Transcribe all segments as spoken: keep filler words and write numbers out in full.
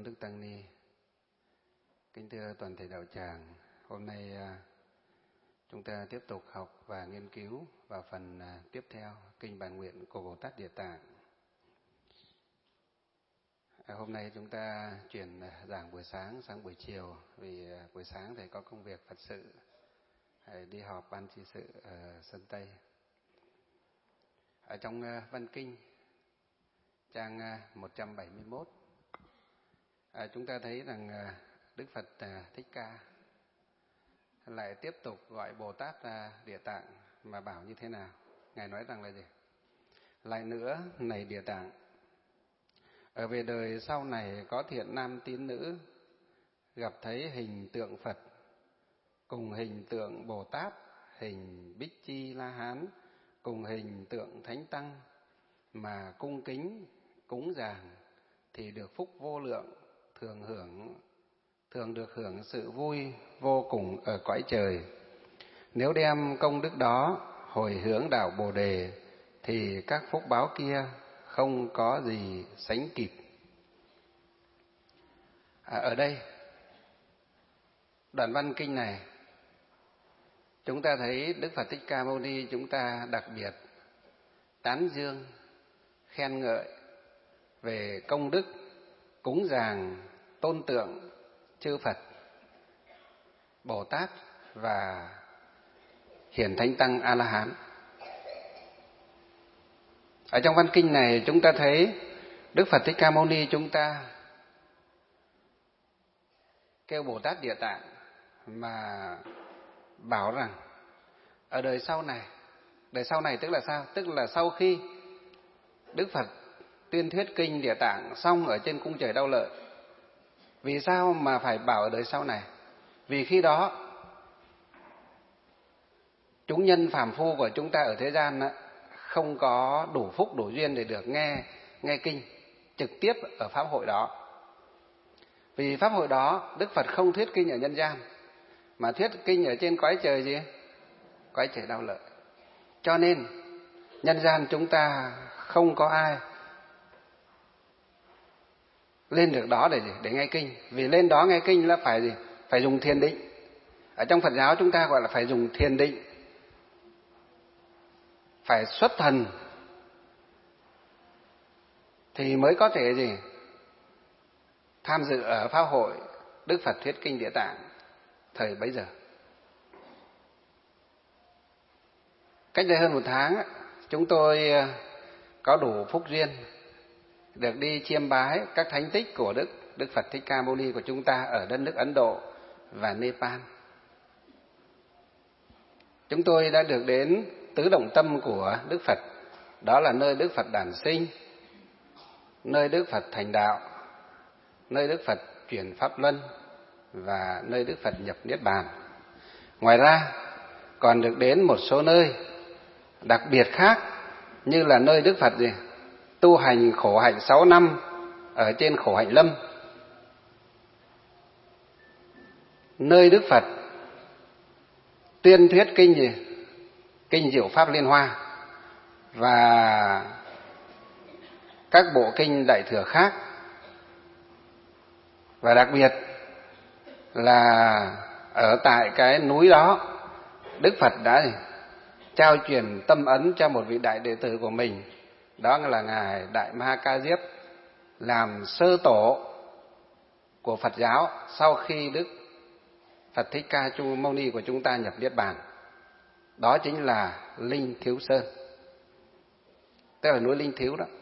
Tôn Đức Tăng Ni, kính thưa toàn thể đạo tràng, hôm nay chúng ta tiếp tục học và nghiên cứu vào phần tiếp theo Kinh Bản Nguyện của Bồ Tát Địa Tạng. Hôm nay chúng ta chuyển giảng buổi sáng sang buổi chiều, vì buổi sáng thầy có công việc Phật sự, đi họp ban trị sự ở Sơn Tây. Ở trong Văn Kinh, trang một trăm bảy mươi mốt, chúng ta thấy rằng Đức Phật Thích Ca lại tiếp tục gọi Bồ Tát Địa Tạng mà bảo như thế nào? Ngài nói rằng là gì? Lại nữa, này Địa Tạng, ở về đời sau này có thiện nam tín nữ gặp thấy hình tượng Phật cùng hình tượng Bồ Tát, hình Bích Chi La Hán cùng hình tượng Thánh Tăng mà cung kính cúng dường thì được phúc vô lượng, thường hưởng thường được hưởng sự vui vô cùng ở cõi trời. Nếu đem công đức đó hồi hướng đạo Bồ Đề thì các phúc báo kia không có gì sánh kịp. À, ở đây đoạn văn kinh này chúng ta thấy Đức Phật Thích Ca Mâu Ni chúng ta đặc biệt tán dương, khen ngợi về công đức cúng dường tôn tượng chư Phật, Bồ Tát và Hiển Thánh Tăng A La Hán. Ở trong văn kinh này chúng ta thấy Đức Phật Thích Ca Mâu Ni chúng ta kêu Bồ Tát Địa Tạng mà bảo rằng ở đời sau này, đời sau này tức là sao? Tức là sau khi Đức Phật tuyên thuyết kinh Địa Tạng xong ở trên cung trời Đau Lợi. Vì sao mà phải bảo ở đời sau này? Vì khi đó chúng nhân phàm phu của chúng ta ở thế gian không có đủ phúc đủ duyên để được nghe nghe kinh trực tiếp ở pháp hội đó. Vì pháp hội đó Đức Phật không thuyết kinh ở nhân gian mà thuyết kinh ở trên cõi trời gì? Cõi trời Đau Lợi. Cho nên nhân gian chúng ta không có ai lên được đó để gì? Để nghe kinh. Vì lên đó nghe kinh là phải gì? Phải dùng thiền định. Ở trong Phật giáo chúng ta gọi là phải dùng thiền định, phải xuất thần thì mới có thể gì? Tham dự ở pháp hội Đức Phật thuyết kinh Địa Tạng thời bấy giờ. Cách đây hơn một tháng, chúng tôi có đủ phúc duyên được đi chiêm bái các thánh tích của Đức Đức Phật Thích Ca Mâu Ni của chúng ta ở đất nước Ấn Độ và Nepal. Chúng tôi đã được đến tứ động tâm của Đức Phật, đó là nơi Đức Phật đản sinh, nơi Đức Phật thành đạo, nơi Đức Phật chuyển pháp luân và nơi Đức Phật nhập niết bàn. Ngoài ra còn được đến một số nơi đặc biệt khác, như là nơi Đức Phật gì? Tu hành khổ hạnh sáu năm ở trên khổ hạnh lâm, nơi Đức Phật tuyên thuyết kinh gì? Kinh Diệu Pháp Liên Hoa và các bộ kinh Đại Thừa khác. Và đặc biệt là ở tại cái núi đó, Đức Phật đã gì? Trao truyền tâm ấn cho một vị đại đệ tử của mình, đó là Ngài Đại Ma Ca Diếp, làm sơ tổ của Phật giáo sau khi Đức Phật Thích Ca Mâu Ni của chúng ta nhập niết bàn. Đó chính là Linh Thiếu Sơn, tức là núi Linh Thiếu đó,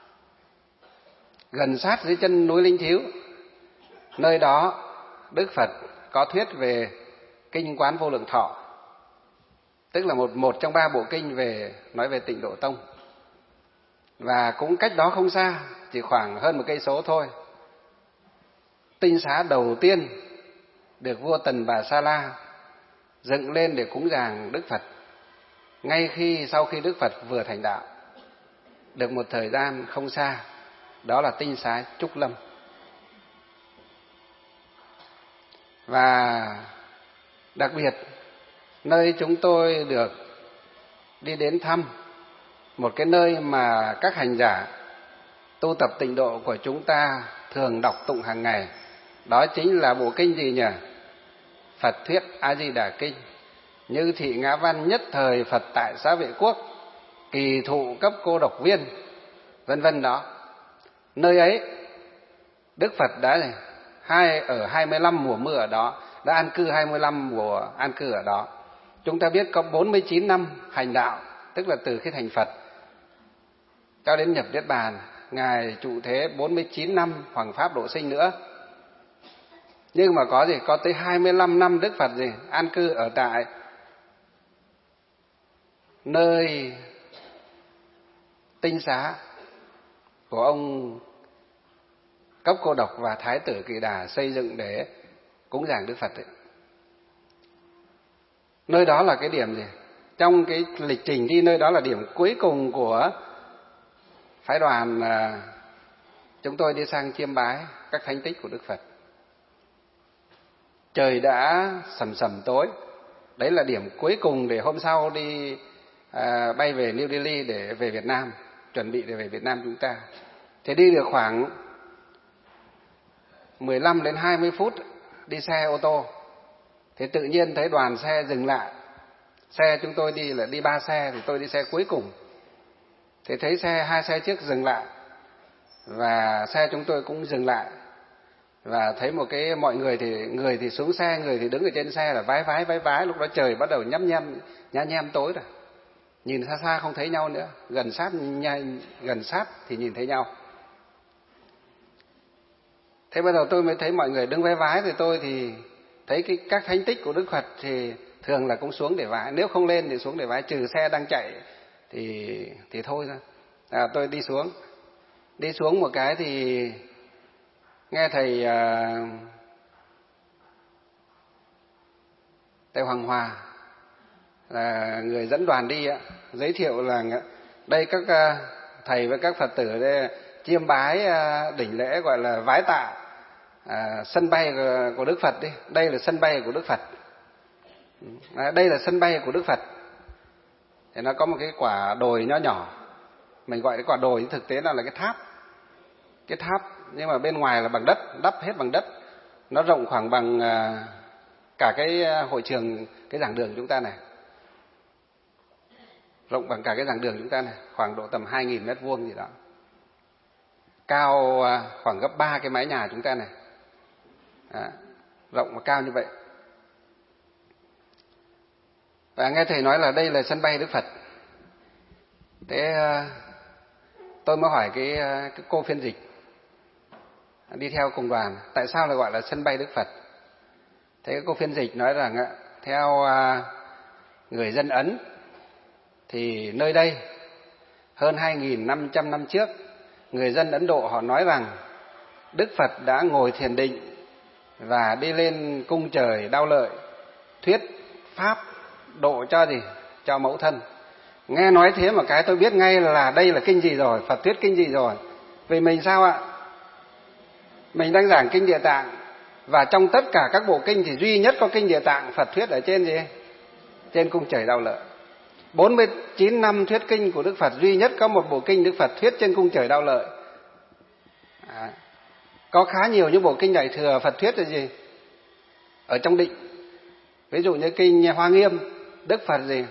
gần sát dưới chân núi Linh Thiếu. Nơi đó Đức Phật có thuyết về kinh Quán Vô Lượng Thọ, tức là một một trong ba bộ kinh về nói về Tịnh Độ Tông. Và cũng cách đó không xa, chỉ khoảng hơn một cây số thôi, tinh xá đầu tiên được vua Tần Bà Sa La dựng lên để cúng dường Đức Phật ngay khi sau khi Đức Phật vừa thành đạo được một thời gian không xa, đó là tinh xá Trúc Lâm. Và đặc biệt nơi chúng tôi được đi đến thăm, một cái nơi mà các hành giả tu tập tịnh độ của chúng ta thường đọc tụng hàng ngày. Đó chính là bộ kinh gì nhỉ? Phật thuyết A Di Đà Kinh. Như thị ngã văn nhất thời Phật tại Xá Vệ Quốc, kỳ thụ cấp cô độc viên, vân vân đó. Nơi ấy Đức Phật đã hai ở hai mươi lăm mùa mưa ở đó, đã an cư hai mươi lăm mùa an cư ở đó. Chúng ta biết có bốn mươi chín năm hành đạo, tức là từ khi thành Phật cho đến nhập niết bàn, ngài trụ thế bốn mươi chín năm hoằng pháp độ sinh nữa. Nhưng mà có gì? Có tới hai mươi lăm năm Đức Phật gì? An cư ở tại nơi tinh xá của ông Cốc Cô Độc và Thái tử Kỳ Đà xây dựng để cúng dường Đức Phật ấy. Nơi đó là cái điểm gì? Trong cái lịch trình đi nơi đó là điểm cuối cùng của phái đoàn à, chúng tôi đi sang chiêm bái các thánh tích của Đức Phật. Trời đã sầm sầm tối, đấy là điểm cuối cùng để hôm sau đi à, bay về New Delhi để về Việt Nam, chuẩn bị để về Việt Nam chúng ta. Thì đi được khoảng mười lăm đến hai mươi phút đi xe ô tô, thì tự nhiên thấy đoàn xe dừng lại. Xe chúng tôi đi là đi ba xe, thì tôi đi xe cuối cùng. Thì thấy xe hai xe trước dừng lại và xe chúng tôi cũng dừng lại, và thấy một cái mọi người thì người thì xuống xe, người thì đứng ở trên xe là vái vái vái vái. Lúc đó trời bắt đầu nhắm nhem nhá nhem tối rồi, nhìn xa xa không thấy nhau nữa, gần sát gần sát thì nhìn thấy nhau. Thế bắt đầu tôi mới thấy mọi người đứng vái vái, thì tôi thì thấy cái các thánh tích của Đức Phật thì thường là cũng xuống để vái, nếu không lên thì xuống để vái, trừ xe đang chạy thì thì thôi ra. À, tôi đi xuống, đi xuống một cái thì nghe thầy uh, thầy Hoàng Hòa là người dẫn đoàn đi á, giới thiệu là đây các uh, thầy với các Phật tử đây chiêm bái uh, đỉnh lễ gọi là vái tạ uh, sân bay của, của Đức Phật đi. Đây là sân bay của Đức Phật. À, đây là sân bay của Đức Phật. Thì nó có một cái quả đồi nhỏ nhỏ, mình gọi cái quả đồi thực tế là là cái tháp, cái tháp nhưng mà bên ngoài là bằng đất, đắp hết bằng đất. Nó rộng khoảng bằng uh, cả cái hội trường, cái giảng đường chúng ta này, rộng bằng cả cái giảng đường chúng ta này, khoảng độ tầm hai nghìn mét vuông gì đó, cao uh, khoảng gấp ba cái mái nhà chúng ta này. À, rộng và cao như vậy. Và nghe thầy nói là đây là sân bay Đức Phật. Thế uh, tôi mới hỏi cái, uh, cái cô phiên dịch đi theo cùng đoàn, tại sao lại gọi là sân bay Đức Phật? Thế cái cô phiên dịch nói rằng uh, theo uh, người dân Ấn thì nơi đây hơn hai nghìn năm trăm năm trước, người dân Ấn Độ họ nói rằng Đức Phật đã ngồi thiền định và đi lên cung trời Đao Lợi thuyết pháp độ cho gì? Cho mẫu thân. Nghe nói thế mà cái tôi biết ngay là đây là kinh gì rồi, Phật thuyết kinh gì rồi. Vì mình sao ạ? Mình đang giảng kinh Địa Tạng, và trong tất cả các bộ kinh thì duy nhất có kinh Địa Tạng Phật thuyết ở trên gì? Trên cung trời Đao Lợi. bốn mươi chín năm thuyết kinh của Đức Phật, duy nhất có một bộ kinh Đức Phật thuyết trên cung trời Đao Lợi. À, có khá nhiều những bộ kinh Đại Thừa Phật thuyết là gì? Ở trong định. Ví dụ như kinh Hoa Nghiêm, Đức Phật gì?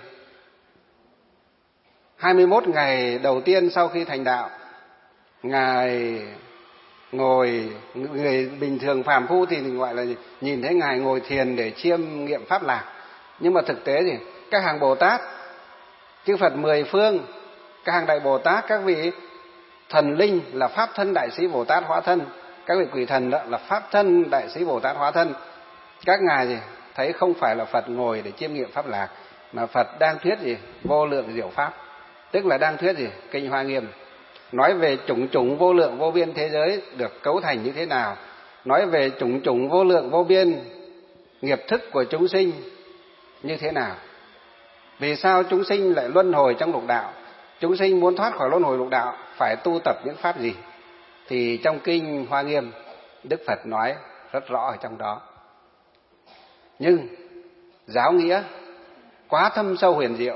hai mươi mốt ngày đầu tiên sau khi thành đạo, Ngài ngồi, người bình thường phàm phu thì mình gọi là gì? Nhìn thấy Ngài ngồi thiền để chiêm nghiệm pháp lạc. Nhưng mà thực tế thì các hàng Bồ Tát, chư Phật mười phương, các hàng Đại Bồ Tát, các vị thần linh là Pháp thân Đại Sĩ Bồ Tát hóa thân, các vị quỷ thần đó là Pháp thân Đại Sĩ Bồ Tát hóa thân. Các ngài gì? Thấy không phải là Phật ngồi để chiêm nghiệm pháp lạc, mà Phật đang thuyết gì? Vô lượng diệu pháp. Tức là đang thuyết gì? Kinh Hoa Nghiêm. Nói về chủng chủng vô lượng vô biên thế giới được cấu thành như thế nào, nói về chủng chủng vô lượng vô biên nghiệp thức của chúng sinh như thế nào. Vì sao chúng sinh lại luân hồi trong lục đạo? Chúng sinh muốn thoát khỏi luân hồi lục đạo phải tu tập những pháp gì? Thì trong kinh Hoa Nghiêm, Đức Phật nói rất rõ ở trong đó. Nhưng giáo nghĩa quá thâm sâu huyền diệu,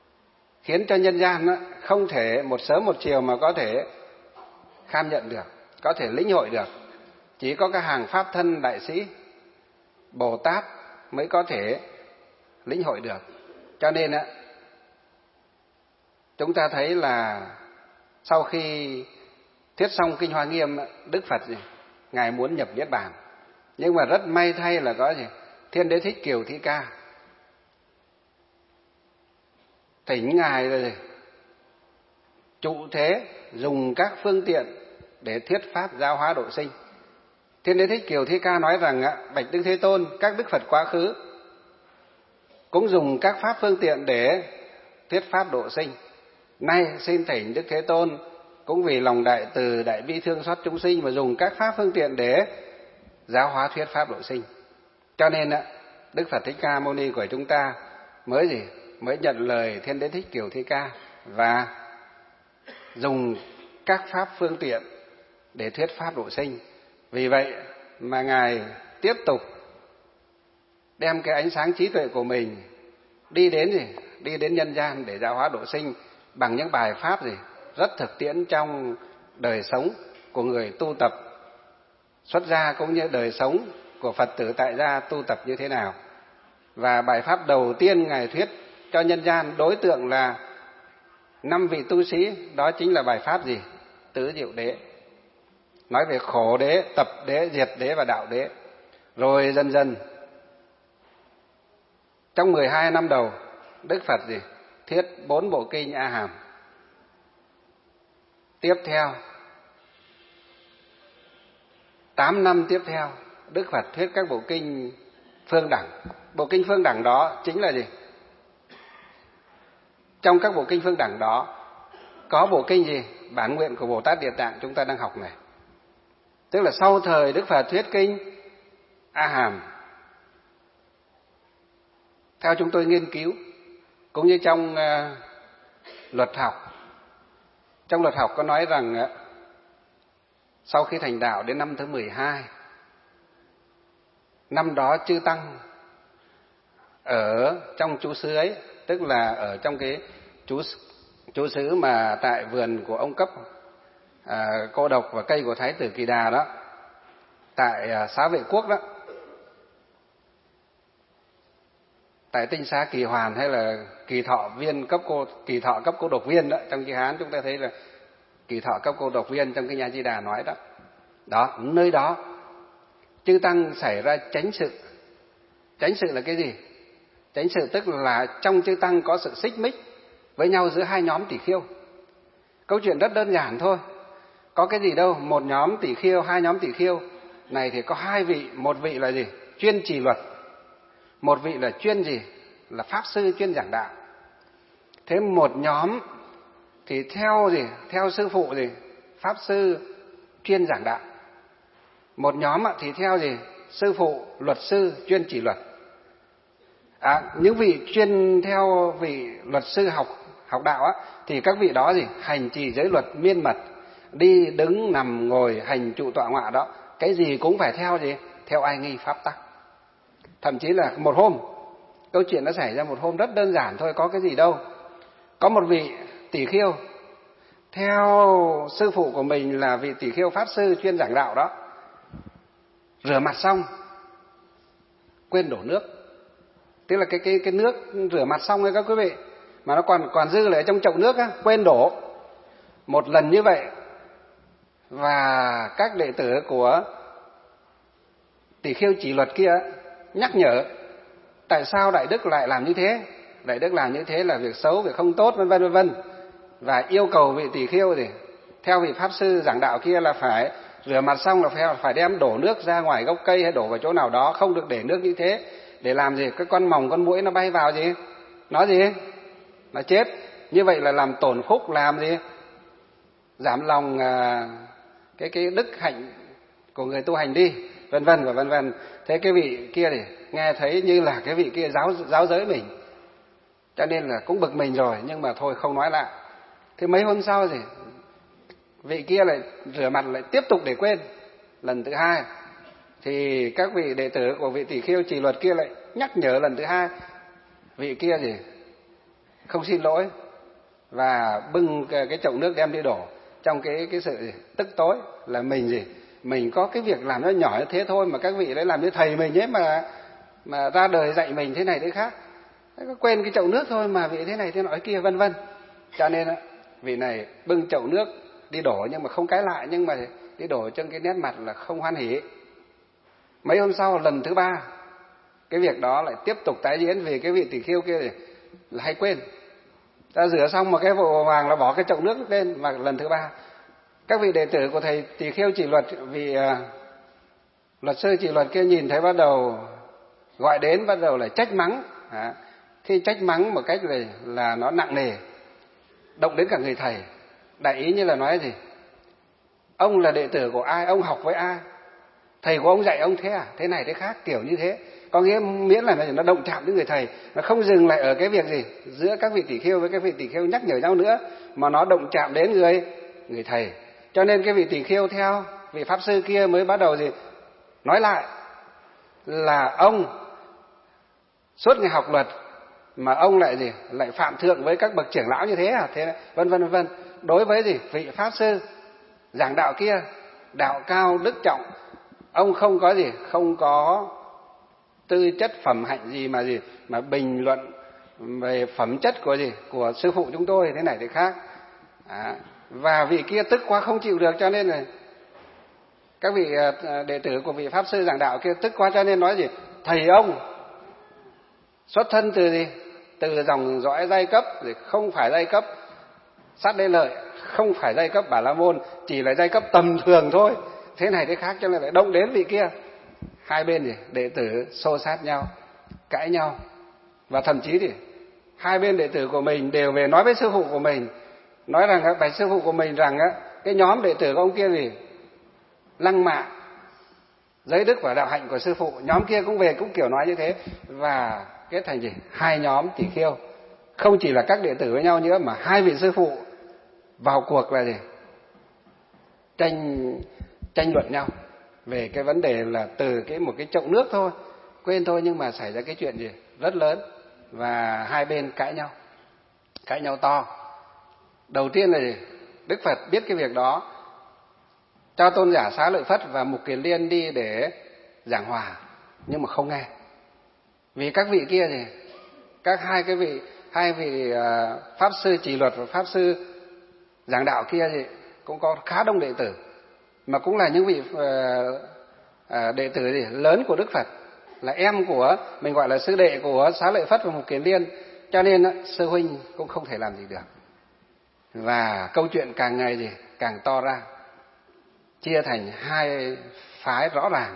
khiến cho nhân gian không thể một sớm một chiều mà có thể kham nhận được. có thể lĩnh hội được. Chỉ có các hàng pháp thân đại sĩ Bồ Tát mới có thể lĩnh hội được. Cho nên á, chúng ta thấy là sau khi thuyết xong Kinh Hoa Nghiêm, Đức Phật gì? Ngài muốn nhập Niết Bàn. Nhưng mà rất may thay là có gì? Thiên Đế Thích Kiều Thi Ca thỉnh Ngài rồi gì? Trụ thế dùng các phương tiện để thuyết pháp giáo hóa độ sinh. Thiên Đế Thích Kiều Thi Ca nói rằng bạch Đức Thế Tôn, các Đức Phật quá khứ cũng dùng các pháp phương tiện để thuyết pháp độ sinh. Nay xin thỉnh Đức Thế Tôn cũng vì lòng đại từ đại bi thương xót chúng sinh mà dùng các pháp phương tiện để giáo hóa thuyết pháp độ sinh. Cho nên Đức Phật Thích Ca Mâu Ni của chúng ta mới gì? Mới nhận lời Thiên Đế Thích Kiều Thi Ca và dùng các pháp phương tiện để thuyết pháp độ sinh. Vì vậy mà Ngài tiếp tục đem cái ánh sáng trí tuệ của mình đi đến gì? Đi đến nhân gian để giáo hóa độ sinh bằng những bài pháp gì? Rất thực tiễn trong đời sống của người tu tập xuất gia cũng như đời sống của Phật tử tại gia tu tập như thế nào. Và bài pháp đầu tiên Ngài thuyết cho nhân gian đối tượng là năm vị tu sĩ, đó chính là bài pháp gì? Tứ diệu đế. Nói về khổ đế, tập đế, diệt đế và đạo đế. Rồi dần dần trong mười hai năm đầu, Đức Phật gì? Thuyết bốn bộ kinh A Hàm. Tiếp theo tám năm tiếp theo, Đức Phật thuyết các bộ kinh Phương Đẳng. Bộ kinh Phương Đẳng đó chính là gì? Trong các bộ kinh Phương Đẳng đó có bộ kinh gì? Bản nguyện của Bồ Tát Địa Tạng chúng ta đang học này. Tức là sau thời Đức Phật thuyết kinh A Hàm, theo chúng tôi nghiên cứu, cũng như trong uh, luật học, trong luật học có nói rằng uh, sau khi thành đạo đến năm thứ mười hai, năm đó chư tăng ở trong chú xứ ấy, tức là ở trong cái chú chú xứ mà tại vườn của ông Cấp, à, cô độc và cây của Thái tử Kỳ Đà đó, tại à, Xá Vệ Quốc đó, tại Tinh Xá Kỳ Hoàn hay là Kỳ Thọ Viên cấp cô Kỳ Thọ cấp cô độc viên đó, trong Chi Hán chúng ta thấy là Kỳ Thọ cấp cô độc viên trong Kinh A Di Đà nói đó. Đó, nơi đó chư tăng xảy ra chánh sự. Chánh sự là cái gì? Chánh sự tức là trong chư tăng có sự xích mích với nhau giữa hai nhóm tỷ khiêu. Câu chuyện rất đơn giản thôi. Có cái gì đâu, một nhóm tỷ khiêu, hai nhóm tỷ khiêu này thì có hai vị, một vị là gì? Chuyên trì luật. Một vị là chuyên gì? Là pháp sư chuyên giảng đạo. Thế một nhóm thì theo gì? Theo sư phụ gì? Pháp sư chuyên giảng đạo. Một nhóm thì theo gì? Sư phụ luật sư chuyên chỉ luật. À, những vị chuyên theo vị luật sư học học đạo á, thì các vị đó gì? Hành trì giới luật miên mật, đi đứng nằm ngồi hành trụ tọa ngọa đó, cái gì cũng phải theo gì? Theo ai nghi pháp tắc. Thậm chí là một hôm, câu chuyện nó xảy ra một hôm rất đơn giản thôi, có cái gì đâu. Có một vị tỷ khiêu theo sư phụ của mình là vị tỷ khiêu pháp sư chuyên giảng đạo đó, rửa mặt xong quên đổ nước. Tức là cái cái cái nước rửa mặt xong ấy các quý vị, mà nó còn còn dư lại trong chậu nước á, quên đổ. Một lần như vậy, và các đệ tử của tỷ khiêu chỉ luật kia nhắc nhở tại sao Đại Đức lại làm như thế. Đại Đức làm như thế là việc xấu, việc không tốt, vân vân vân vân, và yêu cầu vị tỷ khiêu thì theo vị pháp sư giảng đạo kia là phải rửa mặt xong là phải phải đem đổ nước ra ngoài gốc cây hay đổ vào chỗ nào đó, không được để nước như thế. Để làm gì? Cái con mòng con muỗi nó bay vào gì? Nó gì? Nó chết. Như vậy là làm tổn phúc, làm gì? Giảm lòng à, cái cái đức hạnh của người tu hành đi, vân vân và vân vân. Thế cái vị kia thì nghe thấy như là cái vị kia giáo giáo giới mình, cho nên là cũng bực mình rồi, nhưng mà thôi không nói lại. Thế mấy hôm sau thì vị kia lại rửa mặt lại tiếp tục để quên. Lần thứ hai thì các vị đệ tử của vị tỷ khiêu trì luật kia lại nhắc nhở lần thứ hai. Vị kia thì không xin lỗi và bưng cái chậu nước đem đi đổ. trong cái cái sự gì? Tức tối là mình gì? Mình có cái việc làm nó nhỏ như thế thôi mà các vị lại làm như thầy mình ấy mà mà ra đời dạy mình thế này thế khác. Có quên cái chậu nước thôi mà vị thế này thế nọ kia vân vân. Cho nên vị này bưng chậu nước đi đổ nhưng mà không cãi lại, nhưng mà đi đổ trên cái nét mặt là không hoan hỉ. Mấy hôm sau lần thứ ba cái việc đó lại tiếp tục tái diễn, vì cái vị tỳ kheo kia thì là hay quên. Ta rửa xong một cái vội vàng là bỏ cái chậu nước lên, mà lần thứ ba các vị đệ tử của thầy tỳ kheo Chỉ Luật, vị uh, luật sư Chỉ Luật kia nhìn thấy bắt đầu gọi đến, bắt đầu là trách mắng. À, khi trách mắng một cách là, là nó nặng nề, động đến cả người thầy. Đại ý như là nói gì? Ông là đệ tử của ai? Ông học với ai? Thầy của ông dạy ông thế à? Thế này thế khác, kiểu như thế. Có nghĩa miễn là nó động chạm đến người thầy, nó không dừng lại ở cái việc gì giữa các vị tỷ kheo với các vị tỷ kheo nhắc nhở nhau nữa, mà nó động chạm đến người người thầy. Cho nên cái vị tỷ kheo theo vị pháp sư kia mới bắt đầu gì nói lại là ông suốt ngày học luật mà ông lại gì lại phạm thượng với các bậc trưởng lão như thế à? Thế vân vân vân vân. Đối với gì vị pháp sư giảng đạo kia, đạo cao đức trọng, ông không có gì không có tư chất phẩm hạnh gì mà gì mà bình luận về phẩm chất của gì của sư phụ chúng tôi thế này thế khác. À, và vị kia tức quá không chịu được, cho nên là các vị đệ tử của vị pháp sư giảng đạo kia tức quá, cho nên nói gì thầy ông xuất thân từ gì từ dòng dõi giai cấp, thì không phải giai cấp sát đế lợi, không phải giai cấp Bà La Môn, chỉ là giai cấp tầm thường thôi, thế này thế khác, cho nên lại động đến vị kia. Hai bên thì đệ tử xô sát nhau, cãi nhau, và thậm chí thì hai bên đệ tử của mình đều về nói với sư phụ của mình, nói rằng bạch sư phụ của mình rằng á, cái nhóm đệ tử của ông kia gì lăng mạ giới đức và đạo hạnh của sư phụ. Nhóm kia cũng về cũng kiểu nói như thế, và kết thành gì hai nhóm tỷ kheo, không chỉ là các đệ tử với nhau nữa mà hai vị sư phụ vào cuộc là gì tranh tranh luận nhau về cái vấn đề là từ cái một cái chậu nước thôi, quên thôi, nhưng mà xảy ra cái chuyện gì rất lớn, và hai bên cãi nhau cãi nhau to. Đầu tiên là gì? Đức Phật biết cái việc đó, cho tôn giả Xá Lợi Phất và Mục Kiền Liên đi để giảng hòa, nhưng mà không nghe. Vì các vị kia thì các hai cái vị hai vị uh, pháp sư Chỉ Luật và pháp sư giảng đạo kia thì cũng có khá đông đệ tử, mà cũng là những vị uh, uh, đệ tử gì lớn của Đức Phật, là em của mình, gọi là sư đệ của Xá Lợi Phất và Mục Kiền Liên, cho nên uh, sư huynh cũng không thể làm gì được. Và câu chuyện càng ngày gì càng to ra, chia thành hai phái rõ ràng,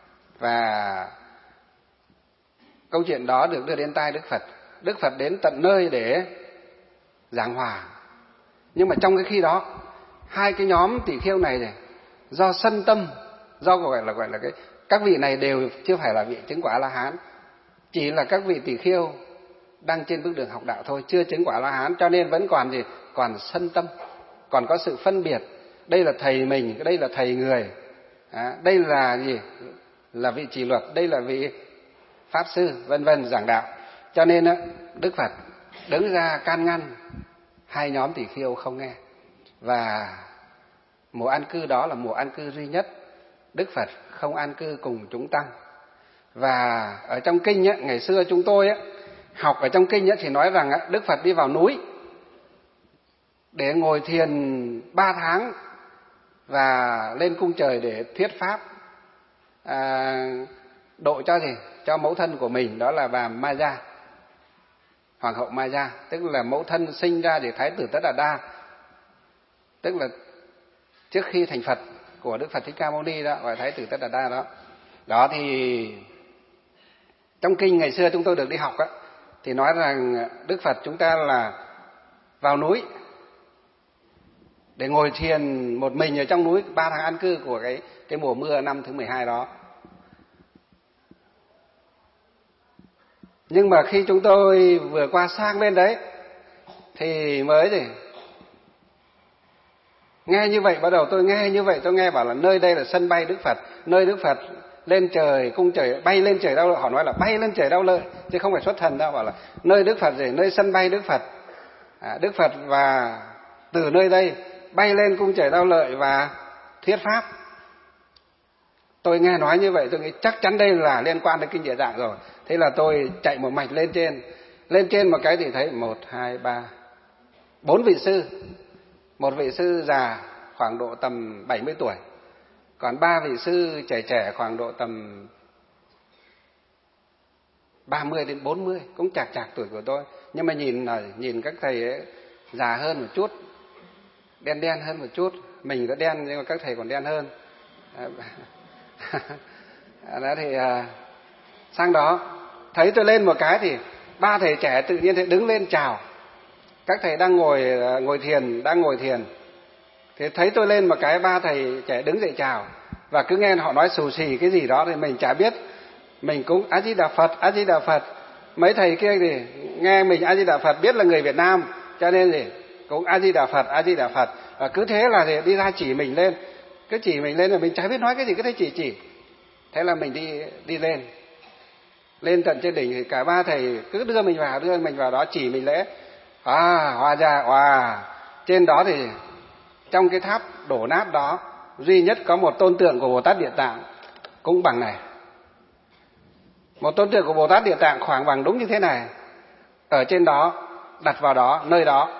và câu chuyện đó được đưa đến tai Đức Phật. Đức Phật đến tận nơi để giảng hòa, nhưng mà trong cái khi đó hai cái nhóm tỷ kheo này này do sân tâm, do gọi là gọi là cái các vị này đều chưa phải là vị chứng quả La Hán, chỉ là các vị tỷ kheo đang trên bước đường học đạo thôi, chưa chứng quả La Hán, cho nên vẫn còn gì còn sân tâm, còn có sự phân biệt, đây là thầy mình, đây là thầy người, à, đây là gì là vị Chỉ Luật, đây là vị pháp sư vân vân giảng đạo. Cho nên Đức Phật đứng ra can ngăn hai nhóm tỷ kheo không nghe, và mùa an cư đó là mùa an cư duy nhất Đức Phật không an cư cùng chúng tăng. Và ở trong kinh ấy, ngày xưa chúng tôi ấy, học ở trong kinh ấy, thì nói rằng ấy, Đức Phật đi vào núi để ngồi thiền ba tháng và lên cung trời để thuyết pháp, à, độ cho gì cho mẫu thân của mình, đó là bà Maya, hoàng hậu Maya, tức là mẫu thân sinh ra để Thái tử Tất Đạt Đa, tức là trước khi thành Phật của Đức Phật Thích Ca Mâu Ni đó, gọi Thái tử Tất Đạt Đa đó. Đó thì trong kinh ngày xưa chúng tôi được đi học á, thì nói rằng Đức Phật chúng ta là vào núi để ngồi thiền một mình ở trong núi ba tháng an cư của cái cái mùa mưa năm thứ mười hai đó. Nhưng mà khi chúng tôi vừa qua sang bên đấy thì mới gì nghe như vậy, bắt đầu tôi nghe như vậy, tôi nghe bảo là nơi đây là sân bay Đức Phật, nơi Đức Phật lên trời, cung trời, bay lên trời đau lợi. Họ nói là bay lên trời đau lợi chứ không phải xuất thần đâu, bảo là nơi Đức Phật gì, nơi sân bay Đức Phật, à, Đức Phật, và từ nơi đây bay lên cung trời Đao Lợi và thuyết pháp. Tôi nghe nói như vậy tôi nghĩ chắc chắn đây là liên quan đến kinh Địa Tạng rồi. Thế là tôi chạy một mạch lên trên. Lên trên một cái thì thấy một, hai, ba, bốn vị sư. Một vị sư già khoảng độ tầm bảy mươi tuổi. Còn ba vị sư trẻ trẻ khoảng độ tầm ba mươi đến bốn mươi, cũng chạc chạc tuổi của tôi. Nhưng mà nhìn nhìn các thầy ấy già hơn một chút, đen đen hơn một chút. Mình có đen nhưng mà các thầy còn đen hơn. Đó thì sang đó thấy tôi lên một cái thì ba thầy trẻ tự nhiên thấy đứng lên chào. Các thầy đang ngồi ngồi thiền, đang ngồi thiền. Thì thấy tôi lên một cái ba thầy trẻ đứng dậy chào. Và cứ nghe họ nói xù xì cái gì đó thì mình chả biết. Mình cũng A Di Đà Phật, A Di Đà Phật. Mấy thầy kia thì nghe mình A Di Đà Phật biết là người Việt Nam, cho nên gì cũng A Di Đà Phật, A Di Đà Phật. Và cứ thế là thì đi ra chỉ mình lên. Cứ chỉ mình lên là mình chả biết nói cái gì, cứ thấy chỉ chỉ. Thế là mình đi đi lên. Lên tận trên đỉnh thì cả ba thầy cứ đưa mình vào, đưa mình vào đó chỉ mình lễ. À, hóa ra, wow. Trên đó thì trong cái tháp đổ nát đó duy nhất có một tôn tượng của Bồ Tát Địa Tạng cũng bằng này. Một tôn tượng của Bồ Tát Địa Tạng khoảng bằng đúng như thế này. Ở trên đó, đặt vào đó, nơi đó.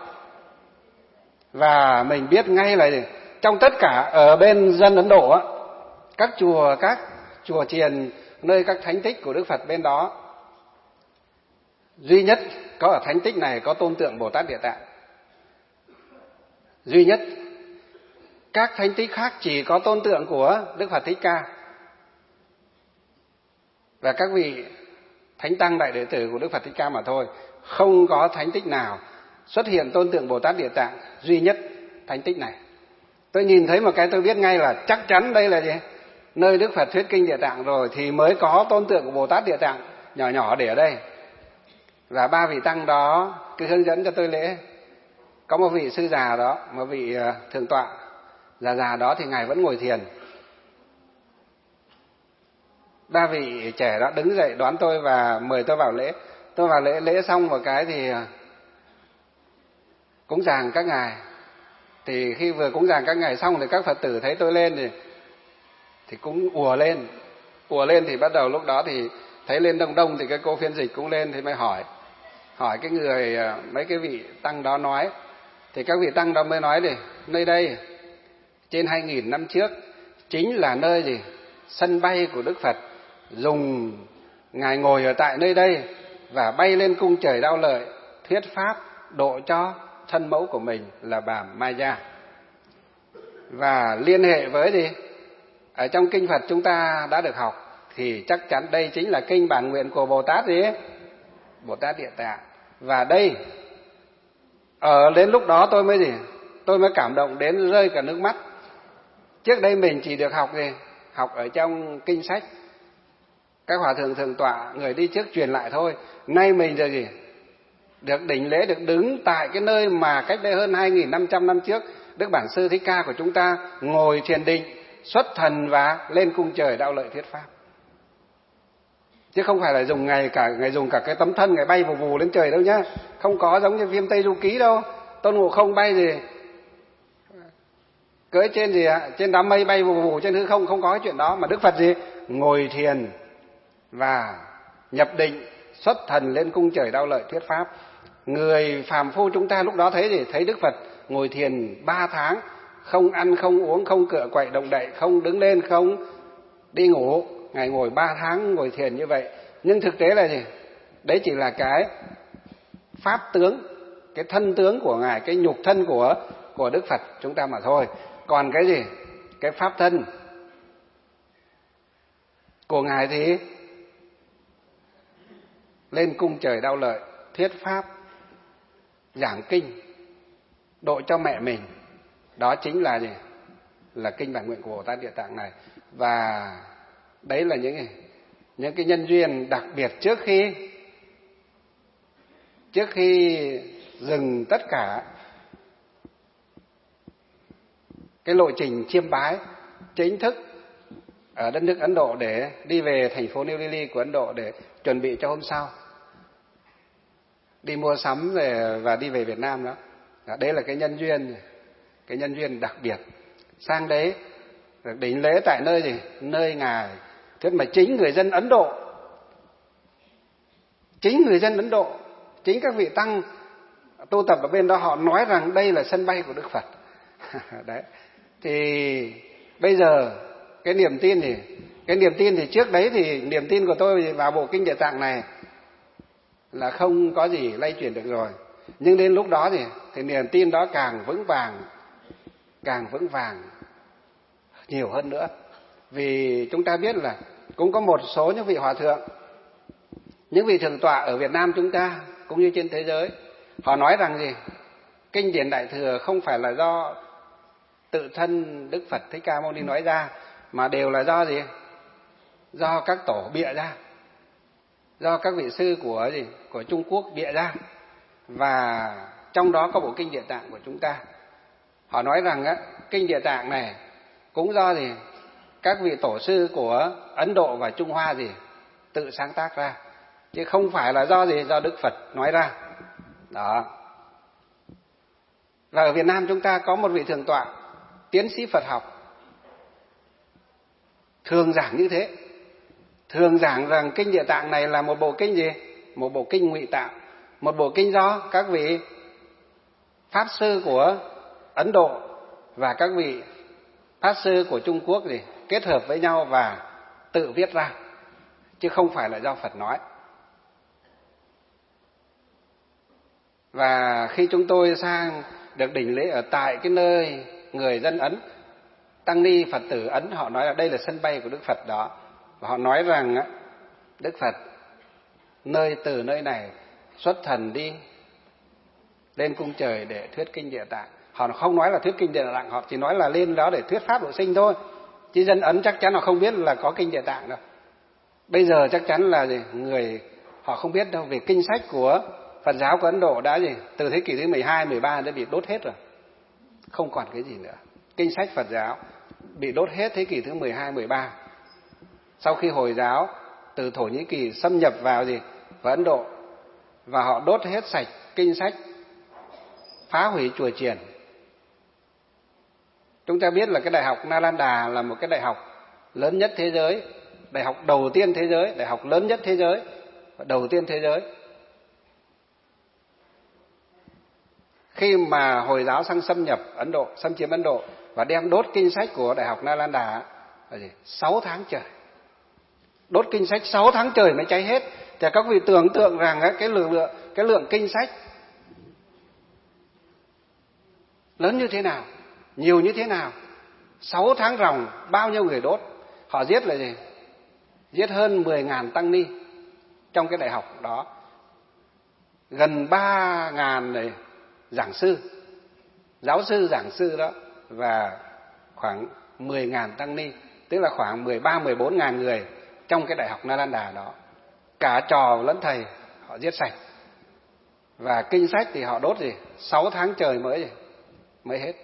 Và mình biết ngay là gì? Trong tất cả ở bên dân Ấn Độ á, các chùa, các chùa chiền, nơi các thánh tích của Đức Phật bên đó, duy nhất có ở thánh tích này có tôn tượng Bồ Tát Địa Tạng. Duy nhất. Các thánh tích khác chỉ có tôn tượng của Đức Phật Thích Ca. Và các vị thánh tăng đại đệ tử của Đức Phật Thích Ca mà thôi. Không có thánh tích nào xuất hiện tôn tượng Bồ Tát Địa Tạng, duy nhất thánh tích này. Tôi nhìn thấy một cái tôi biết ngay là chắc chắn đây là gì? Nơi Đức Phật thuyết kinh Địa Tạng rồi thì mới có tôn tượng của Bồ Tát Địa Tạng nhỏ nhỏ để ở đây. Và ba vị tăng đó cứ hướng dẫn cho tôi lễ. Có một vị sư già đó, một vị thượng tọa già già đó thì ngài vẫn ngồi thiền. Ba vị trẻ đó đứng dậy đón tôi và mời tôi vào lễ. Tôi vào lễ, lễ xong một cái thì cúng dường các ngài. Thì khi vừa cúng dường các ngài xong thì các Phật tử thấy tôi lên thì thì cũng ùa lên. Ùa lên thì bắt đầu lúc đó thì thấy lên đông đông thì cái cô phiên dịch cũng lên thì mới hỏi. Hỏi cái người, mấy cái vị tăng đó nói. Thì các vị tăng đó mới nói thì nơi đây trên hai nghìn năm trước chính là nơi gì? Sân bay của Đức Phật. Dùng ngài ngồi ở tại nơi đây và bay lên cung trời Đao Lợi thuyết pháp độ cho thân mẫu của mình là bà Maya. Và liên hệ với gì? Ở trong kinh Phật chúng ta đã được học thì chắc chắn đây chính là kinh bản nguyện của Bồ Tát gì? Bồ Tát Địa Tạng. Và đây ở đến lúc đó tôi mới gì? Tôi mới cảm động đến rơi cả nước mắt. Trước đây mình chỉ được học gì? Học ở trong kinh sách. Các hòa thượng thượng tọa người đi trước truyền lại thôi. Nay mình giờ gì? Được đỉnh lễ, được đứng tại cái nơi mà cách đây hơn hai nghìn năm trăm năm trước Đức Bản Sư Thích Ca của chúng ta ngồi thiền định, xuất thần và lên cung trời Đao Lợi thuyết pháp. Chứ không phải là dùng ngày cả ngày dùng cả cái tấm thân ngày bay vù vù lên trời đâu nhá. Không có giống như phim Tây Du Ký đâu. Tôn Ngộ Không bay gì cưỡi trên gì ạ? Trên đám mây bay vù vù trên hư không, không có cái chuyện đó. Mà Đức Phật gì? Ngồi thiền và nhập định, xuất thần lên cung trời Đao Lợi thuyết pháp. Người phàm phu chúng ta lúc đó thấy gì? Thấy Đức Phật ngồi thiền ba tháng, không ăn, không uống, không cựa quậy động đậy, không đứng lên, không đi ngủ. Ngài ngồi ba tháng ngồi thiền như vậy. Nhưng thực tế là gì? Đấy chỉ là cái pháp tướng, cái thân tướng của Ngài, cái nhục thân của, của Đức Phật chúng ta mà thôi. Còn cái gì? Cái pháp thân của Ngài thì lên cung trời Đao Lợi thuyết pháp, giảng kinh, độ cho mẹ mình. Đó chính là gì? Là kinh bản nguyện của Bồ Tát Địa Tạng này. Và đấy là những những cái nhân duyên đặc biệt trước khi trước khi dừng tất cả cái lộ trình chiêm bái chính thức ở đất nước Ấn Độ để đi về thành phố New Delhi của Ấn Độ để chuẩn bị cho hôm sau đi mua sắm về và đi về Việt Nam đó. Đó đấy là cái nhân duyên cái nhân duyên đặc biệt. Sang đấy được đỉnh lễ tại nơi gì? Nơi Ngài thuyết mà chính người dân Ấn Độ, chính người dân Ấn Độ, chính các vị tăng tu tập ở bên đó, họ nói rằng đây là sân bay của Đức Phật. Đấy. Thì bây giờ cái niềm tin thì cái niềm tin thì trước đấy thì niềm tin của tôi vào bộ kinh Địa Tạng này là không có gì lay chuyển được rồi. Nhưng đến lúc đó thì thì niềm tin đó càng vững vàng, càng vững vàng nhiều hơn nữa. Vì chúng ta biết là cũng có một số những vị hòa thượng, những vị thượng tọa ở Việt Nam chúng ta cũng như trên thế giới, họ nói rằng gì? Kinh điển Đại Thừa không phải là do tự thân Đức Phật Thích Ca Mâu Ni nói ra, mà đều là do gì? Do các tổ bịa ra, do các vị sư của gì? Của Trung Quốc bịa ra, và trong đó có bộ kinh Địa Tạng của chúng ta. Họ nói rằng á, kinh Địa Tạng này cũng do gì? Các vị tổ sư của Ấn Độ và Trung Hoa gì? Tự sáng tác ra, chứ không phải là do gì? Do Đức Phật nói ra. Đó. Và ở Việt Nam chúng ta có một vị thượng tọa, tiến sĩ Phật học, thường giảng như thế, thường giảng rằng kinh Địa Tạng này là một bộ kinh gì? Một bộ kinh ngụy tạo, một bộ kinh do các vị pháp sư của Ấn Độ và các vị pháp sư của Trung Quốc gì kết hợp với nhau và tự viết ra, chứ không phải là do Phật nói. Và khi chúng tôi sang được đỉnh lễ ở tại cái nơi người dân Ấn, tăng ni Phật tử Ấn, họ nói là đây là sân bay của Đức Phật đó. Và họ nói rằng Đức Phật nơi từ nơi này xuất thần đi lên cung trời để thuyết kinh Địa Tạng. Họ không nói là thuyết kinh Địa Tạng, họ chỉ nói là lên đó để thuyết pháp độ sinh thôi. Chứ dân Ấn chắc chắn họ không biết là có kinh Địa Tạng đâu. Bây giờ chắc chắn là gì? Người họ không biết đâu, vì kinh sách của Phật giáo của Ấn Độ đã gì? Từ thế kỷ thứ mười hai, mười ba đã bị đốt hết rồi. Không còn cái gì nữa. Kinh sách Phật giáo bị đốt hết thế kỷ thứ mười hai, mười ba. Sau khi Hồi giáo từ Thổ Nhĩ Kỳ xâm nhập vào gì? Vào Ấn Độ, và họ đốt hết sạch kinh sách, phá hủy chùa chiền. Chúng ta biết là cái đại học Nalanda là một cái đại học lớn nhất thế giới, đại học đầu tiên thế giới, đại học lớn nhất thế giới, đầu tiên thế giới. Khi mà Hồi giáo sang xâm nhập Ấn Độ, xâm chiếm Ấn Độ và đem đốt kinh sách của đại học Nalanda là gì? sáu tháng trời. Đốt kinh sách sáu tháng trời mới cháy hết. Thì các vị tưởng tượng rằng cái lượng lượng cái lượng kinh sách lớn như thế nào, nhiều như thế nào. Sáu tháng ròng, bao nhiêu người đốt. Họ giết là gì? Giết hơn mười nghìn tăng ni trong cái đại học đó. Gần ba nghìn này giảng sư, giáo sư, giảng sư đó, và khoảng mười nghìn tăng ni, tức là khoảng mười ba, mười bốn nghìn người trong cái đại học Nalanda đó. Cả trò lẫn thầy họ giết sạch. Và kinh sách thì họ đốt gì? sáu tháng trời mới gì? Mới hết.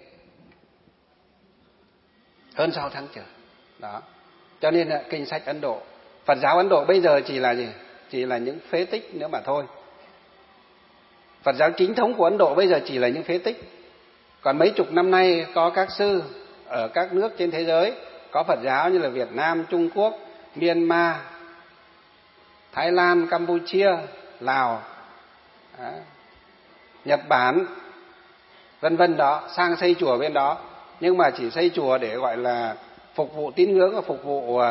Hơn sáu tháng trời. Đó. Cho nên là kinh sách Ấn Độ, Phật giáo Ấn Độ bây giờ chỉ là gì? Chỉ là những phế tích nữa mà thôi. Phật giáo chính thống của Ấn Độ bây giờ chỉ là những phế tích. Còn mấy chục năm nay có các sư ở các nước trên thế giới có Phật giáo như là Việt Nam, Trung Quốc, Myanmar, Thái Lan, Campuchia, Lào, đó, Nhật Bản, vân vân đó, sang xây chùa bên đó. Nhưng mà chỉ xây chùa để gọi là phục vụ tín ngưỡng và phục vụ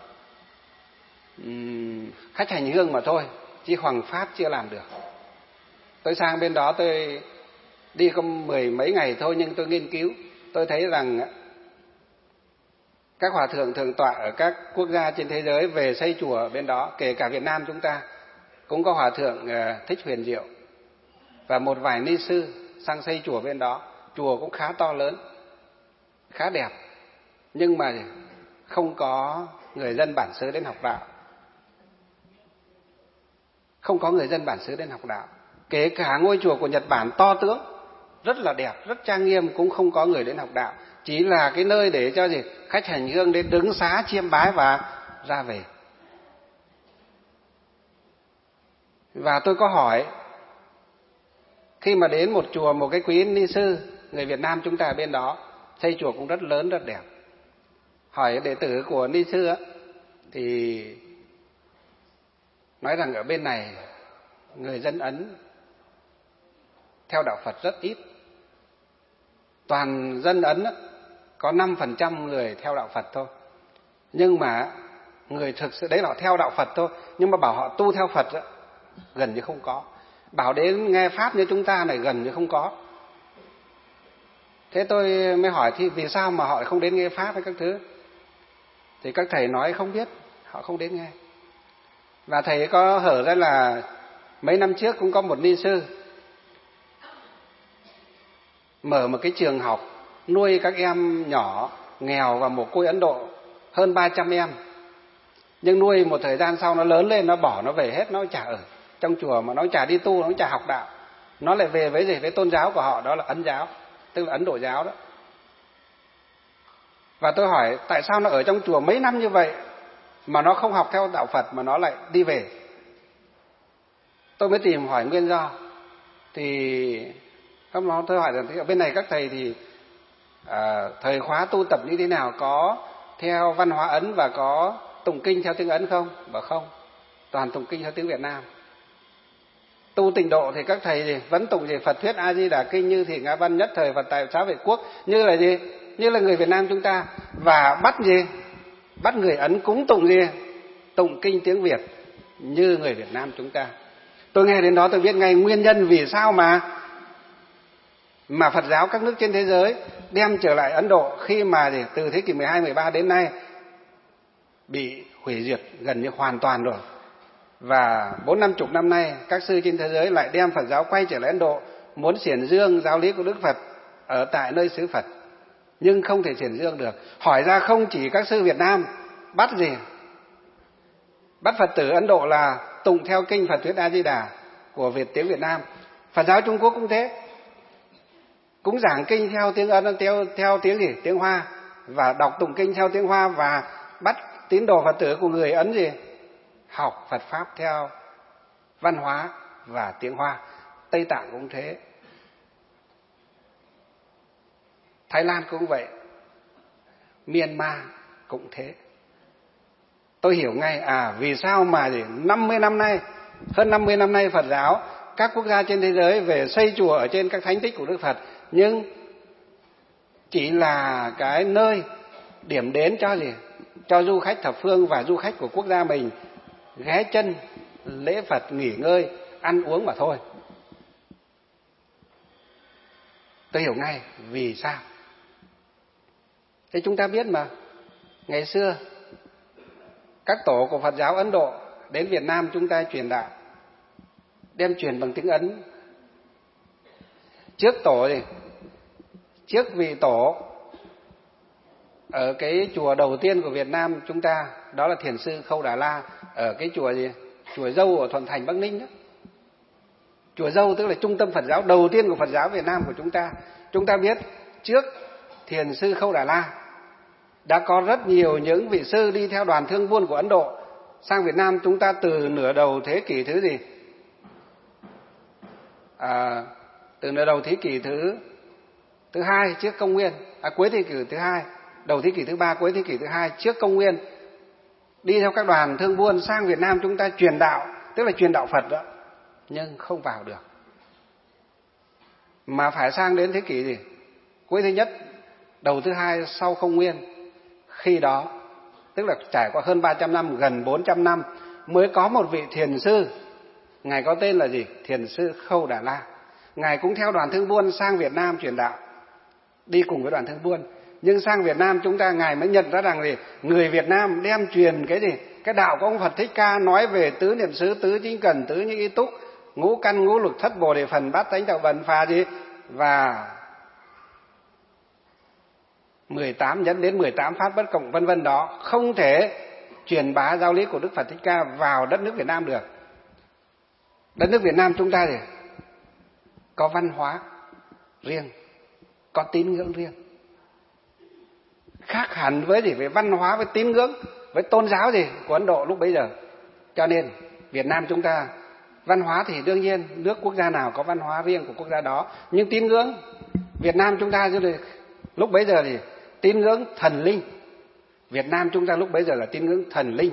um, khách hành hương mà thôi, chứ hoằng pháp chưa làm được. Tôi sang bên đó tôi đi có mười mấy ngày thôi, nhưng tôi nghiên cứu, tôi thấy rằng các hòa thượng thượng tọa ở các quốc gia trên thế giới về xây chùa ở bên đó, kể cả Việt Nam chúng ta cũng có hòa thượng Thích Huyền Diệu và một vài ni sư sang xây chùa bên đó. Chùa cũng khá to lớn, khá đẹp, nhưng mà không có người dân bản xứ đến học đạo. Không có người dân bản xứ đến học đạo. Kể cả ngôi chùa của Nhật Bản to tướng, rất là đẹp, rất trang nghiêm, cũng không có người đến học đạo. Chỉ là cái nơi để cho gì? Khách hành hương đến đứng xá chiêm bái và ra về. Và tôi có hỏi, khi mà đến một chùa, một cái quý ni sư người Việt Nam chúng ta ở bên đó xây chùa cũng rất lớn, rất đẹp. Hỏi đệ tử của ni sư á, thì nói rằng ở bên này người dân Ấn theo đạo Phật rất ít. Toàn dân Ấn á, có năm phần trăm người theo đạo Phật thôi. Nhưng mà người thực sự đấy là theo đạo Phật thôi, nhưng mà bảo họ tu theo Phật á, gần như không có. Bảo đến nghe Pháp như chúng ta này gần như không có. Thế tôi mới hỏi thì vì sao mà họ không đến nghe Pháp hay các thứ. Thì các thầy nói không biết, họ không đến nghe. Và thầy có hở ra là mấy năm trước cũng có một ni sư mở một cái trường học nuôi các em nhỏ nghèo và mồ côi Ấn Độ hơn ba trăm em. Nhưng nuôi một thời gian sau nó lớn lên, nó bỏ, nó về hết, nó chả ở trong chùa, mà nó chả đi tu, nó chả học đạo. Nó lại về với gì? Với tôn giáo của họ, đó là Ấn giáo, tức là Ấn Độ giáo đó. Và tôi hỏi tại sao nó ở trong chùa mấy năm như vậy mà nó không học theo đạo Phật mà nó lại đi về. Tôi mới tìm hỏi nguyên do. Thì không nói, tôi hỏi rằng ở bên này các thầy thì à, thời khóa tu tập như thế nào, có theo văn hóa Ấn và có tụng kinh theo tiếng Ấn không? Bảo không, toàn tụng kinh theo tiếng Việt Nam. Tu tịnh độ thì các thầy gì vẫn tụng gì Phật thuyết A Di Đà kinh như thì ngã văn nhất thời Phật tại xá vệ quốc, như là gì, như là người Việt Nam chúng ta. Và bắt gì, bắt người Ấn cúng tụng gì, tụng kinh tiếng Việt như người Việt Nam chúng ta. Tôi nghe đến đó tôi biết ngay nguyên nhân vì sao mà mà Phật giáo các nước trên thế giới đem trở lại Ấn Độ khi mà gì, từ thế kỷ mười hai, mười ba đến nay bị hủy diệt gần như hoàn toàn rồi. Và bốn năm chục năm nay các sư trên thế giới lại đem Phật giáo quay trở lại Ấn Độ, muốn xiển dương giáo lý của Đức Phật ở tại nơi xứ Phật, nhưng không thể xiển dương được. Hỏi ra không chỉ các sư Việt Nam bắt gì, bắt Phật tử Ấn Độ là tụng theo kinh Phật thuyết A Di Đà của Việt tiếng Việt Nam. Phật giáo Trung Quốc cũng thế, cũng giảng kinh theo tiếng Ấn, theo theo tiếng gì, tiếng Hoa, và đọc tụng kinh theo tiếng Hoa, và bắt tín đồ Phật tử của người Ấn gì học Phật pháp theo văn hóa và tiếng Hoa. Tây Tạng cũng thế, Thái Lan cũng vậy, Myanmar cũng thế. Tôi hiểu ngay à vì sao mà gì năm mươi năm nay, hơn năm mươi năm nay Phật giáo các quốc gia trên thế giới về xây chùa ở trên các thánh tích của Đức Phật, nhưng chỉ là cái nơi điểm đến cho gì, cho du khách thập phương và du khách của quốc gia mình ghé chân lễ Phật, nghỉ ngơi, ăn uống mà thôi. Tôi hiểu ngay vì sao. Thế chúng ta biết mà, ngày xưa các tổ của Phật giáo Ấn Độ đến Việt Nam chúng ta truyền đạo, đem truyền bằng tiếng Ấn. Trước tổ thì trước vị tổ ở cái chùa đầu tiên của Việt Nam chúng ta, đó là Thiền sư Khâu Đà La, ở cái chùa gì, chùa Dâu ở Thuận Thành, Bắc Ninh đó. Chùa Dâu tức là trung tâm Phật giáo đầu tiên của Phật giáo Việt Nam của chúng ta. Chúng ta biết trước Thiền sư Khâu Đà La đã có rất nhiều những vị sư đi theo đoàn thương buôn của Ấn Độ sang Việt Nam chúng ta từ nửa đầu thế kỷ thứ gì, à, từ nửa đầu thế kỷ thứ thứ hai trước công nguyên, à, cuối thế kỷ thứ hai, đầu thế kỷ thứ ba, cuối thế kỷ thứ hai trước công nguyên, đi theo các đoàn thương buôn sang Việt Nam chúng ta truyền đạo, tức là truyền đạo Phật đó, nhưng không vào được, mà phải sang đến thế kỷ gì, cuối thứ nhất, đầu thứ hai sau công nguyên. Khi đó tức là trải qua hơn ba trăm năm, gần bốn trăm năm mới có một vị thiền sư, ngài có tên là gì, Thiền sư Khâu Đà La. Ngài cũng theo đoàn thương buôn sang Việt Nam truyền đạo, đi cùng với đoàn thương buôn. Nhưng sang Việt Nam chúng ta, ngài mới nhận ra rằng gì, người Việt Nam đem truyền cái gì, cái đạo của ông Phật Thích Ca, nói về tứ niệm xứ, tứ chính cần, tứ như ý túc, ngũ căn ngũ lục thất bồ đề phần, bát chánh đạo vận phà gì, và mười tám dẫn đến mười tám pháp bất cộng vân vân đó, không thể truyền bá giáo lý của Đức Phật Thích Ca vào đất nước Việt Nam được. Đất nước Việt Nam chúng ta thì có văn hóa riêng, có tín ngưỡng riêng, khác hẳn với gì, về văn hóa, với tín ngưỡng, với tôn giáo gì của Ấn Độ lúc bấy giờ. Cho nên Việt Nam chúng ta văn hóa thì đương nhiên nước quốc gia nào có văn hóa riêng của quốc gia đó, nhưng tín ngưỡng Việt Nam chúng ta lúc bấy giờ thì tín ngưỡng thần linh. Việt Nam chúng ta lúc bấy giờ là tín ngưỡng thần linh.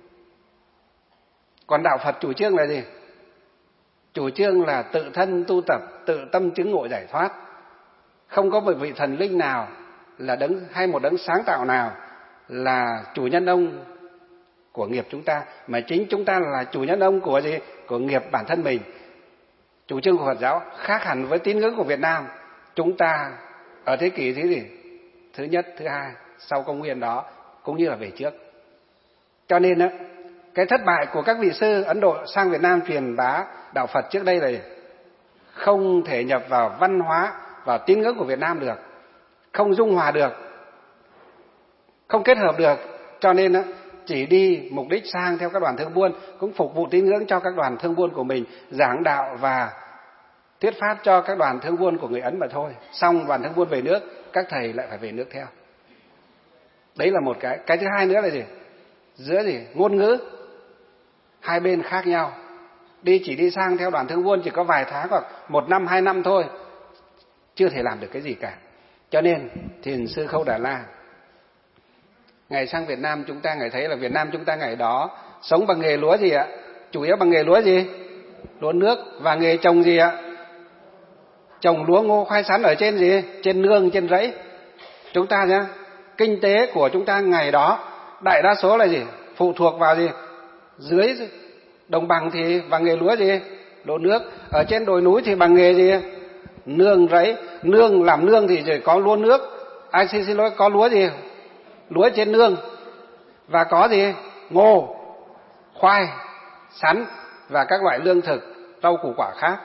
Còn đạo Phật chủ trương là gì? Chủ trương là tự thân tu tập, tự tâm chứng ngộ giải thoát. Không có một vị thần linh nào là đấng hay một đấng sáng tạo nào là chủ nhân ông của nghiệp chúng ta, mà chính chúng ta là chủ nhân ông của gì? Của nghiệp bản thân mình. Chủ trương của Phật giáo khác hẳn với tín ngưỡng của Việt Nam. Chúng ta ở thế kỷ thứ gì? Thứ nhất, thứ hai sau công nguyên đó, cũng như là về trước. Cho nên á, cái thất bại của các vị sư Ấn Độ sang Việt Nam truyền bá đạo Phật trước đây là không thể nhập vào văn hóa, vào tín ngưỡng của Việt Nam được, không dung hòa được, không kết hợp được. Cho nên á, chỉ đi mục đích sang theo các đoàn thương buôn, cũng phục vụ tín ngưỡng cho các đoàn thương buôn của mình, giảng đạo và thuyết pháp cho các đoàn thương buôn của người Ấn mà thôi. Xong đoàn thương buôn về nước, các thầy lại phải về nước theo. Đấy là một cái. Cái thứ hai nữa là gì? Giữa gì? Ngôn ngữ. Hai bên khác nhau. Đi chỉ đi sang theo đoàn thương buôn chỉ có vài tháng hoặc một năm, hai năm thôi, chưa thể làm được cái gì cả. Cho nên Thiền sư Khâu Đà La ngày sang Việt Nam chúng ta, ngày thấy là Việt Nam chúng ta ngày đó sống bằng nghề lúa gì ạ? Chủ yếu bằng nghề lúa gì? Lúa nước. Và nghề trồng gì ạ? Trồng lúa ngô khoai sắn ở trên gì? Trên nương, trên rẫy. Chúng ta nhá, kinh tế của chúng ta ngày đó đại đa số là gì? Phụ thuộc vào gì? Dưới đồng bằng thì bằng nghề lúa gì? Lúa nước. Ở trên đồi núi thì bằng nghề gì? Nương rẫy. Nương làm nương thì chỉ có lúa nước. Ai xin xin lỗi, có lúa gì? Lúa trên nương. Và có gì? Ngô, khoai, sắn và các loại lương thực, rau củ quả khác.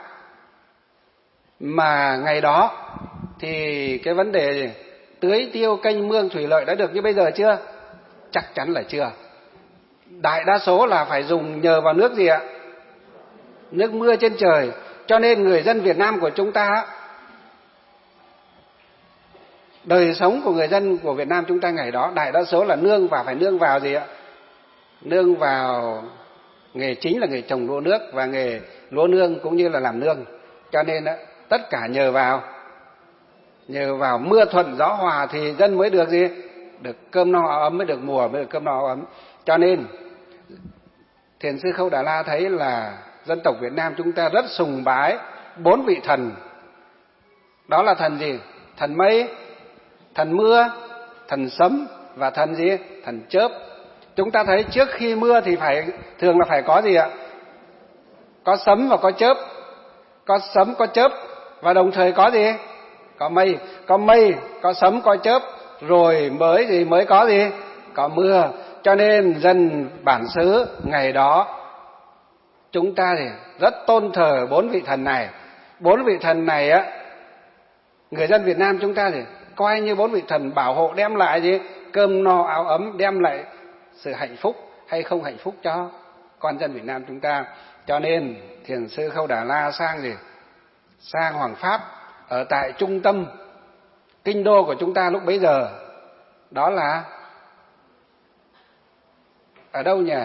Mà ngày đó thì cái vấn đề gì? Tưới tiêu kênh mương thủy lợi đã được như bây giờ chưa? Chắc chắn là chưa. Đại đa số là phải dùng nhờ vào nước gì ạ? Nước mưa trên trời. Cho nên người dân Việt Nam của chúng ta, đời sống của người dân của Việt Nam chúng ta ngày đó đại đa số là nương và phải nương vào gì ạ? Nương vào nghề chính là nghề trồng lúa nước và nghề lúa nương cũng như là làm nương. Cho nên tất cả nhờ vào nhờ vào mưa thuận gió hòa thì dân mới được gì? Được cơm no áo ấm, mới được mùa, mới được cơm no áo ấm. Cho nên Thiền sư Khâu Đà La thấy là dân tộc Việt Nam chúng ta rất sùng bái bốn vị thần. Đó là thần gì? Thần mây, thần mưa, thần sấm và thần gì? Thần chớp. Chúng ta thấy trước khi mưa thì phải thường là phải có gì ạ? Có sấm và có chớp. Có sấm, có chớp và đồng thời có gì? Có mây. Có mây, có sấm, có chớp rồi mới gì? Mới có gì? Có mưa. Cho nên dân bản xứ ngày đó chúng ta thì rất tôn thờ bốn vị thần này. Bốn vị thần này á, người dân Việt Nam chúng ta thì coi như bốn vị thần bảo hộ, đem lại gì? Cơm no áo ấm, đem lại sự hạnh phúc hay không hạnh phúc cho con dân Việt Nam chúng ta. Cho nên Thiền sư Khâu Đà La sang gì? Sang Hoàng Pháp ở tại trung tâm kinh đô của chúng ta lúc bấy giờ. Đó là ở đâu nhỉ?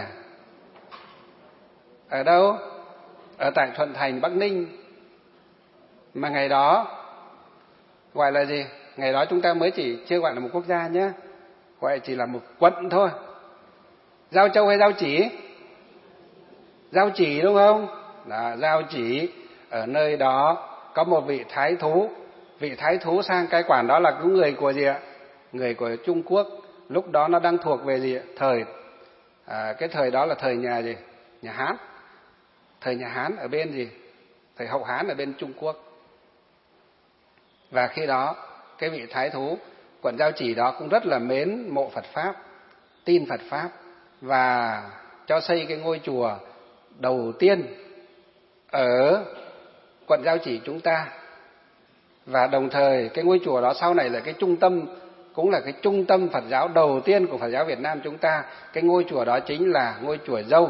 Ở đâu? Ở tại Thuận Thành, Bắc Ninh. Mà ngày đó gọi là gì? Ngày đó chúng ta mới chỉ chưa gọi là một quốc gia nhé, gọi chỉ là một quận thôi. Giao Châu hay Giao Chỉ? Giao Chỉ đúng không? Đó, Giao Chỉ. Ở nơi đó có một vị thái thú. Vị thái thú sang cai quản đó là cũng người của gì ạ? Người của Trung Quốc. Lúc đó nó đang thuộc về gì ạ? Thời à, cái thời đó là thời nhà gì? Nhà Hán. Thời nhà Hán ở bên gì? Thời Hậu Hán ở bên Trung Quốc. Và khi đó cái vị thái thú quận Giao Chỉ đó cũng rất là mến mộ Phật Pháp, tin Phật Pháp, và cho xây cái ngôi chùa đầu tiên ở quận Giao Chỉ chúng ta. Và đồng thời cái ngôi chùa đó sau này là cái trung tâm, cũng là cái trung tâm Phật giáo đầu tiên của Phật giáo Việt Nam chúng ta. Cái ngôi chùa đó chính là ngôi chùa Dâu.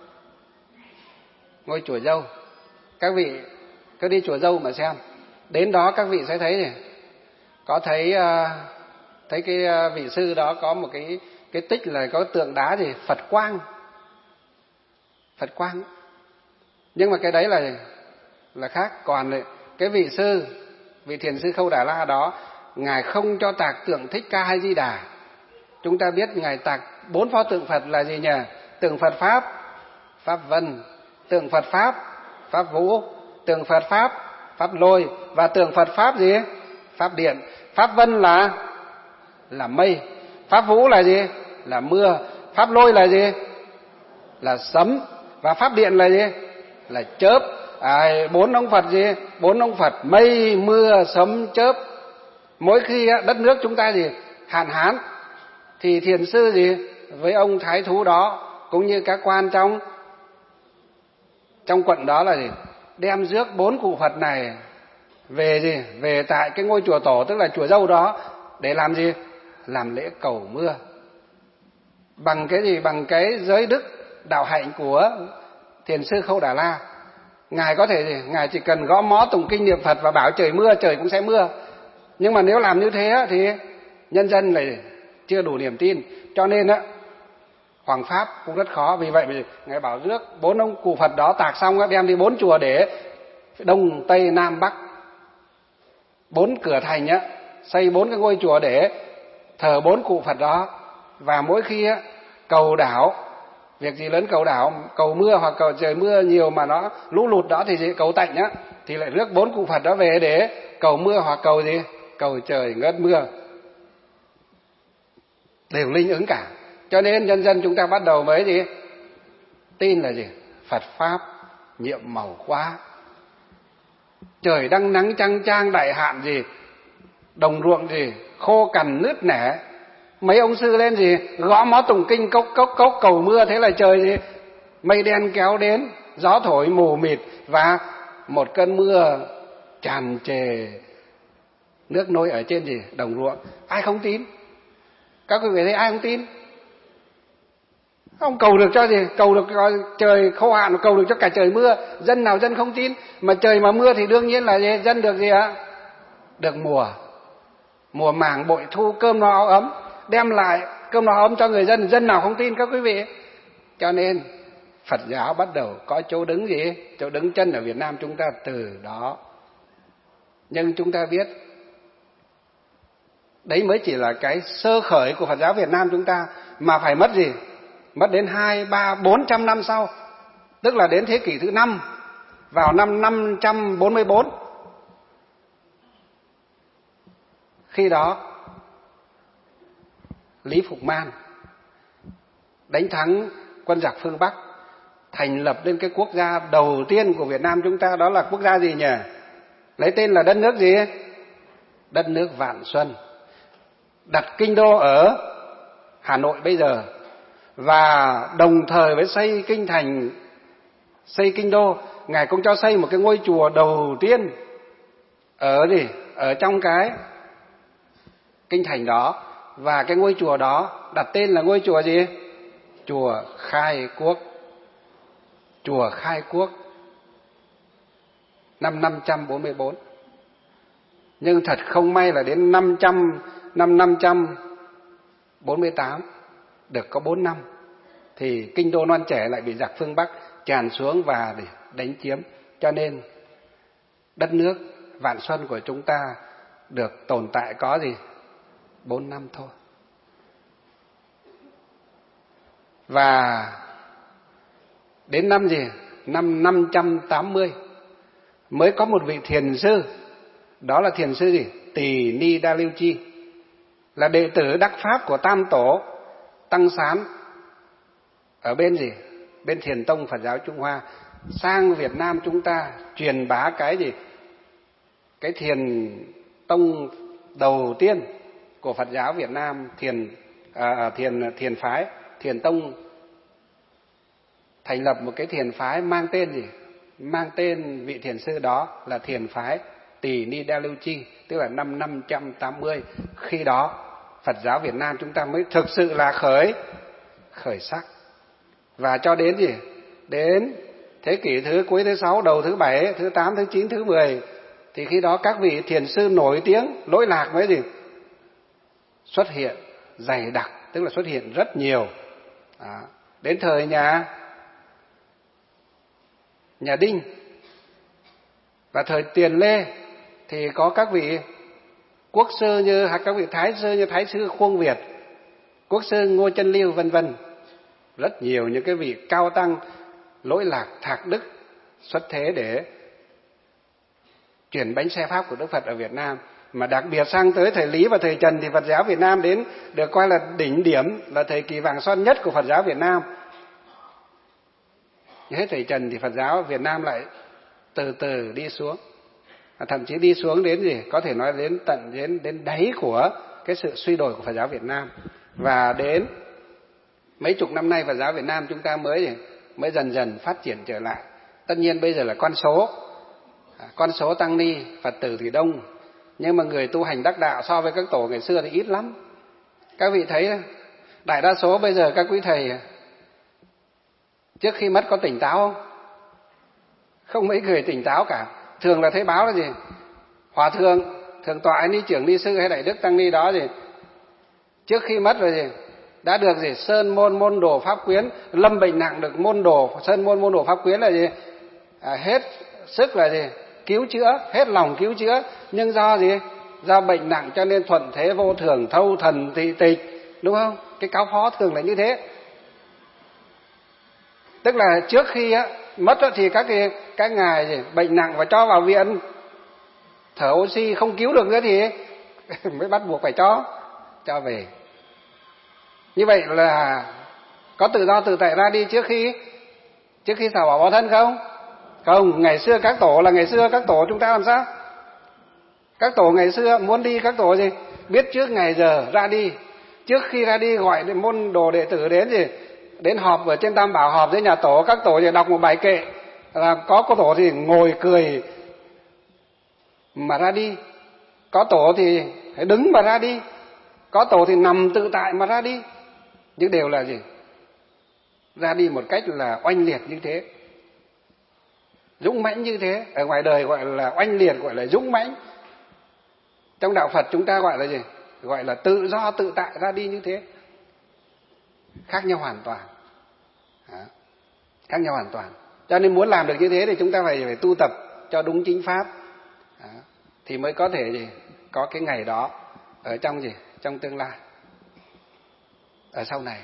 Ngôi chùa Dâu. Các vị cứ đi chùa Dâu mà xem. Đến đó các vị sẽ thấy này, có thấy thấy cái vị sư đó có một cái cái tích là có tượng đá gì? Phật Quang. Phật Quang. Nhưng mà cái đấy là là khác. Còn cái vị sư Vị thiền sư Khâu Đà La đó, ngài không cho tạc tượng Thích Ca hay Di Đà. Chúng ta biết ngài tạc bốn pho tượng Phật là gì nhỉ? Tượng Phật Pháp, Pháp Vân, tượng Phật Pháp, Pháp Vũ, tượng Phật Pháp, Pháp Lôi, và tượng Phật Pháp gì? Pháp Điện. Pháp Vân là là mây, Pháp Vũ là gì? Là mưa, Pháp Lôi là gì? Là sấm, và Pháp Điện là gì? Là chớp. À, bốn ông Phật gì? Bốn ông Phật mây, mưa, sấm, chớp. Mỗi khi đất nước chúng ta gì? Hạn hán thì thiền sư gì? Với ông thái thú đó cũng như các quan trong trong quận đó là gì? Đem rước bốn cụ Phật này về gì? Về tại cái ngôi chùa tổ, tức là chùa Dâu đó, để làm gì? Làm lễ cầu mưa. Bằng cái gì? Bằng cái giới đức đạo hạnh của thiền sư Khâu Đà La. Ngài có thể gì? Ngài chỉ cần gõ mõ tụng kinh niệm Phật và bảo trời mưa, trời cũng sẽ mưa. Nhưng mà nếu làm như thế thì nhân dân lại chưa đủ niềm tin. Cho nên á, Hoàng Pháp cũng rất khó. Vì vậy ngài bảo rước bốn ông cụ Phật đó tạc xong đem đi bốn chùa để Đông, Tây, Nam, Bắc, bốn cửa thành á, xây bốn cái ngôi chùa để thờ bốn cụ Phật đó. Và mỗi khi á, cầu đảo, việc gì lớn cầu đảo, cầu mưa hoặc cầu trời mưa nhiều mà nó lũ lụt đó thì gì? Cầu tạnh á, thì lại rước bốn cụ Phật đó về để cầu mưa hoặc cầu gì? Cầu trời ngớt mưa. Đều linh ứng cả. Cho nên nhân dân chúng ta bắt đầu mới gì? Tin là gì? Phật Pháp nhiệm màu quá. Trời đang nắng chang chang đại hạn gì? Đồng ruộng gì? Khô cằn nứt nẻ. Mấy ông sư lên gì? Gõ mõ tụng kinh cốc cốc cốc cầu mưa. Thế là trời gì? Mây đen kéo đến, gió thổi mù mịt, và một cơn mưa tràn trề nước nôi ở trên gì? Đồng ruộng. Ai không tin? Các quý vị thấy ai không tin? Không cầu được cho gì? Cầu được cho trời khô hạn, cầu được cho cả trời mưa. Dân nào dân không tin? Mà trời mà mưa thì đương nhiên là gì? Dân được gì ạ? Được mùa. Mùa màng bội thu, cơm no áo ấm. Đem lại cơm no áo ấm cho người dân. Dân nào không tin các quý vị? Cho nên Phật giáo bắt đầu có chỗ đứng gì? Chỗ đứng chân ở Việt Nam chúng ta từ đó. Nhưng chúng ta biết đấy mới chỉ là cái sơ khởi của Phật giáo Việt Nam chúng ta. Mà phải mất gì? Mất đến hai, ba, bốn trăm năm sau. Tức là đến thế kỷ thứ năm, vào năm năm trăm bốn mươi bốn. Khi đó Lý Phục Man đánh thắng quân giặc phương Bắc, thành lập lên cái quốc gia đầu tiên của Việt Nam chúng ta. Đó là quốc gia gì nhỉ? Lấy tên là đất nước gì? Đất nước Vạn Xuân. Đặt kinh đô ở Hà Nội bây giờ. Và đồng thời với xây kinh thành, xây kinh đô, ngài cũng cho xây một cái ngôi chùa đầu tiên ở gì? Ở trong cái kinh thành đó. Và cái ngôi chùa đó đặt tên là ngôi chùa gì? Chùa Khai Quốc. Chùa Khai Quốc năm năm trăm bốn mươi bốn. Nhưng thật không may là đến năm trăm, năm năm trăm bốn mươi tám, được có bốn năm, thì kinh đô Non Trẻ lại bị giặc phương Bắc tràn xuống và để đánh chiếm. Cho nên đất nước Vạn Xuân của chúng ta được tồn tại có gì? Bốn năm thôi. Và đến năm gì? Năm năm trăm tám mươi mới có một vị thiền sư. Đó là thiền sư gì? Tỳ Ni Đa Lưu Chi, là đệ tử đắc pháp của Tam Tổ Tăng Sán ở bên gì? Bên Thiền Tông Phật giáo Trung Hoa, sang Việt Nam chúng ta truyền bá cái gì? Cái Thiền Tông đầu tiên của Phật giáo Việt Nam, thiền à, thiền thiền phái Thiền Tông, thành lập một cái thiền phái mang tên gì? Mang tên vị thiền sư đó là thiền phái Tỳ Ni Đa Lưu Chi, tức là năm năm trăm tám mươi. Khi đó Phật giáo Việt Nam chúng ta mới thực sự là khởi khởi sắc. Và cho đến gì? Đến thế kỷ thứ cuối thứ sáu, đầu thứ bảy, thứ tám, thứ chín, thứ mười, thì khi đó các vị thiền sư nổi tiếng lỗi lạc mới gì? Xuất hiện dày đặc, tức là xuất hiện rất nhiều. Đó. Đến thời nhà nhà Đinh và thời Tiền Lê thì có các vị quốc sư như hoặc các vị thái sư như Thái sư Khuông Việt, quốc sư Ngô Chân Lưu vân vân, rất nhiều những cái vị cao tăng lỗi lạc thạc đức xuất thế để chuyển bánh xe pháp của Đức Phật ở Việt Nam. Mà đặc biệt sang tới thời Lý và thời Trần thì Phật giáo Việt Nam đến được coi là đỉnh điểm, là thời kỳ vàng son nhất của Phật giáo Việt Nam. Hết thời Trần thì Phật giáo Việt Nam lại từ từ đi xuống, thậm chí đi xuống đến gì có thể nói đến tận đến đến đáy của cái sự suy đồi của Phật giáo Việt Nam. Và đến mấy chục năm nay Phật giáo Việt Nam chúng ta mới mới dần dần phát triển trở lại. Tất nhiên bây giờ là con số con số tăng ni Phật tử thì đông, nhưng mà người tu hành đắc đạo so với các tổ ngày xưa thì ít lắm. Các vị thấy đại đa số bây giờ các quý thầy trước khi mất có tỉnh táo không? Không mấy người tỉnh táo cả. Thường là thấy báo là gì? Hòa thượng, thượng tọa ni trưởng ni sư hay đại đức tăng ni đó gì trước khi mất rồi gì đã được gì sơn môn môn đồ pháp quyến, lâm bệnh nặng được môn đồ sơn môn môn đồ pháp quyến là gì à, hết sức là gì cứu chữa, hết lòng cứu chữa, nhưng do gì do bệnh nặng cho nên thuận thế vô thường, thâu thần thị tịch, đúng không? Cái cáo phó thường là như thế. Tức là trước khi á, mất á, thì các cái, các ngài gì, bệnh nặng và cho vào viện thở oxy không cứu được nữa thì mới bắt buộc phải cho cho về. Như vậy là có tự do tự tại ra đi trước khi trước khi xả bỏ báo thân không? Không, ngày xưa các tổ là ngày xưa các tổ chúng ta làm sao? Các tổ ngày xưa muốn đi các tổ gì biết trước ngày giờ ra đi, trước khi ra đi gọi môn đồ đệ tử đến gì đến họp ở trên Tam Bảo, họp với nhà tổ, các tổ thì đọc một bài kệ, là có có tổ thì ngồi cười mà ra đi, có tổ thì phải đứng mà ra đi, có tổ thì nằm tự tại mà ra đi. Nhưng đều là gì ra đi một cách là oanh liệt như thế, dũng mãnh như thế. Ở ngoài đời gọi là oanh liệt, gọi là dũng mãnh. Trong đạo Phật chúng ta gọi là gì? Gọi là tự do tự tại ra đi như thế. Khác nhau hoàn toàn. Đó. Khác nhau hoàn toàn. Cho nên muốn làm được như thế thì chúng ta phải phải tu tập cho đúng chính pháp. Đó. Thì mới có thể gì có cái ngày đó ở trong gì trong tương lai, ở sau này.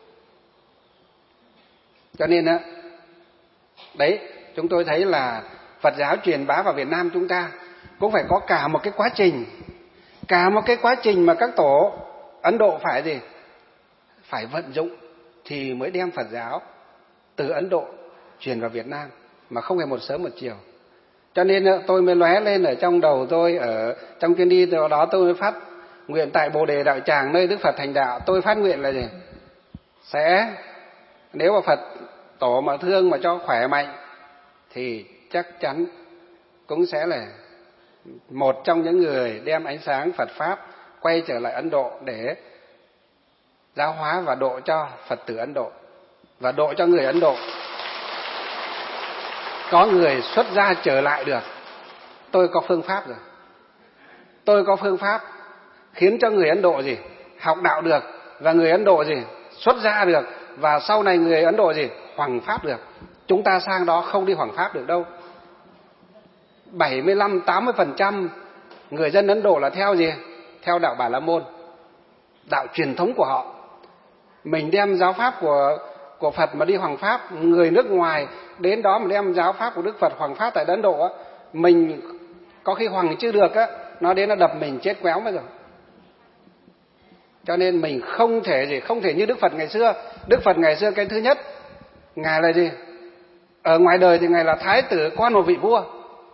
Cho nên á, đấy chúng tôi thấy là Phật giáo truyền bá vào Việt Nam chúng ta cũng phải có cả một cái quá trình, cả một cái quá trình mà các tổ Ấn Độ phải gì phải vận dụng thì mới đem Phật giáo từ Ấn Độ truyền vào Việt Nam, mà không phải một sớm một chiều. Cho nên tôi mới lóe lên ở trong đầu tôi, ở trong chuyến đi đó tôi mới phát nguyện tại Bồ Đề Đạo Tràng nơi Đức Phật thành đạo. Tôi phát nguyện là gì? Sẽ nếu mà Phật tổ mà thương mà cho khỏe mạnh thì chắc chắn cũng sẽ là một trong những người đem ánh sáng Phật Pháp quay trở lại Ấn Độ để giáo hóa và độ cho Phật tử Ấn Độ, và độ cho người Ấn Độ có người xuất gia trở lại được. Tôi có phương pháp rồi. Tôi có phương pháp khiến cho người Ấn Độ gì học đạo được, và người Ấn Độ gì xuất gia được, và sau này người Ấn Độ gì hoằng pháp được. Chúng ta sang đó không đi hoằng pháp được đâu. bảy mươi lăm đến tám mươi phần trăm người dân Ấn Độ là theo gì? Theo đạo Bà La Môn, đạo truyền thống của họ. Mình đem giáo pháp của của Phật mà đi hoằng pháp, người nước ngoài đến đó mà đem giáo pháp của Đức Phật hoằng pháp tại Ấn Độ á, mình có khi hoằng chưa được á, nó đến nó đập mình chết quéo mất rồi. Cho nên mình không thể gì không thể như Đức Phật ngày xưa. Đức Phật ngày xưa cái thứ nhất, ngài là gì? Ở ngoài đời thì ngài là thái tử con một vị vua.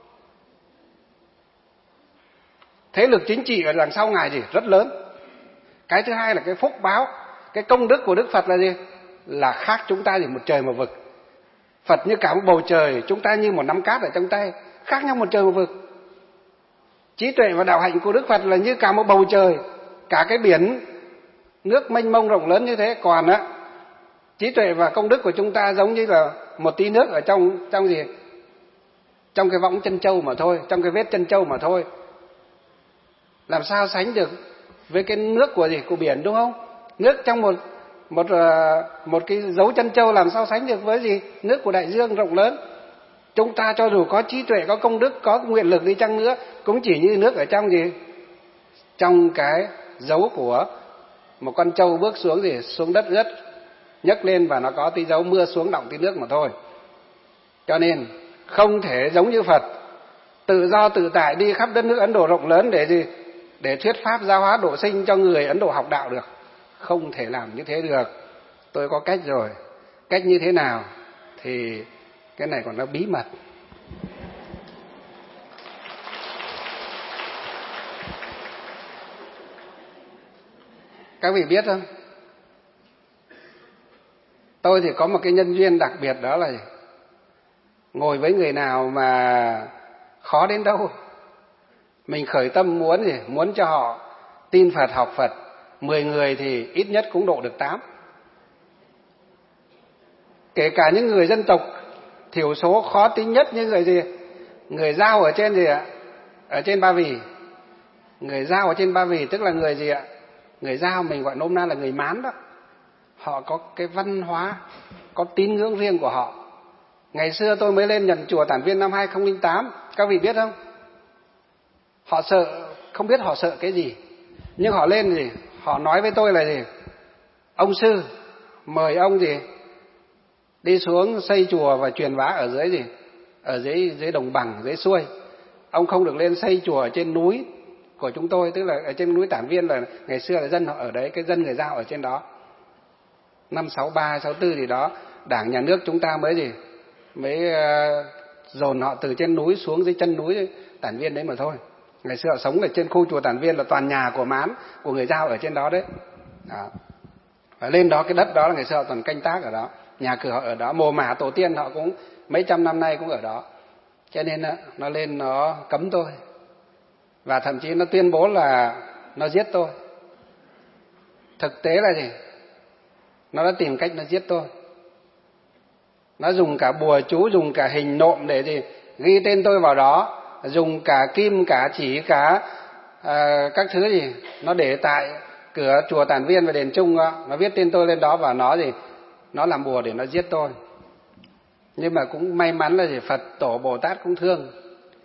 Thế lực chính trị ở đằng sau ngài gì rất lớn. Cái thứ hai là cái phúc báo, cái công đức của Đức Phật là gì? Là khác chúng ta gì một trời một vực. Phật như cả một bầu trời, chúng ta như một nắm cát ở trong tay, khác nhau một trời một vực. Trí tuệ và đạo hạnh của Đức Phật là như cả một bầu trời, cả cái biển nước mênh mông rộng lớn như thế. Còn á, trí tuệ và công đức của chúng ta giống như là một tí nước ở trong trong gì? Trong cái võng chân trâu mà thôi, trong cái vết chân trâu mà thôi. Làm sao sánh được với cái nước của gì? Của biển, đúng không? Nước trong một một một cái dấu chân trâu làm sao sánh được với gì? Nước của đại dương rộng lớn. Chúng ta cho dù có trí tuệ, có công đức, có nguyện lực đi chăng nữa, cũng chỉ như nước ở trong gì? Trong cái dấu của một con trâu bước xuống gì? Xuống đất ướt, nhấc lên và nó có tí dấu mưa xuống đọng tí nước mà thôi. Cho nên không thể giống như Phật, tự do tự tại đi khắp đất nước Ấn Độ rộng lớn để gì? Để thuyết pháp giáo hóa độ sinh cho người Ấn Độ học đạo được. Không thể làm như thế được. Tôi có cách rồi. Cách như thế nào? Thì cái này còn nó bí mật. Các vị biết không? Tôi thì có một cái nhân duyên đặc biệt, đó là gì? Ngồi với người nào mà khó đến đâu, mình khởi tâm muốn gì? Muốn cho họ tin Phật, học Phật, mười người thì ít nhất cũng độ được tám. Kể cả những người dân tộc thiểu số khó tính nhất như người gì? Người Dao ở trên gì ạ? Ở trên Ba Vì. Người Dao ở trên Ba Vì tức là người gì ạ? Người Dao mình gọi nôm na là người Mán đó. Họ có cái văn hóa, có tín ngưỡng riêng của họ. Ngày xưa tôi mới lên nhận chùa Tản Viên năm hai không không tám, các vị biết không? Họ sợ, không biết họ sợ cái gì. Nhưng họ lên gì? Họ nói với tôi là gì? Ông sư, mời ông gì? Đi xuống xây chùa và truyền bá ở dưới gì? Ở dưới dưới đồng bằng, dưới xuôi. Ông không được lên xây chùa ở trên núi của chúng tôi, tức là ở trên núi Tản Viên, là ngày xưa là dân họ ở đấy, cái dân người Dao ở trên đó. Năm sáu ba, sáu tư thì đó, Đảng nhà nước chúng ta mới gì? Mới uh, dồn họ từ trên núi xuống dưới chân núi Tản Viên đấy mà thôi. Ngày xưa họ sống ở trên khu chùa Tản Viên là toàn nhà của Mán, của người Dao ở trên đó đấy. Đó. Và lên đó, cái đất đó là ngày xưa họ toàn canh tác ở đó, nhà cửa họ ở đó, mồ mả tổ tiên họ cũng mấy trăm năm nay cũng ở đó. Cho nên nó lên nó cấm tôi, và thậm chí nó tuyên bố là nó giết tôi. Thực tế là gì? Nó đã tìm cách nó giết tôi. Nó dùng cả bùa chú, dùng cả hình nộm để gì? Ghi tên tôi vào đó, dùng cả kim, cả chỉ, cả à, các thứ gì. Nó để tại cửa chùa Tản Viên và đền Trung đó. Nó viết tên tôi lên đó và nó gì? Nó làm bùa để nó giết tôi. Nhưng mà cũng may mắn là gì? Phật Tổ Bồ Tát cũng thương.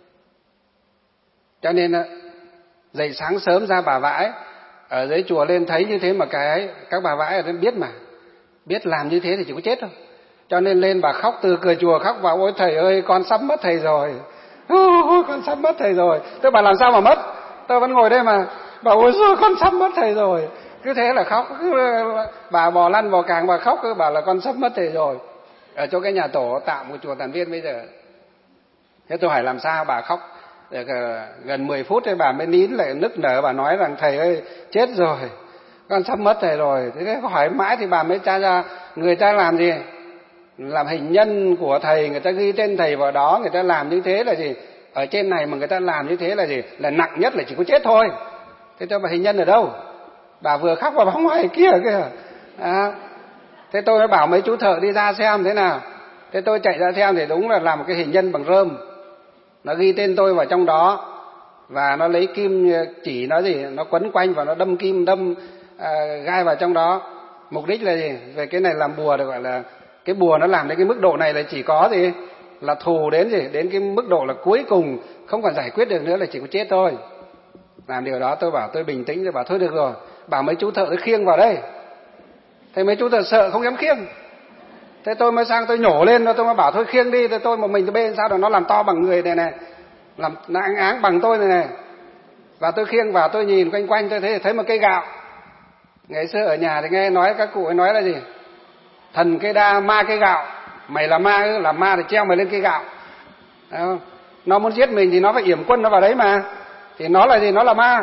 Cho nên dậy sáng sớm ra bà vãi, ở dưới chùa lên thấy như thế mà cái các bà vãi ở đây biết mà, biết làm như thế thì chỉ có chết thôi. Cho nên lên bà khóc, từ cửa chùa khóc vào: ôi thầy ơi, con sắp mất thầy rồi. Ôi, con sắp mất thầy rồi. Tôi bảo làm sao mà mất? Tôi vẫn ngồi đây mà. Bảo ôi giời, con sắp mất thầy rồi. Cứ thế là khóc, cứ bà bò lăn bò càng bà khóc, cứ bảo là con sắp mất thầy rồi. Ở chỗ cái nhà tổ tạm của chùa Tản Viên bây giờ. Thế tôi hỏi làm sao? Bà khóc được gần mười phút thì bà mới nín lại nức nở, bà nói rằng thầy ơi, chết rồi, con sắp mất thầy rồi. Thế hỏi mãi thì bà mới tra ra người ta làm gì? Làm hình nhân của thầy, người ta ghi tên thầy vào đó, người ta làm như thế là gì? Ở trên này mà người ta làm như thế là gì? Là nặng nhất là chỉ có chết thôi. Thế cho bà hình nhân ở đâu? Bà vừa khóc vào bóng ngoài kia kìa. À, thế tôi mới bảo mấy chú thợ đi ra xem thế nào. Thế tôi chạy ra xem thì đúng là làm một cái hình nhân bằng rơm. Nó ghi tên tôi vào trong đó, và nó lấy kim chỉ nó gì, nó quấn quanh và nó đâm kim, đâm à, gai vào trong đó. Mục đích là gì? Về cái này làm bùa được gọi là, cái bùa nó làm đến cái mức độ này là chỉ có gì? Là thù đến gì? Đến cái mức độ là cuối cùng không còn giải quyết được nữa, là chỉ có chết thôi. Làm điều đó tôi bảo tôi bình tĩnh, tôi bảo thôi được rồi, bảo mấy chú thợ khiêng vào đây. Thế mấy chú thợ sợ không dám khiêng. Thế tôi mới sang tôi nhổ lên, tôi mới bảo thôi khiêng đi. Thế tôi một mình tôi bên sao đó, nó làm to bằng người này này, làm áng áng bằng tôi này này. Và tôi khiêng vào, tôi nhìn quanh quanh, tôi thấy thấy một cây gạo. Ngày xưa ở nhà thì nghe nói các cụ ấy nói là gì? Thần cây đa, ma cây gạo. Mày là ma, là ma thì treo mày lên cây gạo. Đấy không? Nó muốn giết mình thì nó phải yểm quân nó vào đấy mà. Thì nó là gì? Nó là ma.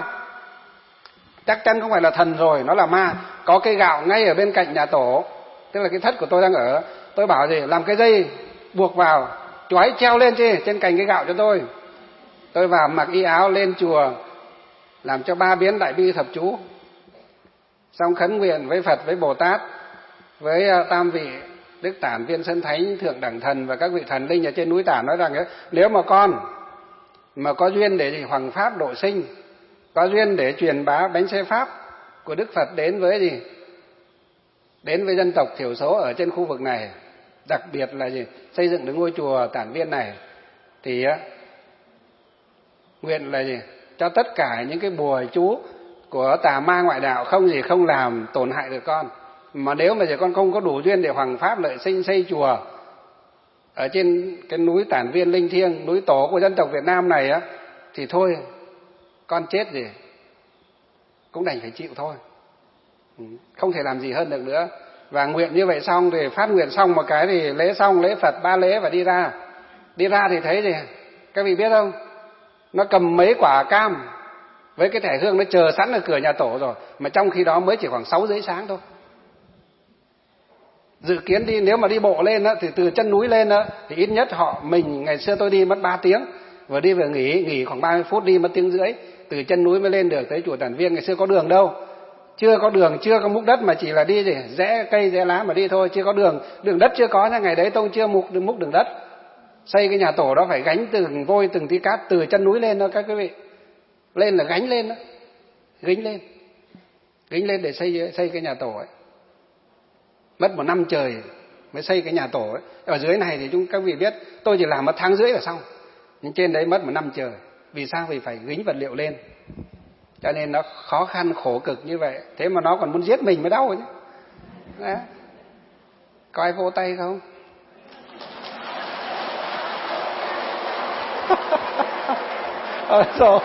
Chắc chắn không phải là thần rồi, nó là ma. Có cây gạo ngay ở bên cạnh nhà tổ, tức là cái thất của tôi đang ở. Tôi bảo gì? Làm cái dây buộc vào, chói treo lên trên, trên cành cây gạo cho tôi. Tôi vào mặc y áo lên chùa, làm cho ba biến đại bi thập chú, xong khấn nguyện với Phật, với Bồ Tát, với tam vị Đức Tản Viên Sơn Thánh, Thượng Đẳng Thần và các vị thần linh ở trên núi Tản, nói rằng ấy, nếu mà con mà có duyên để hoằng pháp độ sinh, có duyên để truyền bá bánh xe pháp của Đức Phật đến với gì? Đến với dân tộc thiểu số ở trên khu vực này, Đặc biệt là gì? Xây dựng được ngôi chùa Tản Viên này thì á, nguyện là gì? Cho tất cả những cái bùa chú của tà ma ngoại đạo không gì không làm tổn hại được con. Mà nếu mà giờ con không có đủ duyên để hoằng pháp lợi sinh xây chùa ở trên cái núi Tản Viên linh thiêng, núi tổ của dân tộc Việt Nam này á, thì thôi, con chết gì cũng đành phải chịu thôi, không thể làm gì hơn được nữa. Và nguyện như vậy xong thì phát nguyện xong một cái thì lễ xong, lễ Phật ba lễ và đi ra. Đi ra thì thấy gì? Các vị biết không? Nó cầm mấy quả cam với cái thẻ hương nó chờ sẵn ở cửa nhà tổ rồi, mà trong khi đó mới chỉ khoảng sáu rưỡi sáng thôi. Dự kiến đi, nếu mà đi bộ lên á, thì từ chân núi lên á, thì ít nhất họ mình ngày xưa tôi đi mất ba tiếng, vừa đi vừa nghỉ, nghỉ khoảng ba mươi phút, đi mất tiếng rưỡi, từ chân núi mới lên được tới chùa Tản Viên. Ngày xưa có đường đâu, chưa có đường, chưa có múc đất, mà chỉ là đi gì rẽ cây rẽ lá mà đi thôi, chưa có đường, đường đất chưa có nha. Ngày đấy tôi chưa múc múc đường đất, xây cái nhà tổ đó phải gánh từng vôi từng tí cát từ chân núi lên đó các quý vị, lên là gánh lên đó, gánh lên, gánh lên để xây xây cái nhà tổ ấy. Mất một năm trời mới xây cái nhà tổ ấy. Ở dưới này thì chúng các vị biết, tôi chỉ làm một tháng rưỡi là xong, nhưng trên đấy mất một năm trời. Vì sao? Vì phải gánh vật liệu lên, cho nên nó khó khăn khổ cực như vậy. Thế mà nó còn muốn giết mình mới đau chứ. Đấy. Có ai vỗ tay không? Ờ rồi.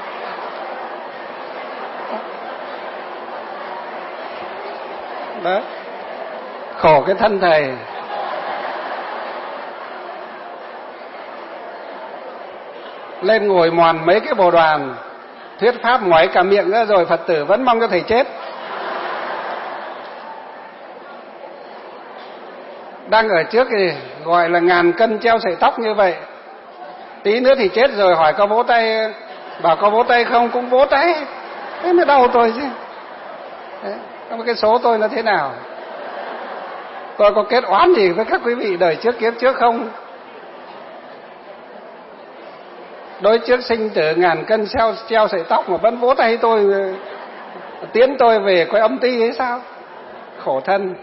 Đó. Khổ cái thân thầy. Lên ngồi mòn mấy cái bồ đoàn, thuyết pháp ngoáy cả miệng nữa rồi, Phật tử vẫn mong cho thầy chết. Đang ở trước thì gọi là ngàn cân treo sợi tóc như vậy, tí nữa thì chết rồi, hỏi có vỗ tay, bảo có vỗ tay không, cũng vỗ tay, thế mới đau tôi chứ. Đấy. Cái số tôi nó thế nào? Tôi có kết oán gì với các quý vị đời trước kiếp trước không? Đối trước sinh tử ngàn cân treo, treo sợi tóc mà vẫn vỗ tay tôi, tiến tôi về coi âm ty ấy sao? Khổ thân.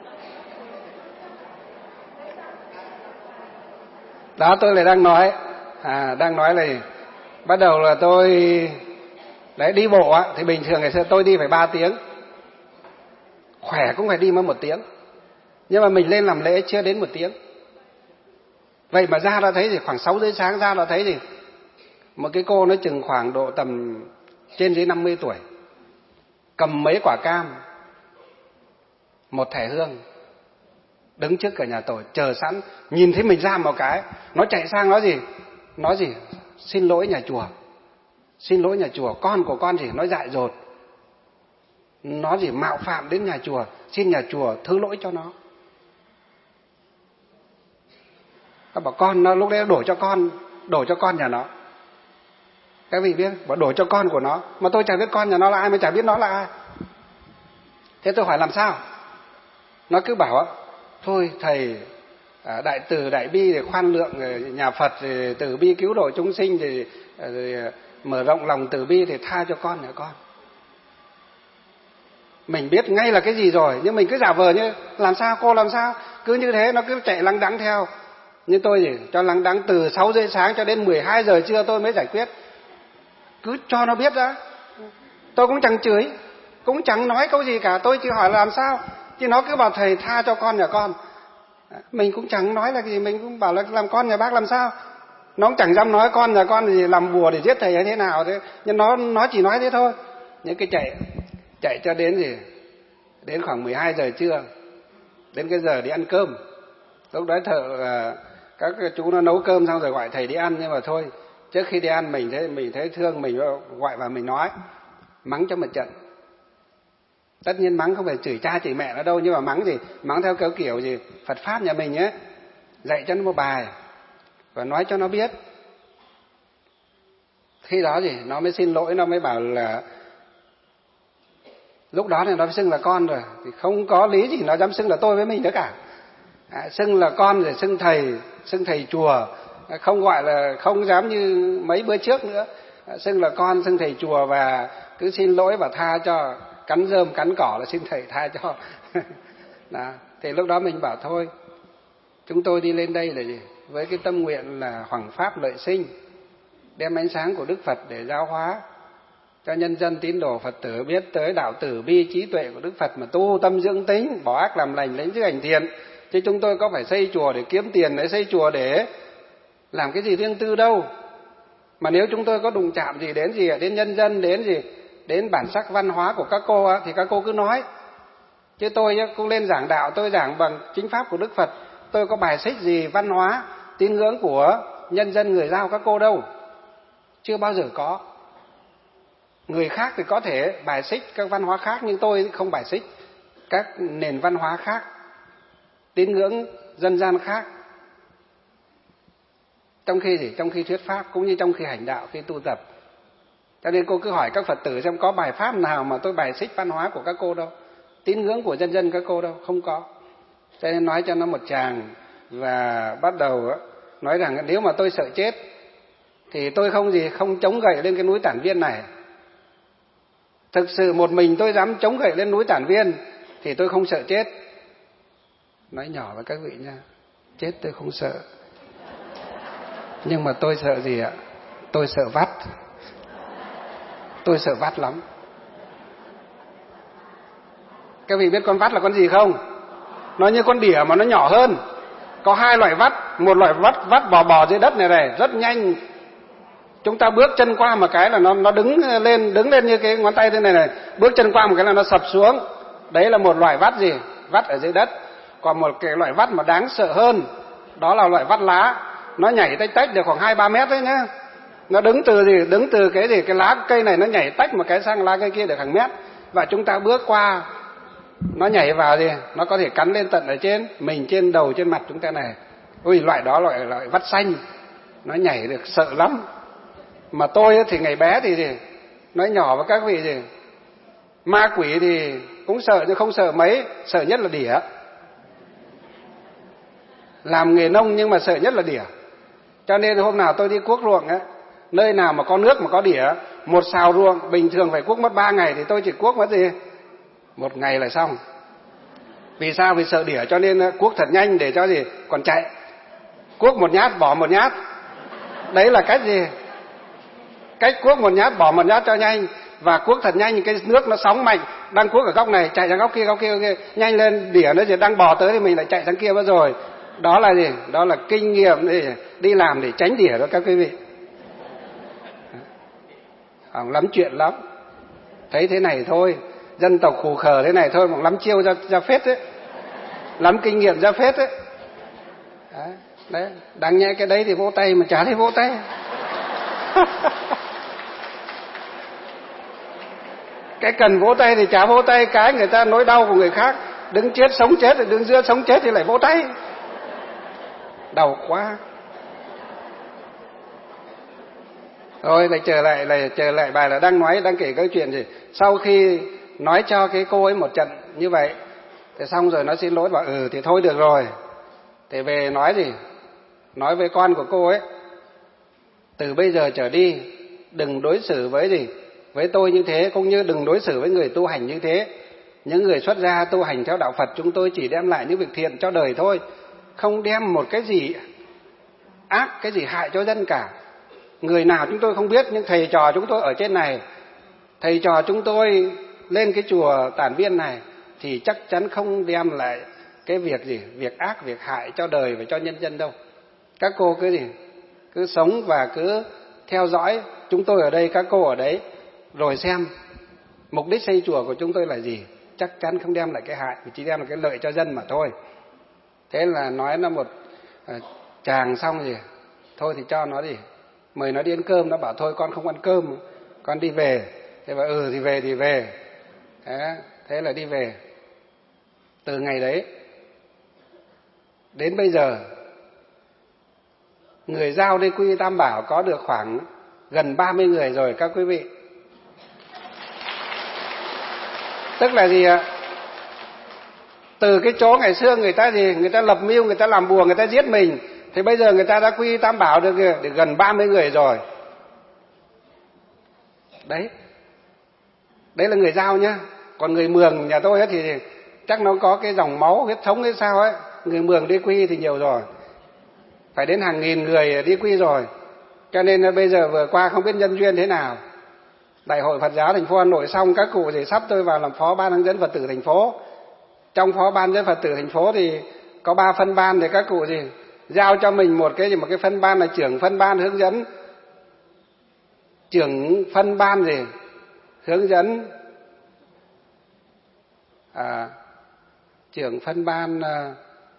Đó, tôi lại đang nói, à, đang nói là bắt đầu là tôi đấy đi bộ á, thì bình thường ngày xưa tôi đi phải ba tiếng, khỏe cũng phải đi mất một tiếng, nhưng mà mình lên làm lễ chưa đến một tiếng. Vậy mà ra đã thấy gì, khoảng sáu rưỡi sáng ra đã thấy gì, một cái cô nó chừng khoảng độ tầm trên dưới năm mươi tuổi, cầm mấy quả cam, một thẻ hương, đứng trước cửa nhà tổ chờ sẵn. Nhìn thấy mình ra một cái, nó chạy sang nói gì, nói gì xin lỗi nhà chùa, xin lỗi nhà chùa, con của con gì nói dại dột, nó gì mạo phạm đến nhà chùa, xin nhà chùa thứ lỗi cho nó. Nó bảo con, nó lúc đấy đổ cho con, đổ cho con nhà nó. Các vị biết, bảo đổ cho con của nó, mà tôi chả biết con nhà nó là ai, mà chả biết nó là ai. Thế tôi hỏi làm sao? Nó cứ bảo thôi thầy đại từ đại bi để khoan lượng nhà Phật, thì từ bi cứu độ chúng sinh, thì rồi mở rộng lòng từ bi thì tha cho con nhà con. Mình biết ngay là cái gì rồi, nhưng mình cứ giả vờ như làm sao cô làm sao, cứ như thế nó cứ chạy lăng đắng theo. Như tôi thì cho lăng đắng từ sáu rưỡi sáng cho đến mười hai giờ trưa tôi mới giải quyết. Cứ cho nó biết đã. Tôi cũng chẳng chửi, cũng chẳng nói câu gì cả, tôi chỉ hỏi là làm sao, chứ nó cứ bảo thầy tha cho con nhà con. Mình cũng chẳng nói là gì, mình cũng bảo là làm con nhà bác làm sao. Nó cũng chẳng dám nói con nhà con thì làm bùa để giết thầy hay thế nào thế, nhưng nó nó chỉ nói thế thôi. Những cái chạy chạy cho đến gì, đến khoảng mười hai giờ trưa, đến cái giờ đi ăn cơm. Lúc đấy thợ các chú nó nấu cơm xong rồi gọi thầy đi ăn, nhưng mà thôi, trước khi đi ăn mình thấy mình thấy thương mình, gọi vào mình nói, mắng cho một trận. Tất nhiên mắng không phải chửi cha chửi mẹ nó đâu, nhưng mà mắng gì, mắng theo kiểu kiểu gì Phật pháp nhà mình ấy, dạy cho nó một bài và nói cho nó biết. Khi đó gì nó mới xin lỗi, nó mới bảo là lúc đó thì nó xưng là con rồi, thì không có lý gì nó dám xưng là tôi với mình nữa cả. À, xưng là con rồi xưng thầy, xưng thầy chùa, không gọi là không dám như mấy bữa trước nữa, à, xưng là con, xưng thầy chùa, và cứ xin lỗi và tha cho, cắn rơm cắn cỏ là xin thầy tha cho. Đó. Thì lúc đó mình bảo thôi, Chúng tôi đi lên đây là gì? Với cái tâm nguyện là hoằng pháp lợi sinh, đem ánh sáng của Đức Phật để giáo hóa cho nhân dân tín đồ Phật tử biết tới đạo tử bi trí tuệ của Đức Phật, mà tu tâm dưỡng tính, bỏ ác làm lành, lấy dữ hành thiện. Chứ chúng tôi có phải xây chùa để kiếm tiền, để xây chùa để làm cái gì riêng tư đâu. Mà nếu chúng tôi có đụng chạm gì đến gì đến nhân dân, đến gì đến bản sắc văn hóa của các cô thì các cô cứ nói. Chứ tôi cũng lên giảng đạo, tôi giảng bằng chính pháp của Đức Phật, tôi có bài xích gì văn hóa tín ngưỡng của nhân dân người Dao các cô đâu, chưa bao giờ có. Người khác thì có thể bài xích các văn hóa khác, nhưng tôi không bài xích các nền văn hóa khác, tín ngưỡng dân gian khác. Trong khi gì? Trong khi thuyết pháp cũng như trong khi hành đạo, khi tu tập. Cho nên cô cứ hỏi các Phật tử xem có bài pháp nào mà tôi bài xích văn hóa của các cô đâu, tín ngưỡng của nhân dân các cô đâu, không có. Cho nên nói cho nó một tràng và bắt đầu nói rằng nếu mà tôi sợ chết thì tôi không gì không chống gậy lên cái núi Tản Viên này. Thực sự một mình tôi dám chống gậy lên núi Tản Viên thì tôi không sợ chết. Nói nhỏ với các vị nha, chết tôi không sợ, nhưng mà tôi sợ gì ạ? Tôi sợ vắt. Tôi sợ vắt lắm. Các vị biết con vắt là con gì không? Nó như con đỉa mà nó nhỏ hơn. Có hai loại vắt, một loại vắt vắt bò bò dưới đất này này, rất nhanh. Chúng ta bước chân qua một cái là nó nó đứng lên, đứng lên như cái ngón tay thế này này, bước chân qua một cái là nó sập xuống. Đấy là một loại vắt gì? Vắt ở dưới đất. Còn một cái loại vắt mà đáng sợ hơn, đó là loại vắt lá. Nó nhảy tách tách được khoảng hai ba mét đấy nhá. Nó đứng từ gì? Đứng từ cái gì? Cái lá cây này nó nhảy tách một cái sang lá cây kia được hàng mét. Và chúng ta bước qua, nó nhảy vào gì? Nó có thể cắn lên tận ở trên mình, trên đầu, trên mặt chúng ta này. Ui, loại đó loại loại vắt xanh, nó nhảy được sợ lắm. Mà tôi thì ngày bé thì gì? Nói nhỏ với các vị gì? Ma quỷ thì cũng sợ nhưng không sợ mấy, sợ nhất là đỉa. Làm nghề nông nhưng mà sợ nhất là đỉa. Cho nên hôm nào tôi đi cuốc ruộng á, nơi nào mà có nước mà có đỉa, một xào ruộng bình thường phải cuốc mất ba ngày thì tôi chỉ cuốc mất gì? Một ngày là xong. Vì sao? Vì sợ đỉa cho nên cuốc thật nhanh để cho gì? Còn chạy. Cuốc một nhát bỏ một nhát. Đấy là cách gì? Cách cuốc một nhát bỏ một nhát cho nhanh. Và cuốc thật nhanh, cái nước nó sóng mạnh, đang cuốc ở góc này chạy sang góc kia, góc kia, góc kia, nhanh lên, đỉa nó chỉ đang bò tới thì mình lại chạy sang kia mất rồi. Đó là gì? Đó là kinh nghiệm để đi làm để tránh đỉa đó các quý vị. Hỏng lắm chuyện lắm. Thấy thế này thôi, dân tộc khù khờ thế này thôi mà lắm chiêu ra, ra phết đấy, lắm kinh nghiệm ra phết đấy. Đấy, đấy. Đáng nhẽ cái đấy thì vỗ tay mà chả thấy vỗ tay. Cái cần vỗ tay thì chả vỗ tay, cái người ta nỗi đau của người khác, đứng chết sống chết rồi đứng giữa sống chết thì lại vỗ tay. Đau quá. Rồi lại trở lại lại trở lại bài là đang nói đang kể câu chuyện gì. Sau khi nói cho cái cô ấy một trận như vậy thì xong rồi nó xin lỗi, bảo ừ thì thôi được rồi. Thì về nói gì? Nói với con của cô ấy, từ bây giờ trở đi đừng đối xử với gì? Với tôi như thế, cũng như đừng đối xử với người tu hành như thế. Những người xuất gia tu hành theo đạo Phật, chúng tôi chỉ đem lại những việc thiện cho đời thôi, không đem một cái gì ác, cái gì hại cho dân cả. Người nào chúng tôi không biết, nhưng thầy trò chúng tôi ở trên này, thầy trò chúng tôi lên cái chùa Tản Viên này thì chắc chắn không đem lại cái việc gì, việc ác, việc hại cho đời và cho nhân dân đâu. Các cô cứ gì, cứ sống và cứ theo dõi chúng tôi ở đây, các cô ở đấy, rồi xem mục đích xây chùa của chúng tôi là gì. Chắc chắn không đem lại cái hại, chỉ đem lại cái lợi cho dân mà thôi. Thế là nói nó một à, chàng xong gì, thôi thì cho nó gì, mời nó đi ăn cơm. Nó bảo thôi con không ăn cơm, con đi về. Thế bảo ừ thì về thì về. Thế, thế là đi về. Từ ngày đấy đến bây giờ, người Dao đây quy Tam Bảo có được khoảng gần ba mươi người rồi các quý vị. Tức là gì ạ? Từ cái chỗ ngày xưa người ta gì, người ta lập mưu, người ta làm bùa, người ta giết mình, thì bây giờ người ta đã quy Tam Bảo được, được gần ba mươi người rồi. Đấy. Đấy là người Dao nhá. Còn người Mường nhà tôi ấy thì chắc nó có cái dòng máu huyết thống hay sao ấy, người Mường đi quy thì nhiều rồi, phải đến hàng nghìn người đi quy rồi. Cho nên bây giờ vừa qua không biết nhân duyên thế nào, Đại hội Phật giáo thành phố Hà Nội xong, các cụ thì sắp tôi vào làm phó ban hướng dẫn Phật tử thành phố. Trong phó ban hướng dẫn Phật tử thành phố thì có ba phân ban, thì các cụ gì giao cho mình một cái gì một cái phân ban là trưởng phân ban hướng dẫn, trưởng phân ban gì hướng dẫn à, trưởng phân ban à,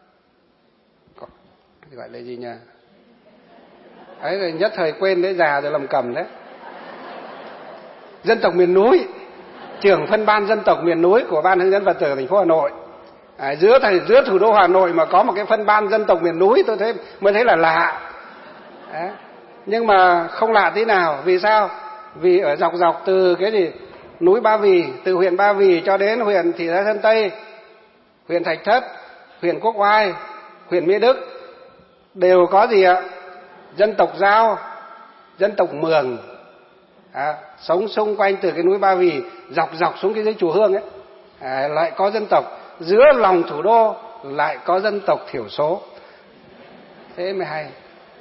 gọi là gì nhỉ? Ấy rồi nhất thời quên đấy, già rồi lầm cầm đấy. Dân tộc miền núi, trưởng phân ban dân tộc miền núi của ban hướng dẫn Phật tử thành phố Hà Nội. À, giữa thầy giữa thủ đô Hà Nội mà có một cái phân ban dân tộc miền núi, tôi thấy mới thấy là lạ. Đấy. Nhưng mà không lạ tí nào, vì sao? Vì ở dọc dọc từ cái gì núi Ba Vì, từ huyện Ba Vì cho đến huyện thị xã Sơn Tây, huyện Thạch Thất, huyện Quốc Oai, huyện Mỹ Đức đều có gì ạ? Dân tộc Dao, dân tộc Mường, à, sống xung quanh từ cái núi Ba Vì dọc dọc xuống cái dưới Chùa Hương ấy, à, lại có dân tộc. Giữa lòng thủ đô lại có dân tộc thiểu số, thế mới hay.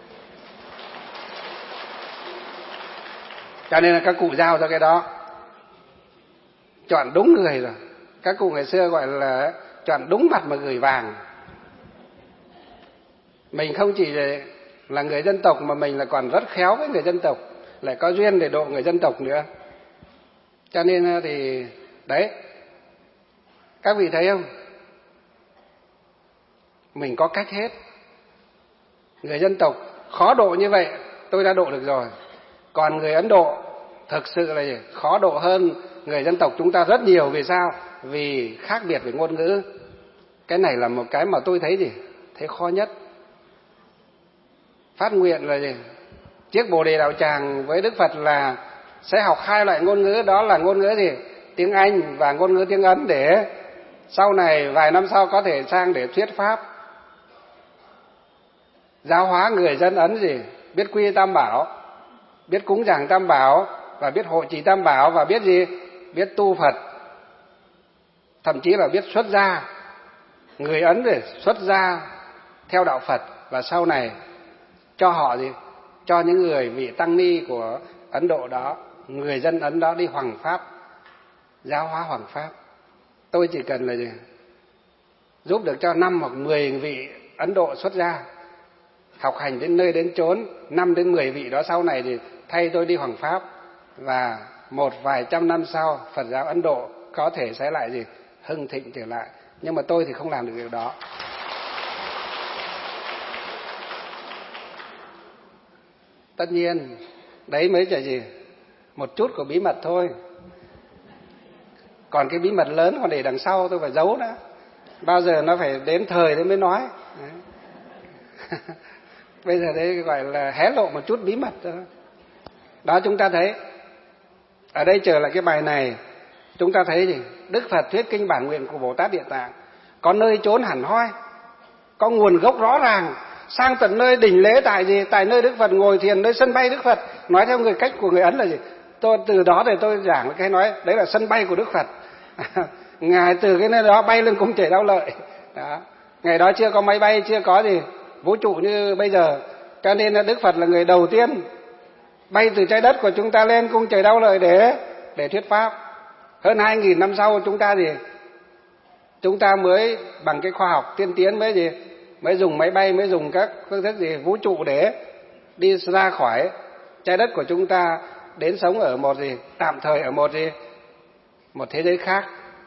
Cho nên là các cụ giao cho cái đó, chọn đúng người rồi. Các cụ ngày xưa gọi là chọn đúng mặt mà gửi vàng. Mình không chỉ là người dân tộc mà mình là còn rất khéo với người dân tộc, lại có duyên để độ người dân tộc nữa. Cho nên thì đấy, các vị thấy không? Mình có cách hết. Người dân tộc khó độ như vậy tôi đã độ được rồi. Còn người Ấn Độ thực sự là gì? Khó độ hơn người dân tộc chúng ta rất nhiều. Vì sao? Vì khác biệt về ngôn ngữ. Cái này là một cái mà tôi thấy gì? Thấy khó nhất. Phát nguyện là gì? Chiếc Bồ Đề Đạo Tràng với Đức Phật là sẽ học hai loại ngôn ngữ, đó là ngôn ngữ gì? Tiếng Anh và ngôn ngữ tiếng Ấn, để sau này vài năm sau có thể sang để thuyết pháp, giáo hóa người dân Ấn gì? Biết quy y Tam Bảo, biết cúng dường Tam Bảo, và biết hộ trì Tam Bảo, và biết gì? Biết tu Phật, thậm chí là biết xuất gia. Người Ấn để xuất gia theo đạo Phật, và sau này cho họ gì? Cho những người vị tăng ni của Ấn Độ đó, người dân Ấn đó đi hoằng pháp, giáo hóa hoằng pháp. Tôi chỉ cần là gì? Giúp được cho năm hoặc mười vị Ấn Độ xuất gia, học hành đến nơi đến chốn, năm đến mười vị đó sau này thì thay tôi đi hoằng pháp, và một vài trăm năm sau Phật giáo Ấn Độ có thể sẽ lại gì? Hưng thịnh trở lại. Nhưng mà tôi thì không làm được điều đó. Tất nhiên, đấy mới là gì? Một chút của bí mật thôi. Còn cái bí mật lớn còn để đằng sau tôi phải giấu đó. Bao giờ nó phải đến thời đấy mới nói. Đấy. Bây giờ đấy gọi là hé lộ một chút bí mật thôi. Đó, chúng ta thấy. Ở đây trở lại cái bài này, chúng ta thấy gì? Đức Phật thuyết kinh bản nguyện của Bồ Tát Địa Tạng có nơi chốn hẳn hoi, có nguồn gốc rõ ràng, sang tận nơi đỉnh lễ tại gì? Tại nơi Đức Phật ngồi thiền, nơi sân bay Đức Phật. Nói theo người cách của người Ấn là gì? Tôi từ đó để tôi giảng cái nói đấy là sân bay của Đức Phật. Ngài từ cái nơi đó bay lên cung trời Đau Lợi. Đó. Ngày đó chưa có máy bay, chưa có gì vũ trụ như bây giờ. Cho nên là Đức Phật là người đầu tiên bay từ trái đất của chúng ta lên cung trời Đau Lợi để để thuyết pháp. Hơn hai nghìn năm sau chúng ta gì? Chúng ta mới bằng cái khoa học tiên tiến mới gì? Mới dùng máy bay, mới dùng các phương thức gì vũ trụ để đi ra khỏi trái đất của chúng ta, đến sống ở một gì? Tạm thời ở một gì? Một thế giới khác.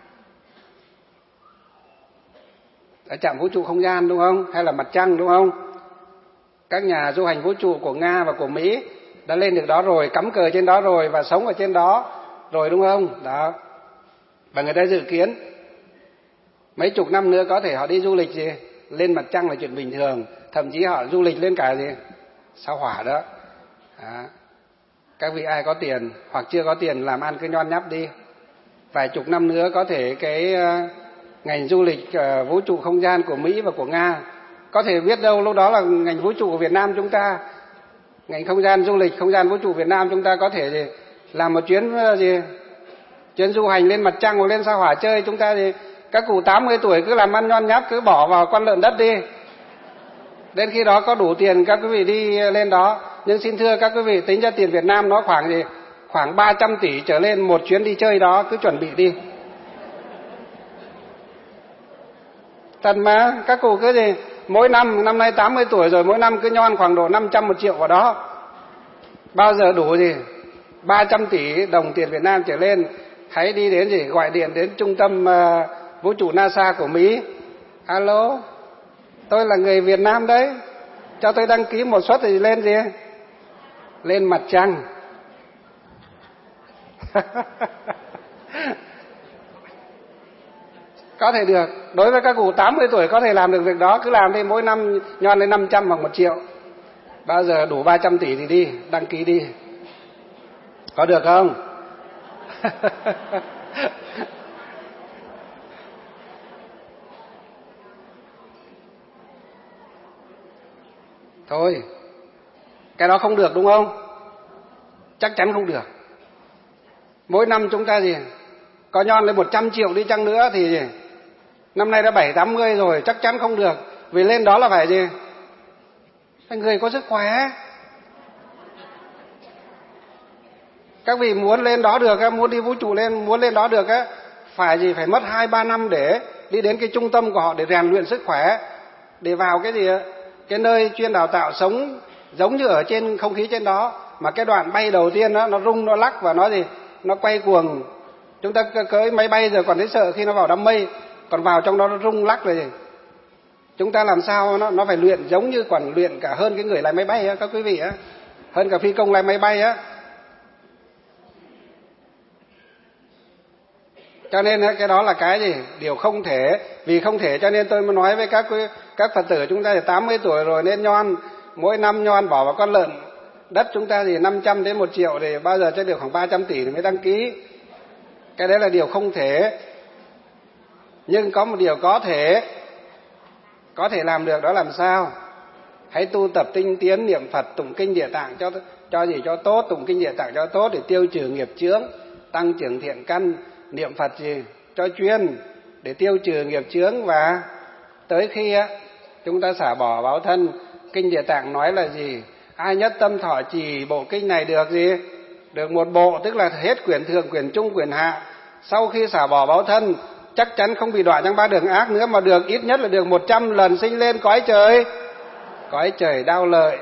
Ở trạm vũ trụ không gian đúng không? Hay là mặt trăng đúng không? Các nhà du hành vũ trụ của Nga và của Mỹ đã lên được đó rồi, cắm cờ trên đó rồi và sống ở trên đó rồi đúng không? Đó. Và người ta dự kiến mấy chục năm nữa có thể họ đi du lịch gì? Lên mặt trăng là chuyện bình thường. Thậm chí họ du lịch lên cả gì? Sao Hỏa đó. Đó. Các vị ai có tiền hoặc chưa có tiền làm ăn cứ nhon nhắp đi. Vài chục năm nữa có thể cái uh, ngành du lịch uh, vũ trụ không gian của Mỹ và của Nga, có thể biết đâu lúc đó là ngành vũ trụ của Việt Nam chúng ta, ngành không gian du lịch không gian vũ trụ Việt Nam chúng ta có thể gì làm một chuyến uh, gì chuyến du hành lên mặt trăng hoặc lên sao Hỏa chơi. Chúng ta thì Các cụ tám mươi tuổi cứ làm ăn nhon nháp, cứ bỏ vào con lợn đất đi. Đến khi đó có đủ tiền các quý vị đi lên đó. Nhưng xin thưa các quý vị, tính ra tiền Việt Nam nó khoảng gì? Khoảng ba trăm tỷ trở lên một chuyến đi chơi đó, cứ chuẩn bị đi. Thật mà, các cụ cứ gì? Mỗi năm, năm nay tám mươi tuổi rồi, mỗi năm cứ nhon khoảng độ năm trăm một triệu vào đó. Bao giờ đủ gì? ba trăm tỷ đồng tiền Việt Nam trở lên. Hãy đi đến gì? Gọi điện đến trung tâm uh, vũ trụ NASA của Mỹ. Alo, tôi là người Việt Nam đấy, cho tôi đăng ký một suất thì lên gì? Lên mặt trăng. Có thể được. Đối với các cụ tám mươi tuổi có thể làm được việc đó. Cứ làm đi, mỗi năm nhon lên năm trăm hoặc một triệu. Bao giờ đủ ba trăm tỷ thì đi, đăng ký đi. Có được không? Thôi, cái đó không được đúng không? Chắc chắn không được. Mỗi năm chúng ta gì? Có nhon lên một trăm triệu đi chăng nữa thì gì? Năm nay đã bảy tám mươi rồi, chắc chắn không được. Vì lên đó là phải gì? Phải người có sức khỏe. Các vị muốn lên đó được, muốn đi vũ trụ lên, muốn lên đó được á, phải gì? Phải mất hai ba năm để đi đến cái trung tâm của họ để rèn luyện sức khỏe, để vào cái gì? Cái nơi chuyên đào tạo sống giống như ở trên không khí trên đó. Mà cái đoạn bay đầu tiên đó, nó rung, nó lắc và nó gì? Nó quay cuồng. Chúng ta cưỡi máy bay giờ còn thấy sợ khi nó vào đám mây, còn vào trong đó nó rung lắc rồi gì? Chúng ta làm sao nó nó phải luyện giống như còn luyện cả hơn cái người lái máy bay á, các quý vị á, hơn cả phi công lái máy bay á. Cho nên cái đó là cái gì? Điều không thể. Vì không thể cho nên tôi mới nói với các các Phật tử chúng ta thì tám mươi tuổi rồi nên nhon, mỗi năm nhon bỏ vào con lợn đất chúng ta thì năm trăm đến một triệu thì bao giờ cho được khoảng ba trăm tỷ thì mới đăng ký. Cái đấy là điều không thể. Nhưng có một điều có thể, có thể làm được, đó làm sao? Hãy tu tập tinh tiến niệm Phật, tụng kinh Địa Tạng cho cho gì cho tốt, tụng kinh Địa Tạng cho tốt để tiêu trừ nghiệp chướng, tăng trưởng thiện căn, niệm Phật gì cho chuyên để tiêu trừ nghiệp chướng. Và tới khi á chúng ta xả bỏ báo thân, kinh Địa Tạng nói là gì? Ai nhất tâm thọ trì bộ kinh này được gì? Được một bộ, tức là hết quyển thượng, quyển trung, quyển hạ. Sau khi xả bỏ báo thân, chắc chắn không bị đọa trong ba đường ác nữa, mà được ít nhất là được một trăm lần sinh lên cõi trời, cõi trời Đao Lợi.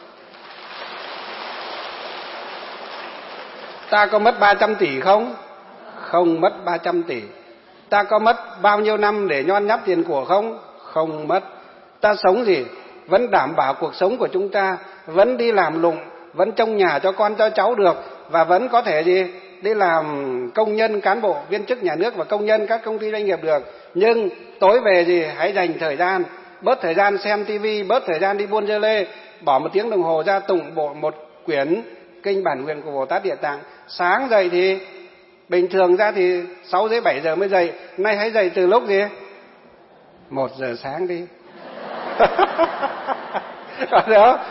Ta có mất ba trăm tỷ không? Không mất ba trăm tỷ. Ta có mất bao nhiêu năm để nhon nháp tiền của không? Không mất. Ta sống gì? Vẫn đảm bảo cuộc sống của chúng ta, vẫn đi làm lụng, vẫn trông nhà cho con cho cháu được, và vẫn có thể gì? Đi làm công nhân, cán bộ, viên chức nhà nước và công nhân các công ty doanh nghiệp được. Nhưng tối về gì? Hãy dành thời gian, bớt thời gian xem tivi, bớt thời gian đi buôn dơ lê, bỏ một tiếng đồng hồ ra tụng bộ một quyển kinh bản nguyện của Bồ Tát Địa Tạng. Sáng dậy thì bình thường ra thì sáu đến bảy giờ mới dậy, nay hãy dậy từ lúc gì? Một giờ sáng đi. Có được không?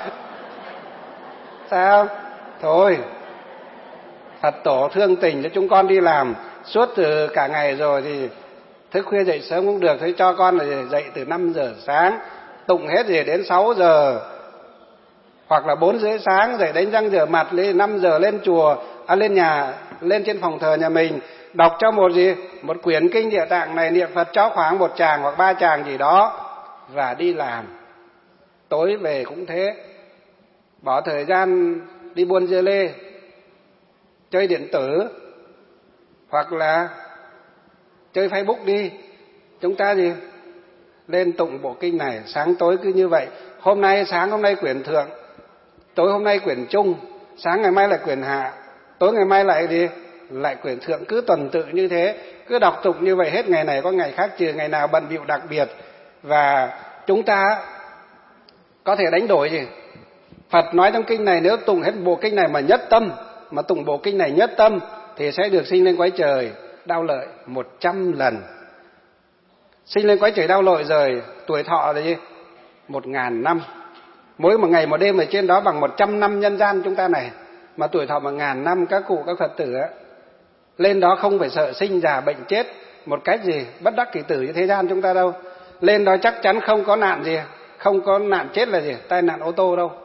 Sao? Thôi, Phật tổ thương tình cho chúng con đi làm suốt từ cả ngày rồi thì thức khuya dậy sớm cũng được. Thế cho con là dậy từ năm giờ sáng, tụng hết gì đến sáu giờ, hoặc là bốn rưỡi sáng dậy đánh răng rửa mặt, lên năm giờ lên chùa, à, lên nhà, lên trên phòng thờ nhà mình, đọc cho một gì? Một quyển kinh Địa Tạng này, niệm Phật cho khoảng một tràng hoặc ba tràng gì đó, và đi làm. Tối về cũng thế, bỏ thời gian đi buôn dưa lê, chơi điện tử, hoặc là chơi Facebook đi. Chúng ta gì? Lên tụng bộ kinh này, sáng tối cứ như vậy. Hôm nay, sáng hôm nay quyển thượng, tối hôm nay quyển trung, sáng ngày mai lại quyển hạ, tối ngày mai lại đi, lại quyển thượng, cứ tuần tự như thế, cứ đọc tụng như vậy hết ngày này có ngày khác, trừ ngày nào bận bịu đặc biệt. Và chúng ta có thể đánh đổi gì? Phật nói trong kinh này, nếu tụng hết bộ kinh này mà nhất tâm, mà tụng bộ kinh này nhất tâm thì sẽ được sinh lên cõi trời Đao Lợi một trăm lần. Sinh lên cõi trời Đao Lợi rồi, tuổi thọ là gì? Một ngàn năm. Mỗi một ngày một đêm ở trên đó bằng một trăm năm nhân gian chúng ta này, mà tuổi thọ một ngàn năm. Các cụ các Phật tử á, lên đó không phải sợ sinh già bệnh chết, một cách gì bất đắc kỳ tử như thế gian chúng ta đâu. Lên đó chắc chắn không có nạn gì, không có nạn chết là gì, tai nạn ô tô đâu.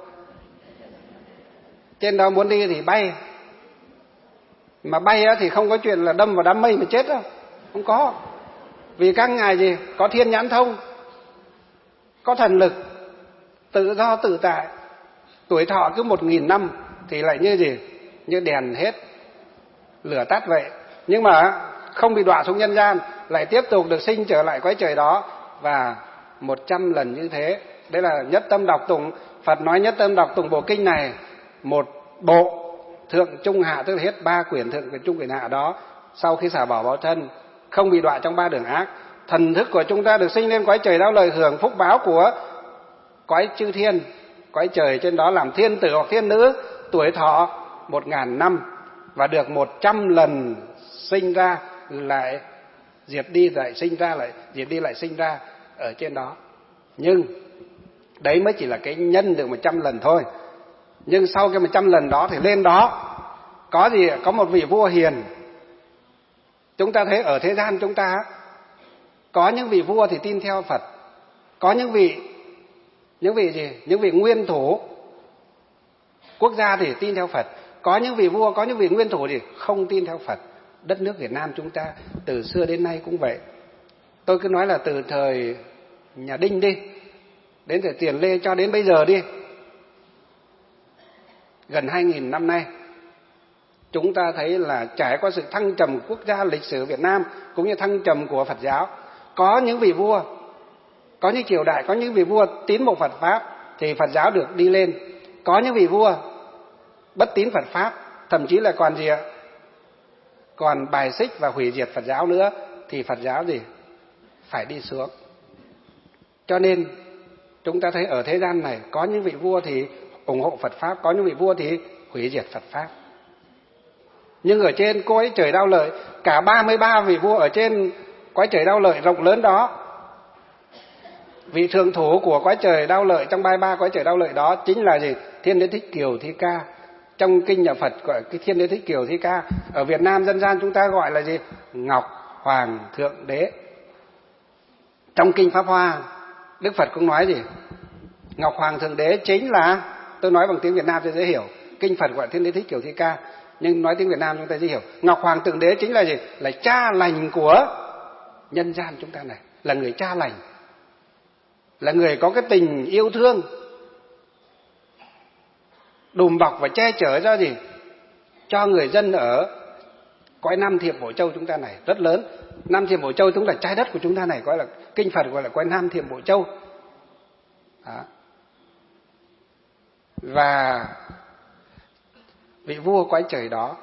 Trên đó muốn đi thì bay, mà bay thì không có chuyện là đâm vào đám mây mà chết đâu, không có. Vì các ngài gì có thiên nhãn thông, có thần lực, tự do tự tại. Tuổi thọ cứ một nghìn năm thì lại như gì, như đèn hết, lửa tắt vậy. Nhưng mà không bị đọa xuống nhân gian, lại tiếp tục được sinh trở lại cõi trời đó, và một trăm lần như thế. Đây là nhất tâm đọc tụng. Phật nói nhất tâm đọc tụng bộ kinh này, một bộ thượng trung hạ, tức là hết ba quyển thượng quyển trung quyển hạ đó, sau khi xả bỏ báo thân, không bị đọa trong ba đường ác, thần thức của chúng ta được sinh lên cõi trời đau lời, hưởng phúc báo của cõi chư thiên. Cõi trời trên đó làm thiên tử hoặc thiên nữ, tuổi thọ một ngàn năm, và được một trăm lần sinh ra lại diệt đi, lại sinh ra, lại diệt đi, lại sinh ra ở trên đó. Nhưng đấy mới chỉ là cái nhân được một trăm lần thôi. Nhưng sau cái một trăm lần đó thì lên đó có gì? Có một vị vua hiền. Chúng ta thấy ở thế gian chúng ta có những vị vua thì tin theo Phật, có những vị những vị gì? Những vị nguyên thủ quốc gia thì tin theo Phật, có những vị vua, có những vị nguyên thủ thì không tin theo Phật. Đất nước Việt Nam chúng ta từ xưa đến nay cũng vậy. Tôi cứ nói là từ thời nhà Đinh đi, đến thời Tiền Lê cho đến bây giờ đi, gần hai nghìn năm nay, chúng ta thấy là trải qua sự thăng trầm quốc gia lịch sử Việt Nam cũng như thăng trầm của Phật giáo. Có những vị vua, có những triều đại, có những vị vua tín một Phật Pháp thì Phật giáo được đi lên. Có những vị vua bất tín Phật Pháp, thậm chí là còn gì ạ? Còn bài xích và hủy diệt Phật giáo nữa, thì Phật giáo gì? Phải đi xuống. Cho nên chúng ta thấy ở thế gian này có những vị vua thì ủng hộ Phật Pháp, có những vị vua thì hủy diệt Phật Pháp. Nhưng ở trên cõi trời đau lợi, cả ba mươi ba vị vua ở trên cõi trời đau lợi rộng lớn đó, vị thượng thủ của cõi trời đau lợi trong ba mươi ba cõi trời đau lợi đó chính là gì? Thiên Đế Thích Kiều Thi Ca. Trong kinh nhà Phật gọi cái Thiên Đế Thích Kiều Thi Ca. Ở Việt Nam dân gian chúng ta gọi là gì? Ngọc Hoàng Thượng Đế. Trong kinh Pháp Hoa, Đức Phật cũng nói gì? Ngọc Hoàng Thượng Đế chính là, tôi nói bằng tiếng Việt Nam cho dễ hiểu, kinh Phật gọi Thiên Đế Thích Kiều Thi Ca, nhưng nói tiếng Việt Nam chúng ta dễ hiểu. Ngọc Hoàng Thượng Đế chính là gì? Là cha lành của nhân gian chúng ta này, là người cha lành, là người có cái tình yêu thương, đùm bọc và che chở cho gì? Cho người dân ở cõi Nam Thiểm Bộ Châu chúng ta này rất lớn. Nam Thiểm Bộ Châu chúng là trái đất của chúng ta này, gọi là kinh Phật gọi là cõi Nam Thiểm Bộ Châu. Đó. Và vị vua cõi trời đó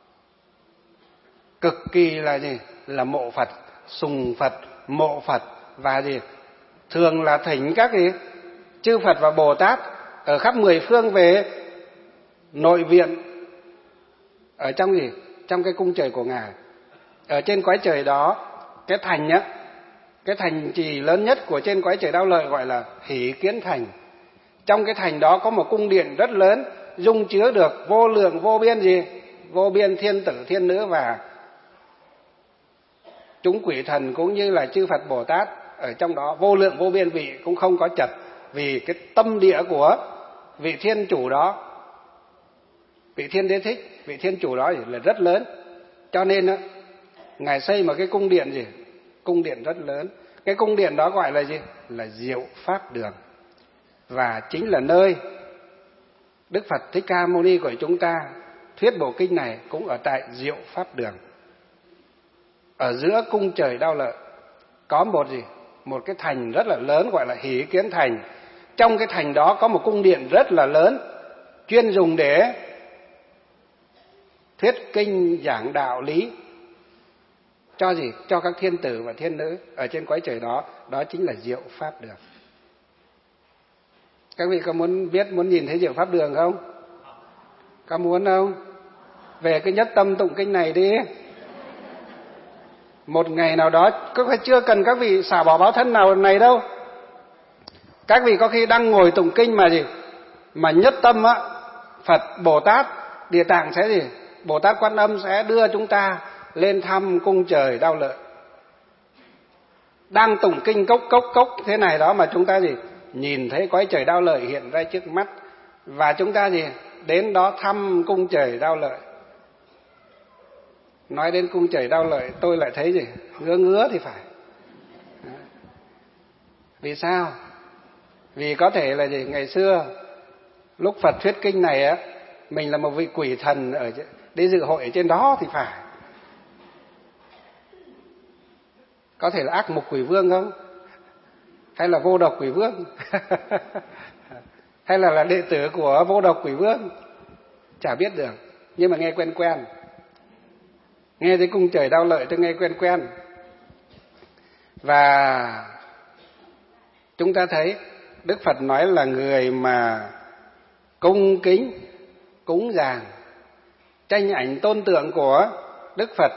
cực kỳ là gì? Là mộ Phật, sùng Phật, mộ Phật, và gì? Thường là thỉnh các gì? Chư Phật và Bồ Tát ở khắp mười phương về nội viện ở trong gì? Trong cái cung trời của Ngài. Ở trên cõi trời đó, cái thành á, cái thành trì lớn nhất của trên cõi trời đau lợi gọi là Hỷ Kiến Thành. Trong cái thành đó có một cung điện rất lớn, dung chứa được vô lượng vô biên gì? Vô biên thiên tử thiên nữ và chúng quỷ thần cũng như là chư Phật Bồ Tát ở trong đó, vô lượng vô biên vị cũng không có chật. Vì cái tâm địa của vị thiên chủ đó, vị Thiên Đế Thích, vị thiên chủ đó là rất lớn. Cho nên á, Ngài xây một cái cung điện gì? Cung điện rất lớn. Cái cung điện đó gọi là gì? Là Diệu Pháp Đường. Và chính là nơi Đức Phật Thích Ca Mâu Ni của chúng ta thuyết bộ kinh này cũng ở tại Diệu Pháp Đường. Ở giữa cung trời đau lợi có một gì? Một cái thành rất là lớn gọi là Hỷ Kiến Thành. Trong cái thành đó có một cung điện rất là lớn, chuyên dùng để thuyết kinh giảng đạo lý cho gì? Cho các thiên tử và thiên nữ ở trên cõi trời đó. Đó chính là Diệu Pháp Đường. Các vị có muốn biết, muốn nhìn thấy Diệu Pháp Đường không? Có muốn không? Về cái nhất tâm tụng kinh này đi. Một ngày nào đó, có phải chưa cần các vị xả bỏ báo thân nào này đâu. Các vị có khi đang ngồi tụng kinh mà gì? Mà nhất tâm á, Phật, Bồ Tát, Địa Tạng sẽ gì? Bồ Tát Quan Âm sẽ đưa chúng ta lên thăm cung trời đau lợi. đang tụng kinh cốc cốc cốc thế này đó, mà chúng ta gì nhìn thấy cõi trời Đao Lợi hiện ra trước mắt, và chúng ta gì đến đó thăm cung trời Đao Lợi. Nói đến cung trời Đao Lợi tôi lại thấy gì ngứa ngứa thì phải. Vì sao? Vì có thể là gì ngày xưa lúc Phật thuyết kinh này á, mình là một vị quỷ thần ở đi dự hội ở trên đó thì phải. Có thể là ác mục quỷ vương không? Hay là vô độc quỷ vương? Hay là là đệ tử của vô độc quỷ vương? Chả biết được, nhưng mà nghe quen quen. Nghe thấy cung trời Đao Lợi tôi nghe quen quen. Và chúng ta thấy Đức Phật nói là người mà cung kính, cúng dường, tranh ảnh tôn tượng của Đức Phật,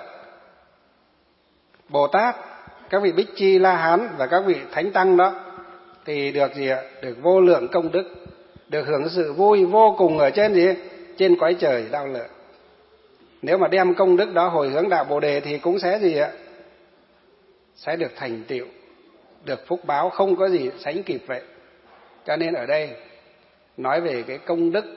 Bồ Tát, các vị Bích Chi La Hán và các vị Thánh Tăng đó, thì được gì ạ? Được vô lượng công đức, được hưởng sự vui vô cùng ở trên gì? Trên cõi trời Đao Lợi. Nếu mà đem công đức đó hồi hướng đạo Bồ Đề thì cũng sẽ gì ạ? Sẽ được thành tựu, được phúc báo không có gì sánh kịp vậy. Cho nên ở đây nói về cái công đức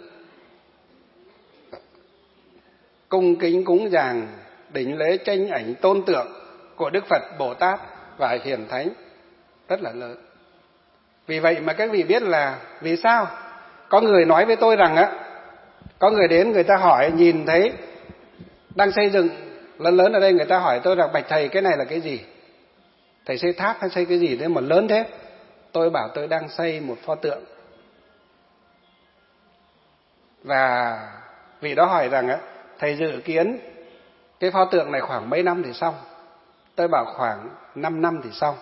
cung kính cúng dường, đỉnh lễ tranh ảnh tôn tượng của Đức Phật, Bồ Tát và Hiền Thánh rất là lớn. Vì vậy mà các vị biết là vì sao có người nói với tôi rằng á, có người đến người ta hỏi, nhìn thấy đang xây dựng lớn lớn ở đây, người ta hỏi tôi rằng bạch thầy cái này là cái gì? Thầy xây tháp hay xây cái gì đấy mà lớn thế? Tôi bảo tôi đang xây một pho tượng. Và vị đó hỏi rằng á, thầy dự kiến cái pho tượng này khoảng mấy năm thì xong? Tôi bảo khoảng năm năm thì xong.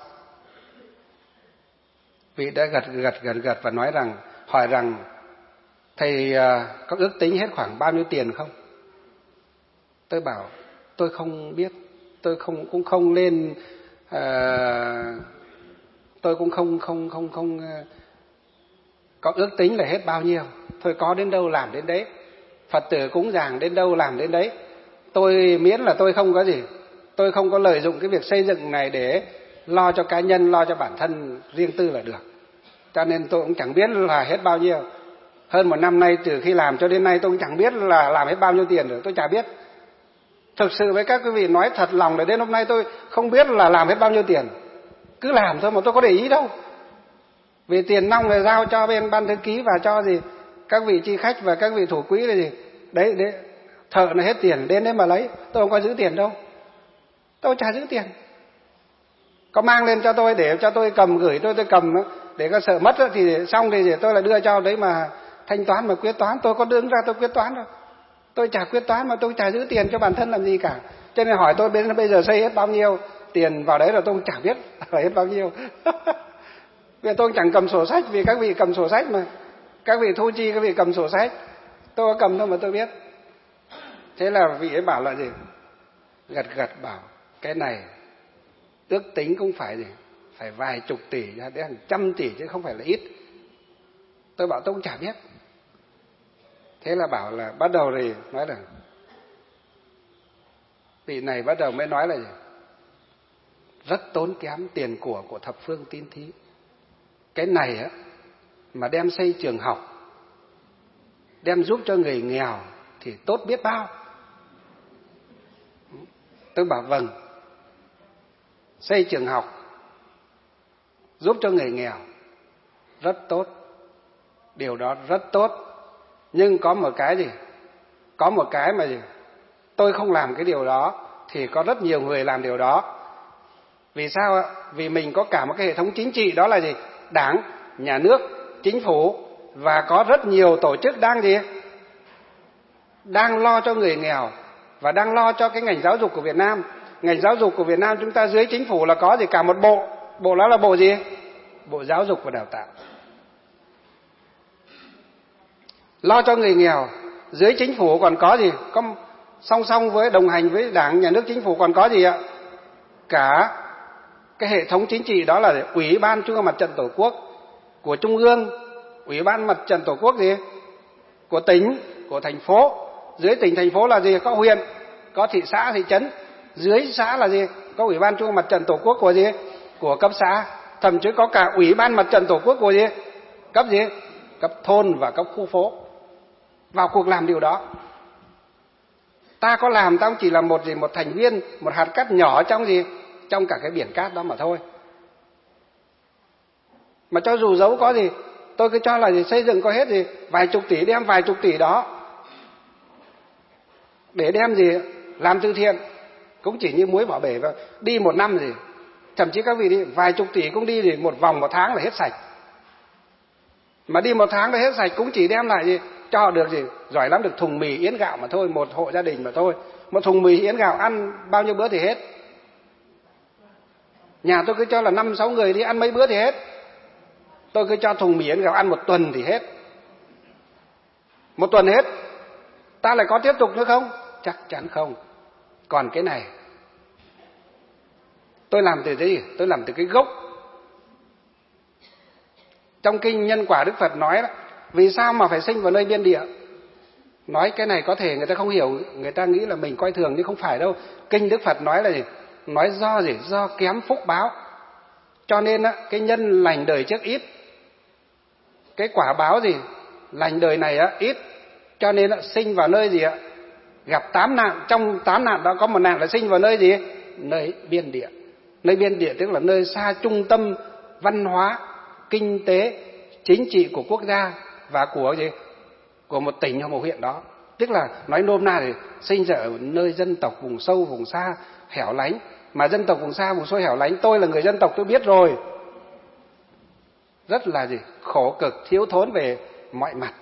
Vị đã gật gật gật gật và nói rằng, hỏi rằng thầy có ước tính hết khoảng bao nhiêu tiền không? Tôi bảo tôi không biết, tôi không cũng không lên, uh, tôi cũng không không không không uh, có ước tính là hết bao nhiêu. Thôi có đến đâu làm đến đấy, Phật tử cúng dường đến đâu làm đến đấy. Tôi miễn là tôi không có gì, tôi không có lợi dụng cái việc xây dựng này để lo cho cá nhân, lo cho bản thân riêng tư là được. Cho nên tôi cũng chẳng biết là hết bao nhiêu. Hơn một năm nay từ khi làm cho đến nay tôi cũng chẳng biết là làm hết bao nhiêu tiền rồi, tôi chả biết. Thực sự với các quý vị nói thật lòng là đến hôm nay tôi không biết là làm hết bao nhiêu tiền. Cứ làm thôi mà tôi có để ý đâu. Vì tiền nong là giao cho bên ban thư ký và cho gì các vị chi khách và các vị thủ quỹ là gì. Đấy, đấy thợ là hết tiền, đến đấy mà lấy. Tôi không có giữ tiền đâu. Tôi chả giữ tiền. Có mang lên cho tôi để cho tôi cầm gửi tôi tôi cầm để có sợ mất thì xong thì tôi lại đưa cho đấy mà thanh toán mà quyết toán. Tôi có đứng ra tôi quyết toán đâu. Tôi chả quyết toán mà tôi chả giữ tiền cho bản thân làm gì cả. Cho nên hỏi tôi bây giờ xây hết bao nhiêu tiền vào đấy là tôi cũng chả biết là hết bao nhiêu. Vì tôi chẳng cầm sổ sách, vì các vị cầm sổ sách mà. Các vị thu chi, các vị cầm sổ sách. Tôi có cầm thôi mà tôi biết. Thế là vị ấy bảo là gì? Gật gật bảo cái này ước tính cũng phải gì? Phải vài chục tỷ đến hàng trăm tỷ chứ không phải là ít. Tôi bảo tôi cũng chả biết. Thế là bảo là bắt đầu thì nói là vị này bắt đầu mới nói là gì? Rất tốn kém tiền của của thập phương tín thí. Cái này á mà đem xây trường học, đem giúp cho người nghèo thì tốt biết bao. Tôi bảo vâng, xây trường học giúp cho người nghèo rất tốt, điều đó rất tốt. Nhưng có một cái gì? Có một cái mà gì? Tôi không làm cái điều đó thì có rất nhiều người làm điều đó. Vì sao ạ? Vì mình có cả một cái hệ thống chính trị, đó là gì? Đảng, nhà nước, chính phủ, và có rất nhiều tổ chức đang gì? Đang lo cho người nghèo và đang lo cho cái ngành giáo dục của Việt Nam. Ngành giáo dục của Việt Nam chúng ta dưới chính phủ là có gì? Cả một bộ. Bộ đó là bộ gì? Bộ Giáo dục và Đào tạo. Lo cho người nghèo dưới chính phủ còn có gì? Có song song với đồng hành với Đảng, nhà nước, chính phủ còn có gì ạ? Cả cái hệ thống chính trị, đó là Ủy ban Trung ương Mặt trận Tổ quốc của Trung ương, Ủy ban Mặt trận Tổ quốc gì? Của tỉnh, của thành phố. Dưới tỉnh thành phố là gì? Có huyện, có thị xã, thị trấn. Dưới xã là gì? Có Ủy ban Trung ương Mặt trận Tổ quốc của gì? của cấp xã, thậm chí có cả ủy ban mặt trận tổ quốc của gì? Cấp gì? Cấp thôn và cấp khu phố vào cuộc làm điều đó. Ta có làm, ta cũng chỉ là một gì, một thành viên, một hạt cát nhỏ trong gì, trong cả cái biển cát đó mà thôi. Mà cho dù giấu có gì, tôi cứ cho là gì, xây dựng có hết gì, vài chục tỷ, đem vài chục tỷ đó để đem gì làm từ thiện, cũng chỉ như muối bỏ bể. Và đi một năm gì, thậm chí các vị đi vài chục tỷ cũng đi gì một vòng một tháng là hết sạch. Mà đi một tháng là hết sạch cũng chỉ đem lại gì, cho họ được gì, giỏi lắm được thùng mì yến gạo mà thôi, một hộ gia đình mà thôi. Một thùng mì yến gạo ăn bao nhiêu bữa thì hết. Nhà tôi cứ cho là năm sáu người đi ăn mấy bữa thì hết. Tôi cứ cho thùng mì yến gạo ăn một tuần thì hết. Một tuần hết. Ta lại có tiếp tục nữa không? Chắc chắn không. Còn cái này, tôi làm từ cái gì? Tôi làm từ cái gốc. Trong kinh Nhân Quả Đức Phật nói đó, vì sao mà phải sinh vào nơi biên địa? Nói cái này có thể người ta không hiểu, người ta nghĩ là mình coi thường, nhưng không phải đâu. Kinh Đức Phật nói là gì? Nói do gì? Do kém phúc báo. Cho nên á, cái nhân lành đời trước ít, cái quả báo gì? Lành đời này á, ít. Cho nên á, sinh vào nơi gì ạ? Gặp tám nạn, trong tám nạn đó có một nạn là sinh vào nơi gì? Nơi biên địa. Nơi biên địa tức là nơi xa trung tâm văn hóa, kinh tế, chính trị của quốc gia và của gì? Của một tỉnh hoặc một huyện đó. Tức là nói nôm na thì sinh ra ở nơi dân tộc vùng sâu, vùng xa, hẻo lánh. Mà dân tộc vùng xa, vùng sâu, hẻo lánh, tôi là người dân tộc tôi biết rồi. Rất là gì? Khổ cực, thiếu thốn về mọi mặt.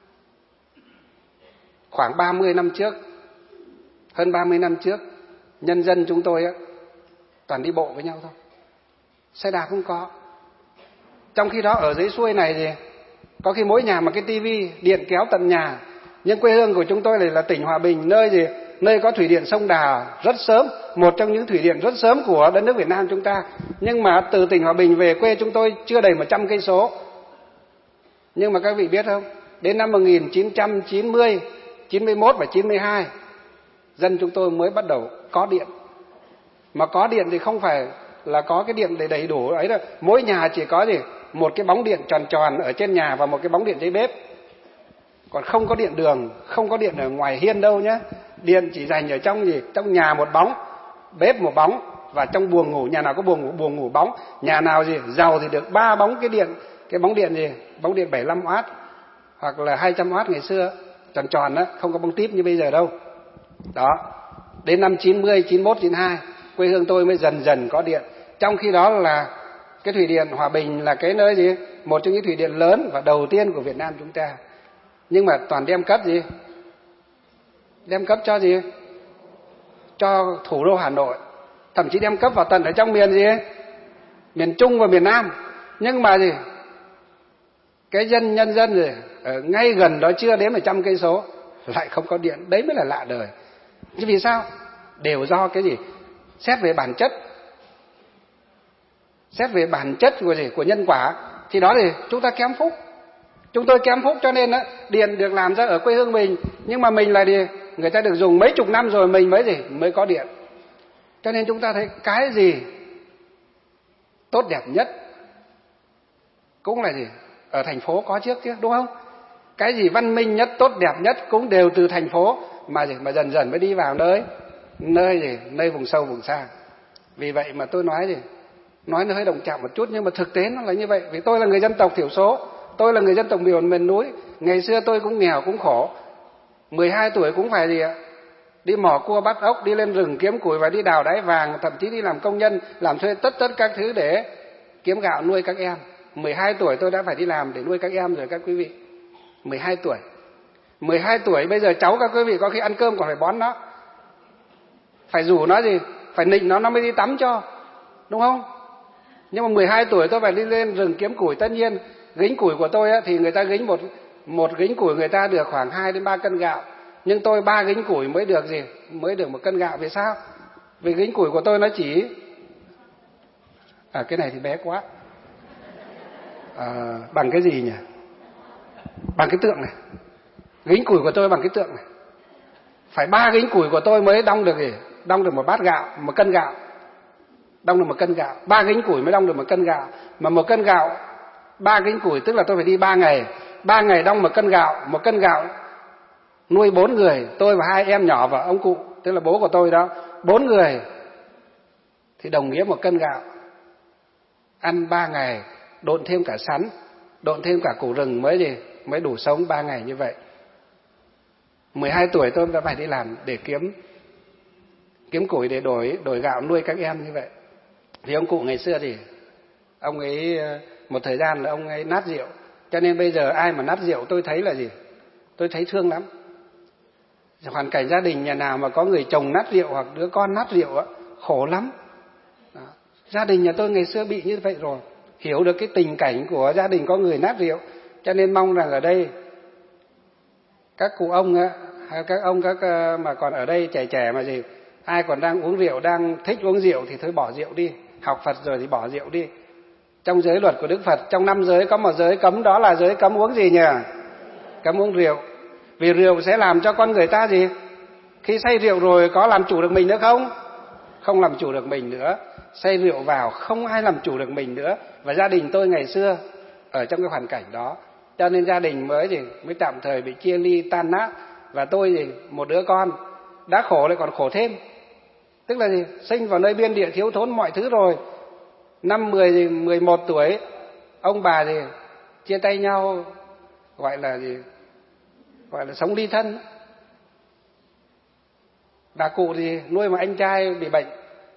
Khoảng ba mươi năm trước, hơn ba mươi năm trước, nhân dân chúng tôi á, toàn đi bộ với nhau thôi. Xe đạp không có. Trong khi đó ở dưới xuôi này thì có khi mỗi nhà một cái tivi điện kéo tận nhà. Nhưng quê hương của chúng tôi này là tỉnh Hòa Bình, nơi gì? Nơi có thủy điện sông Đà rất sớm, một trong những thủy điện rất sớm của đất nước Việt Nam chúng ta. Nhưng mà từ tỉnh Hòa Bình về quê chúng tôi chưa đầy một trăm cây số. Nhưng mà các vị biết không? Đến năm một nghìn chín trăm chín mươi, chín mươi mốt và chín mươi hai, dân chúng tôi mới bắt đầu có điện. Mà có điện thì không phải là có cái điện để đầy đủ ấy đâu. Mỗi nhà chỉ có gì? Một cái bóng điện tròn tròn ở trên nhà và một cái bóng điện dưới bếp. Còn không có điện đường, không có điện ở ngoài hiên đâu nhé. Điện chỉ dành ở trong gì? Trong nhà một bóng, bếp một bóng, và trong buồng ngủ, nhà nào có buồng ngủ, buồng ngủ bóng. Nhà nào gì giàu thì được ba bóng cái điện, cái bóng điện gì? Bóng điện bảy mươi lăm oát hoặc là hai trăm oát ngày xưa, tròn tròn đó, không có bóng típ như bây giờ đâu. Đó. Đến năm chín mươi, chín mốt, chín hai, quê hương tôi mới dần dần có điện. Trong khi đó là cái thủy điện Hòa Bình là cái nơi gì? Một trong những thủy điện lớn và đầu tiên của Việt Nam chúng ta. Nhưng mà toàn đem cấp gì? Đem cấp cho gì? Cho thủ đô Hà Nội. Thậm chí đem cấp vào tận ở trong miền gì? Miền Trung và miền Nam. Nhưng mà gì? Cái dân nhân dân gì? Ở ngay gần đó chưa đến một trăm cây số lại không có điện. Đấy mới là lạ đời. Chứ vì sao? Đều do cái gì? Xét về bản chất. Xét về bản chất của gì? Của nhân quả. Thì đó thì chúng ta kém phúc. Chúng tôi kém phúc cho nên đó, điện được làm ra ở quê hương mình. Nhưng mà mình là đi, người ta được dùng mấy chục năm rồi mình mới gì? Mới có điện. Cho nên chúng ta thấy cái gì tốt đẹp nhất cũng là gì? Ở thành phố có trước chứ, đúng không? Cái gì văn minh nhất, tốt đẹp nhất cũng đều từ thành phố mà gì? Mà dần dần mới đi vào nơi nơi gì? Nơi vùng sâu vùng xa. Vì vậy mà tôi nói gì? Nói nó hơi đồng chạm một chút nhưng mà thực tế nó là như vậy. Vì tôi là người dân tộc thiểu số, tôi là người dân tộc miền miền núi. Ngày xưa tôi cũng nghèo cũng khổ. mười hai tuổi cũng phải gì ạ? Đi mò cua bắt ốc, đi lên rừng kiếm củi và đi đào đáy vàng, thậm chí đi làm công nhân, làm thuê tất tất các thứ để kiếm gạo nuôi các em. mười hai tuổi tôi đã phải đi làm để nuôi các em rồi các quý vị. mười hai tuổi. mười hai tuổi bây giờ cháu các quý vị có khi ăn cơm còn phải bón nó. Phải rủ nó gì? Phải nịnh nó nó mới đi tắm cho. Đúng không? Nhưng mà mười hai tuổi tôi phải đi lên rừng kiếm củi. Tất nhiên gính củi của tôi á, thì người ta gính một một gính củi người ta được khoảng hai đến ba cân gạo. Nhưng tôi ba gính củi mới được gì? Mới được một cân gạo. Vì sao? Vì gính củi của tôi nó chỉ à cái này thì bé quá. À, bằng cái gì nhỉ? Bằng cái tượng này. Gính củi của tôi bằng cái tượng này. Phải ba gính củi của tôi mới đong được gì? Đong được một bát gạo, một cân gạo. đong được một cân gạo, ba gánh củi mới đong được một cân gạo, mà một cân gạo ba gánh củi tức là tôi phải đi ba ngày, ba ngày đong một cân gạo, một cân gạo nuôi bốn người, tôi và hai em nhỏ và ông cụ, tức là bố của tôi đó, bốn người thì đồng nghĩa một cân gạo, ăn ba ngày, độn thêm cả sắn, độn thêm cả củ rừng mới gì, mới đủ sống ba ngày như vậy. mười hai tuổi tôi đã phải đi làm để kiếm kiếm củi để đổi đổi gạo nuôi các em như vậy. Thì ông cụ ngày xưa thì ông ấy một thời gian là ông ấy nát rượu, cho nên bây giờ ai mà nát rượu tôi thấy là gì, tôi thấy thương lắm. Hoàn cảnh gia đình nhà nào mà có người chồng nát rượu hoặc đứa con nát rượu á, khổ lắm. Đó. Gia đình nhà tôi ngày xưa bị như vậy rồi, hiểu được cái tình cảnh của gia đình có người nát rượu, cho nên mong rằng ở đây các cụ ông á, hay các ông các mà còn ở đây trẻ trẻ mà gì, ai còn đang uống rượu, đang thích uống rượu thì thôi bỏ rượu đi, học Phật rồi thì bỏ rượu đi. Trong giới luật của Đức Phật, trong năm giới có một giới cấm, đó là giới cấm uống gì nhỉ? Cấm uống rượu. Vì rượu sẽ làm cho con người ta gì? Khi say rượu rồi có làm chủ được mình nữa không? Không làm chủ được mình nữa. Say rượu vào không ai làm chủ được mình nữa. Và gia đình tôi ngày xưa ở trong cái hoàn cảnh đó, cho nên gia đình mới gì mới tạm thời bị chia ly tan nát. Và tôi gì một đứa con đã khổ lại còn khổ thêm. Tức là gì? Sinh vào nơi biên địa thiếu thốn mọi thứ rồi. Năm mười gì mười một tuổi, ông bà gì chia tay nhau, gọi là gì? Gọi là sống ly thân. Bà cụ thì nuôi một anh trai bị bệnh,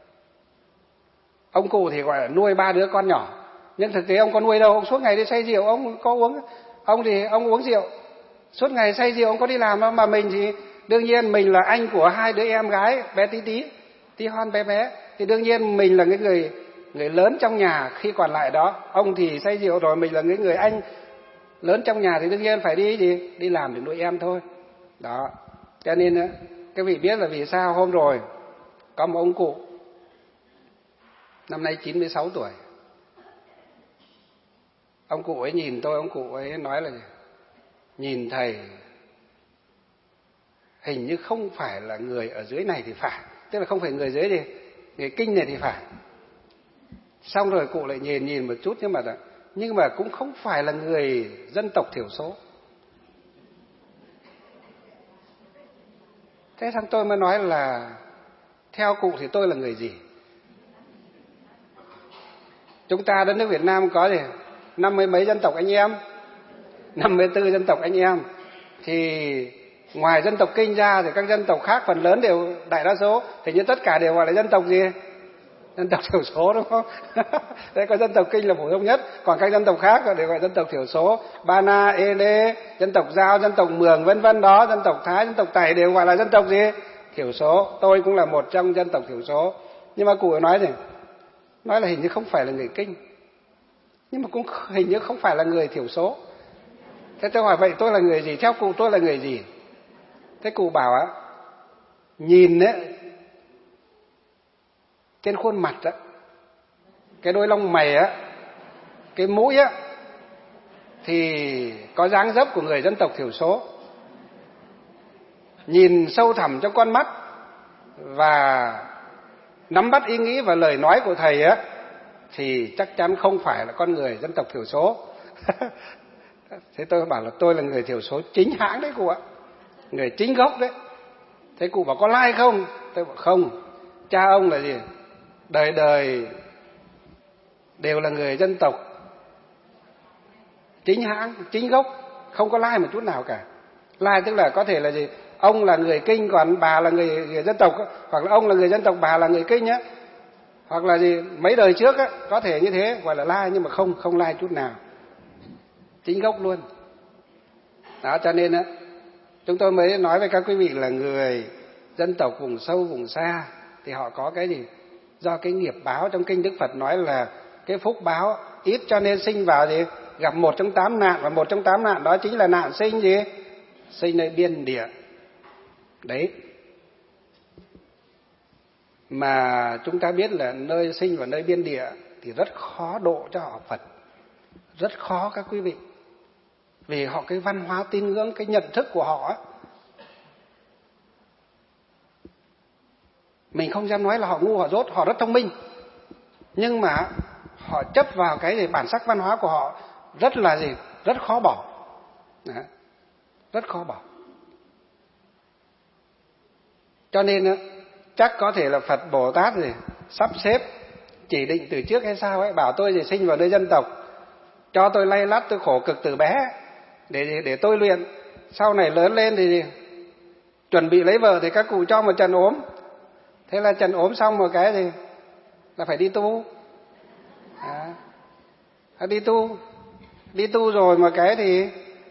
ông cụ thì gọi là nuôi ba đứa con nhỏ. Nhưng thực tế ông có nuôi đâu, ông suốt ngày đi say rượu, ông có uống, ông thì ông uống rượu, suốt ngày say rượu, ông có đi làm đâu. Mà mình thì đương nhiên mình là anh của hai đứa em gái bé tí tí, tí hon bé bé, thì đương nhiên mình là cái người người lớn trong nhà khi còn lại đó. Ông thì say rượu rồi, mình là cái người anh lớn trong nhà thì đương nhiên phải đi gì đi làm để nuôi em thôi. Đó, cho nên cái vị biết là vì sao hôm rồi có một ông cụ năm nay chín mươi sáu tuổi, ông cụ ấy nhìn tôi, ông cụ ấy nói là gì? Nhìn thầy hình như không phải là người ở dưới này thì phải, tức là không phải người dưới gì người kinh này thì phải. Xong rồi cụ lại nhìn nhìn một chút, nhưng mà nhưng mà cũng không phải là người dân tộc thiểu số. Thế xong tôi mới nói là theo cụ thì tôi là người gì? Chúng ta đất nước Việt Nam có gì năm mươi mấy dân tộc anh em, năm mươi tư dân tộc anh em, thì ngoài dân tộc Kinh ra thì các dân tộc khác phần lớn đều, đại đa số thì như tất cả đều gọi là dân tộc gì? Dân tộc thiểu số, đúng không? Đấy, có dân tộc Kinh là phổ thông nhất, còn các dân tộc khác đều gọi dân tộc thiểu số. Ba Na, Ê Đê, dân tộc Dao, dân tộc Mường vân vân đó, dân tộc Thái, dân tộc Tày đều gọi là dân tộc gì? Thiểu số. Tôi cũng là một trong dân tộc thiểu số. Nhưng mà cụ nói gì? Nói là hình như không phải là người Kinh, nhưng mà cũng hình như không phải là người thiểu số. Thế tôi hỏi vậy tôi là người gì? Theo cụ tôi là người gì? Thế cụ bảo á, nhìn ấy, trên khuôn mặt á, cái đôi lông mày á, cái mũi á, thì có dáng dấp của người dân tộc thiểu số. Nhìn sâu thẳm trong con mắt và nắm bắt ý nghĩ và lời nói của thầy á, thì chắc chắn không phải là con người dân tộc thiểu số. Thế tôi bảo là tôi là người thiểu số chính hãng đấy cụ ạ, người chính gốc đấy. Thế cụ bảo có lai không? Tôi bảo không, cha ông là gì? Đời đời đều là người dân tộc chính hãng, chính gốc, không có lai một chút nào cả. Lai tức là có thể là gì? Ông là người Kinh còn bà là người, người dân tộc, hoặc là ông là người dân tộc bà là người Kinh á, hoặc là gì mấy đời trước á, có thể như thế gọi là lai, nhưng mà không không lai chút nào, chính gốc luôn. Đó, cho nên á, chúng tôi mới nói với các quý vị là người dân tộc vùng sâu vùng xa thì họ có cái gì? Do cái nghiệp báo. Trong kinh Đức Phật nói là cái phúc báo ít, cho nên sinh vào gì? Gặp một trong tám nạn, và một trong tám nạn đó chính là nạn sinh gì? Sinh nơi biên địa. Đấy. Mà chúng ta biết là nơi sinh vào nơi biên địa thì rất khó độ cho họ Phật. Rất khó các quý vị. Vì họ cái văn hóa tín ngưỡng, cái nhận thức của họ á, mình không dám nói là họ ngu họ dốt, họ rất thông minh. Nhưng mà họ chấp vào cái gì bản sắc văn hóa của họ rất là gì rất khó bỏ. Đấy, rất khó bỏ. Cho nên chắc có thể là Phật Bồ Tát gì sắp xếp chỉ định từ trước hay sao ấy, bảo tôi gì sinh vào nơi dân tộc, cho tôi lay lắt, tôi khổ cực từ bé để để tôi luyện, sau này lớn lên thì chuẩn bị lấy vợ thì các cụ cho một trận ốm, thế là trận ốm xong một cái thì là phải đi tu. À, đi tu đi tu rồi một cái thì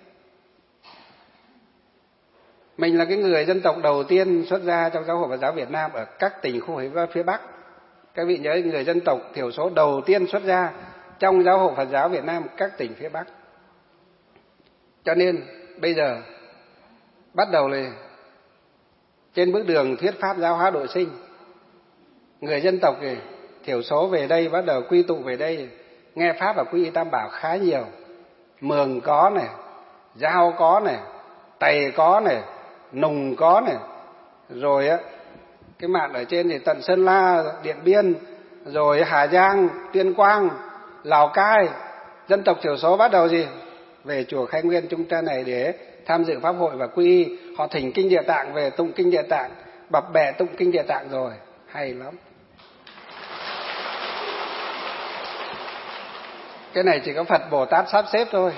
mình là cái người dân tộc đầu tiên xuất gia trong giáo hội Phật giáo Việt Nam ở các tỉnh khu vực phía Bắc. Các vị nhớ, người dân tộc thiểu số đầu tiên xuất gia trong giáo hội Phật giáo Việt Nam các tỉnh phía Bắc. Cho nên bây giờ bắt đầu là trên bước đường thuyết pháp giáo hóa độ sinh, người dân tộc thì thiểu số về đây bắt đầu quy tụ về đây, nghe pháp và quy y tam bảo khá nhiều. Mường có này, Dao có này, Tày có này, Nùng có này, rồi á cái mạn ở trên thì tận Sơn La, Điện Biên, rồi Hà Giang, Tuyên Quang, Lào Cai, dân tộc thiểu số bắt đầu gì về chùa Khai Nguyên chúng ta này để tham dự pháp hội và quy y. Họ thỉnh kinh Địa Tạng về, tụng kinh Địa Tạng, bập bẹ tụng kinh Địa Tạng rồi, hay lắm. Cái này chỉ có Phật Bồ Tát sắp xếp thôi.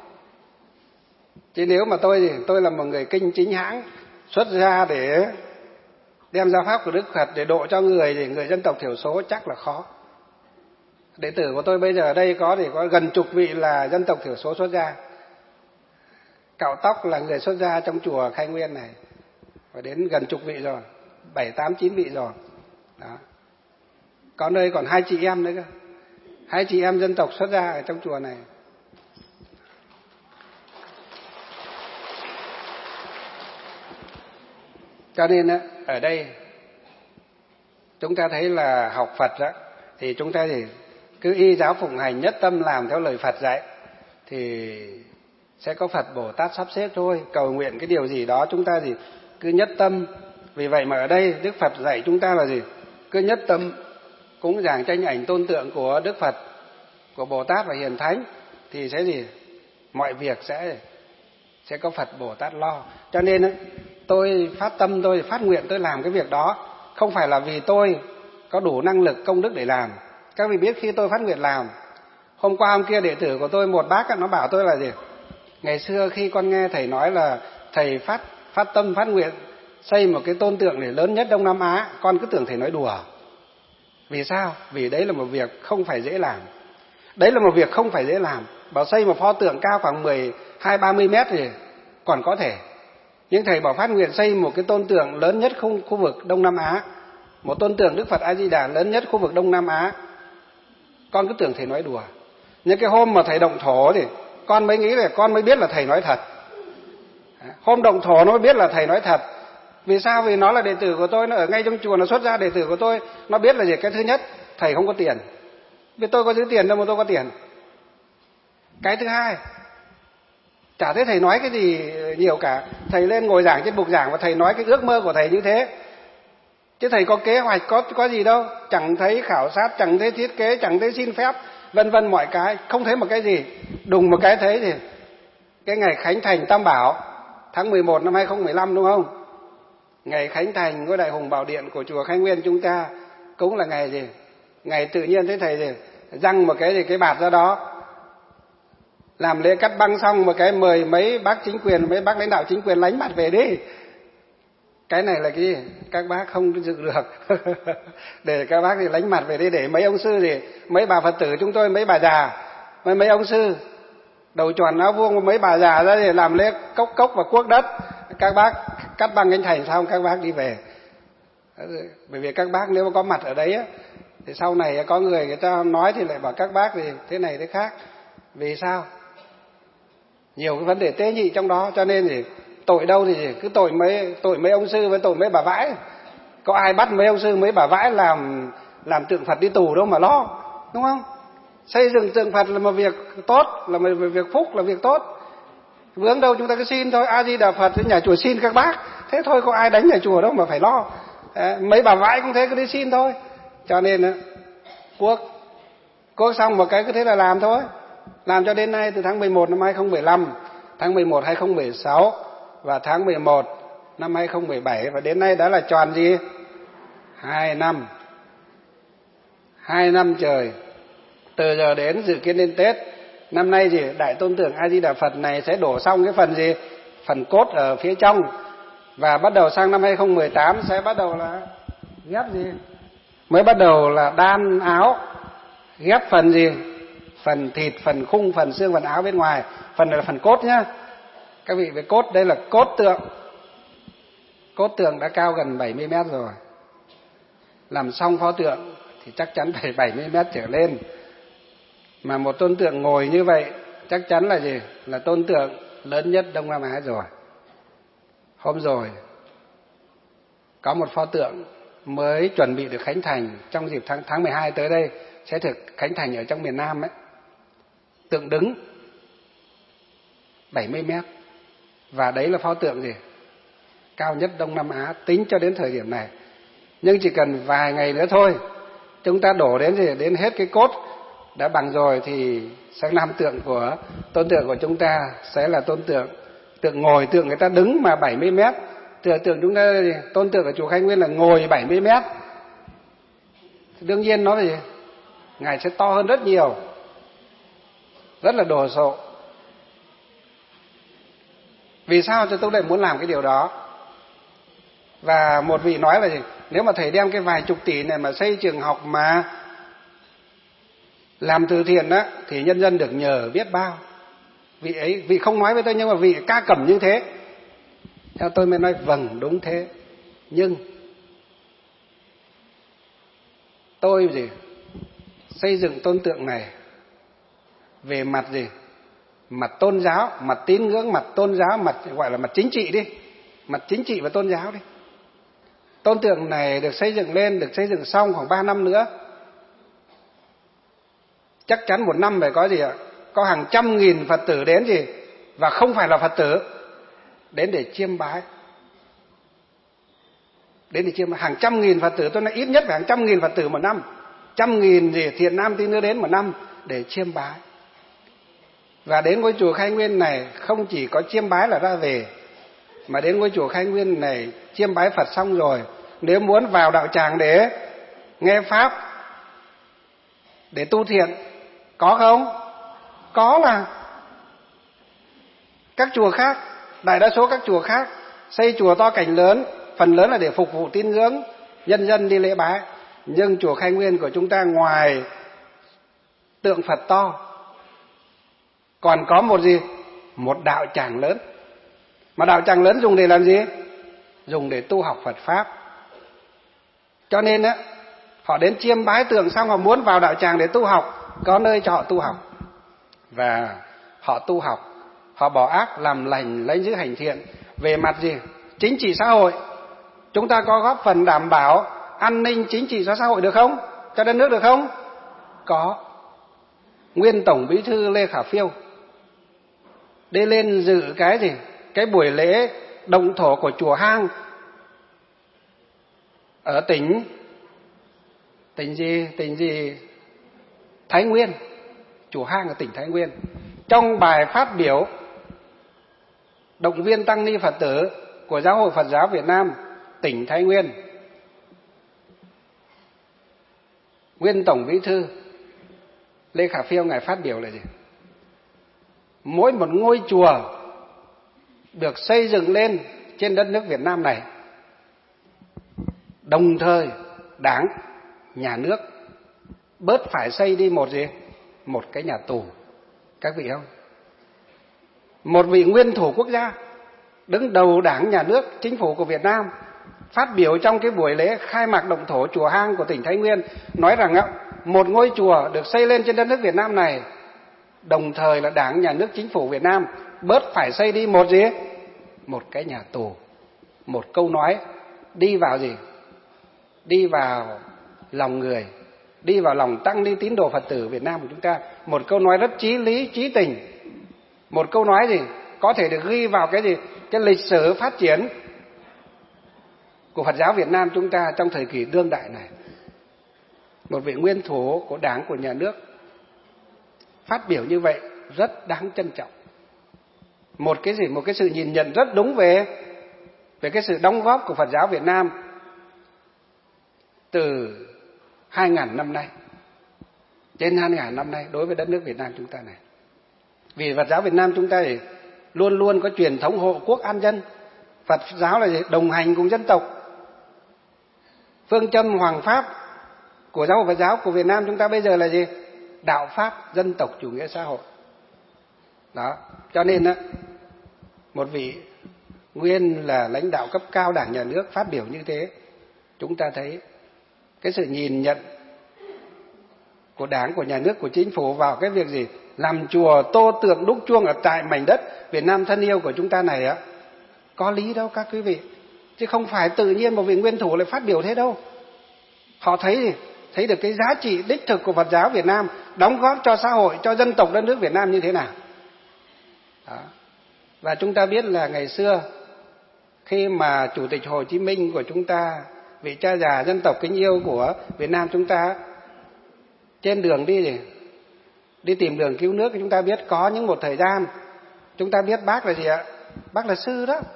Chứ nếu mà tôi thì tôi là một người kinh chính hãng xuất gia để đem giáo pháp của Đức Phật để độ cho người thì người dân tộc thiểu số chắc là khó. Đệ tử của tôi bây giờ ở đây có thì có gần chục vị là dân tộc thiểu số xuất gia. Cạo tóc là người xuất gia trong chùa Khai Nguyên này, và đến gần chục vị rồi, bảy tám chín vị rồi. Đó. Có nơi còn hai chị em nữa cơ, hai chị em dân tộc xuất gia ở trong chùa này. Cho nên ở đây chúng ta thấy là học Phật đó, thì chúng ta thì cứ y giáo phụng hành, nhất tâm làm theo lời Phật dạy thì sẽ có Phật Bồ Tát sắp xếp thôi. Cầu nguyện cái điều gì đó chúng ta thì cứ nhất tâm. Vì vậy mà ở đây Đức Phật dạy chúng ta là gì? Cứ nhất tâm cúng dường tranh ảnh tôn tượng của Đức Phật, của Bồ Tát và Hiền Thánh thì sẽ gì? Mọi việc sẽ sẽ có Phật Bồ Tát lo. Cho nên tôi phát tâm, tôi phát nguyện tôi làm cái việc đó, không phải là vì tôi có đủ năng lực công đức để làm. Các vị biết khi tôi phát nguyện làm, hôm qua hôm kia đệ tử của tôi một bác nó bảo tôi là gì? Ngày xưa khi con nghe thầy nói là thầy phát phát tâm phát nguyện xây một cái tôn tượng để lớn nhất Đông Nam Á, con cứ tưởng thầy nói đùa. Vì sao? Vì đấy là một việc không phải dễ làm. Đấy là một việc không phải dễ làm. Bảo xây một pho tượng cao khoảng mười hai ba mươi mét thì còn có thể. Nhưng thầy bảo phát nguyện xây một cái tôn tượng lớn nhất khu, khu vực Đông Nam Á, một tôn tượng Đức Phật A Di Đà lớn nhất khu vực Đông Nam Á, con cứ tưởng thầy nói đùa. Nhưng cái hôm mà thầy động thổ thì con mới nghĩ là con mới biết là thầy nói thật. Hôm động thổ nó mới biết là thầy nói thật. Vì sao? Vì nó là đệ tử của tôi, nó ở ngay trong chùa, nó xuất ra đệ tử của tôi, nó biết là gì? Cái thứ nhất, thầy không có tiền. Vì tôi có giữ tiền đâu mà tôi có tiền. Cái thứ hai, chả thấy thầy nói cái gì nhiều cả. Thầy lên ngồi giảng trên bục giảng và thầy nói cái ước mơ của thầy như thế. Chứ thầy có kế hoạch, có có gì đâu. Chẳng thấy khảo sát, chẳng thấy thiết kế, chẳng thấy xin phép, vân vân mọi cái. Không thấy một cái gì. Đùng một cái thấy thì cái ngày khánh thành Tam Bảo tháng mười một năm hai không một năm đúng không? Ngày khánh thành ngôi Đại Hùng Bảo Điện của chùa Khai Nguyên chúng ta cũng là ngày gì? Ngày tự nhiên thấy thầy gì? Răng một cái gì cái bạt ra đó. Làm lễ cắt băng xong một cái mời mấy bác chính quyền, mấy bác lãnh đạo chính quyền lánh mặt về đi. Cái này là cái các bác không dự được. Để các bác thì lánh mặt về đi, để mấy ông sư thì mấy bà Phật tử chúng tôi, mấy bà già, mấy mấy ông sư đầu tròn áo vuông, mấy bà già ra để làm lễ cốc cốc và cuốc đất. Các bác cắt băng khánh thành xong các bác đi về. Bởi vì các bác nếu mà có mặt ở đấy á, thì sau này có người người ta nói thì lại bảo các bác thì thế này thế khác. Vì sao? Nhiều cái vấn đề tế nhị trong đó, cho nên thì tội đâu thì cứ tội mấy tội mấy ông sư với tội mấy bà vãi. Có ai bắt mấy ông sư mấy bà vãi làm làm tượng Phật đi tù đâu mà lo, đúng không? Xây dựng tượng Phật là một việc tốt, là một việc phúc, là việc tốt. Vướng đâu chúng ta cứ xin thôi, A Di Đà Phật, nhà chùa xin các bác, thế thôi, có ai đánh nhà chùa đâu mà phải lo. À, mấy bà vãi cũng thế, cứ đi xin thôi. Cho nên cuốc Cốt xong một cái cứ thế là làm thôi. Làm cho đến nay, từ tháng mười một năm hai không một năm, tháng mười một hai không một sáu và tháng mười một năm hai không một bảy, và đến nay đã là tròn gì? Hai năm. Hai năm trời. Từ giờ đến dự kiến đến Tết. Năm nay gì? Đại Tôn Tượng A Di Đà Phật này sẽ đổ xong cái phần gì? Phần cốt ở phía trong. Và bắt đầu sang năm hai không một tám sẽ bắt đầu là ghép gì? Mới bắt đầu là đan áo. Ghép phần gì? Phần thịt, phần khung, phần xương, phần áo bên ngoài. Phần này là phần cốt nhá. Các vị về cốt, đây là cốt tượng. Cốt tượng đã cao gần bảy mươi mét rồi. Làm xong pho tượng thì chắc chắn phải bảy mươi mét trở lên. Mà một tôn tượng ngồi như vậy chắc chắn là gì? Là tôn tượng lớn nhất Đông Nam Á rồi. Hôm rồi có một pho tượng mới chuẩn bị được khánh thành trong dịp tháng, tháng mười hai tới đây, sẽ thực khánh thành ở trong miền Nam ấy. Tượng đứng bảy mươi mét. Và đấy là pho tượng gì? Cao nhất Đông Nam Á tính cho đến thời điểm này. Nhưng chỉ cần vài ngày nữa thôi, chúng ta đổ đến gì? Đến hết cái cốt đã bằng rồi thì sang năm tượng của tôn tượng của chúng ta sẽ là tôn tượng tượng ngồi, tượng người ta đứng mà bảy mươi mét. Tượng tượng chúng ta tôn tượng ở chùa Khai Nguyên là ngồi bảy mươi mét. Đương nhiên nó thì ngài sẽ to hơn rất nhiều, rất là đồ sộ. Vì sao cho tôi lại muốn làm cái điều đó? Và một vị nói là gì? Nếu mà thầy đem cái vài chục tỷ này mà xây trường học mà làm từ thiện đó, thì nhân dân được nhờ biết bao. Vị ấy, vị không nói với tôi nhưng mà vị ca cẩm như thế. Theo tôi mới nói vâng, đúng thế. Nhưng tôi gì? Xây dựng tôn tượng này về mặt gì? Mặt tôn giáo, mặt tín ngưỡng, mặt tôn giáo, mặt gọi là mặt chính trị đi. Mặt chính trị và tôn giáo đi. Tôn tượng này được xây dựng lên, được xây dựng xong khoảng ba năm nữa. Chắc chắn một năm phải có gì ạ? Có hàng trăm nghìn Phật tử đến gì? Và không phải là Phật tử, đến để chiêm bái. Đến để chiêm bái. Hàng trăm nghìn Phật tử, tôi nói ít nhất phải hàng trăm nghìn Phật tử một năm. Trăm nghìn gì thiện nam tín nữ đến một năm để chiêm bái. Và đến ngôi chùa Khai Nguyên này không chỉ có chiêm bái là ra về, mà đến ngôi chùa Khai Nguyên này chiêm bái Phật xong rồi, nếu muốn vào đạo tràng để nghe Pháp, để tu thiện, có không? Có là. Các chùa khác, đại đa số các chùa khác, xây chùa to cảnh lớn, phần lớn là để phục vụ tín ngưỡng, nhân dân đi lễ bái. Nhưng chùa Khai Nguyên của chúng ta ngoài tượng Phật to, còn có một gì? Một đạo tràng lớn. Mà đạo tràng lớn dùng để làm gì? Dùng để tu học Phật Pháp. Cho nên á, họ đến chiêm bái tượng xong họ muốn vào đạo tràng để tu học, có nơi cho họ tu học. Và họ tu học, họ bỏ ác làm lành, lấy giữ hành thiện. Về mặt gì? Chính trị xã hội, chúng ta có góp phần đảm bảo an ninh chính trị xã hội được không? Cho đất nước được không? Có. Nguyên Tổng Bí thư Lê Khả Phiêu đi lên dự cái gì? Cái buổi lễ động thổ của chùa Hang ở tỉnh tỉnh gì? Tỉnh gì? Thái Nguyên. Chùa Hang ở tỉnh Thái Nguyên. Trong bài phát biểu động viên tăng ni Phật tử của Giáo hội Phật giáo Việt Nam tỉnh Thái Nguyên, Nguyên Tổng Bí thư Lê Khả Phiêu ngài phát biểu là gì? Mỗi một ngôi chùa được xây dựng lên trên đất nước Việt Nam này, đồng thời Đảng, nhà nước bớt phải xây đi một gì? Một cái nhà tù. Các vị không? Một vị nguyên thủ quốc gia đứng đầu Đảng, nhà nước, chính phủ của Việt Nam phát biểu trong cái buổi lễ khai mạc động thổ chùa Hang của tỉnh Thái Nguyên, nói rằng á, một ngôi chùa được xây lên trên đất nước Việt Nam này, đồng thời là Đảng, nhà nước, chính phủ Việt Nam bớt phải xây đi một gì? Một cái nhà tù. Một câu nói đi vào gì? Đi vào lòng người, đi vào lòng tăng ni tín đồ Phật tử Việt Nam của chúng ta. Một câu nói rất chí lý, chí tình. Một câu nói gì? Có thể được ghi vào cái gì? Cái lịch sử phát triển của Phật giáo Việt Nam chúng ta trong thời kỳ đương đại này. Một vị nguyên thủ của Đảng, của nhà nước phát biểu như vậy rất đáng trân trọng. Một cái gì? Một cái sự nhìn nhận rất đúng về về cái sự đóng góp của Phật giáo Việt Nam từ hai ngàn năm nay, trên hai ngàn năm nay đối với đất nước Việt Nam chúng ta này. Vì Phật giáo Việt Nam chúng ta thì luôn luôn có truyền thống hộ quốc an dân. Phật giáo là gì? Đồng hành cùng dân tộc. Phương châm hoàng pháp của giáo hội Phật giáo của Việt Nam chúng ta bây giờ là gì? Đạo pháp dân tộc chủ nghĩa xã hội. Đó, cho nên á, một vị nguyên là lãnh đạo cấp cao Đảng Nhà nước phát biểu như thế, chúng ta thấy cái sự nhìn nhận của Đảng, của Nhà nước, của Chính phủ vào cái việc gì? Làm chùa tô tượng đúc chuông ở tại mảnh đất Việt Nam thân yêu của chúng ta này á, có lý đâu các quý vị. Chứ không phải tự nhiên một vị nguyên thủ lại phát biểu thế đâu. Họ thấy gì? Thấy được cái giá trị đích thực của Phật giáo Việt Nam đóng góp cho xã hội, cho dân tộc đất nước Việt Nam như thế nào. Đó. Và chúng ta biết là ngày xưa khi mà Chủ tịch Hồ Chí Minh của chúng ta, vị cha già dân tộc kính yêu của Việt Nam chúng ta, trên đường đi gì? Đi tìm đường cứu nước, chúng ta biết có những một thời gian chúng ta biết bác là gì ạ? Bác là sư đó.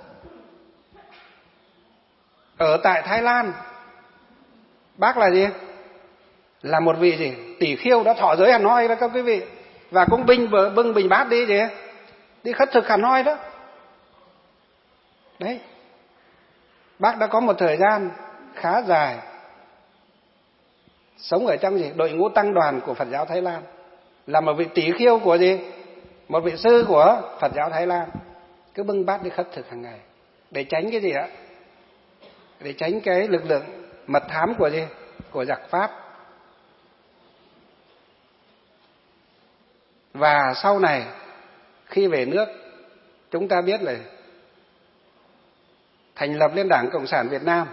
Ở tại Thái Lan, bác là gì? Là một vị gì? Tỷ khiêu đã thọ giới Hà Nội đó các quý vị. Và cũng binh bưng bình bát đi gì? Đi khất thực Hà Nội đó. Đấy. Bác đã có một thời gian khá dài sống ở trong gì? Đội ngũ tăng đoàn của Phật giáo Thái Lan. Là một vị tỷ khiêu của gì? Một vị sư của Phật giáo Thái Lan. Cứ bưng bát đi khất thực hàng ngày. Để tránh cái gì ạ? Để tránh cái lực lượng mật thám của gì? Của giặc Pháp. Và sau này khi về nước, chúng ta biết là thành lập Liên Đảng Cộng sản Việt Nam.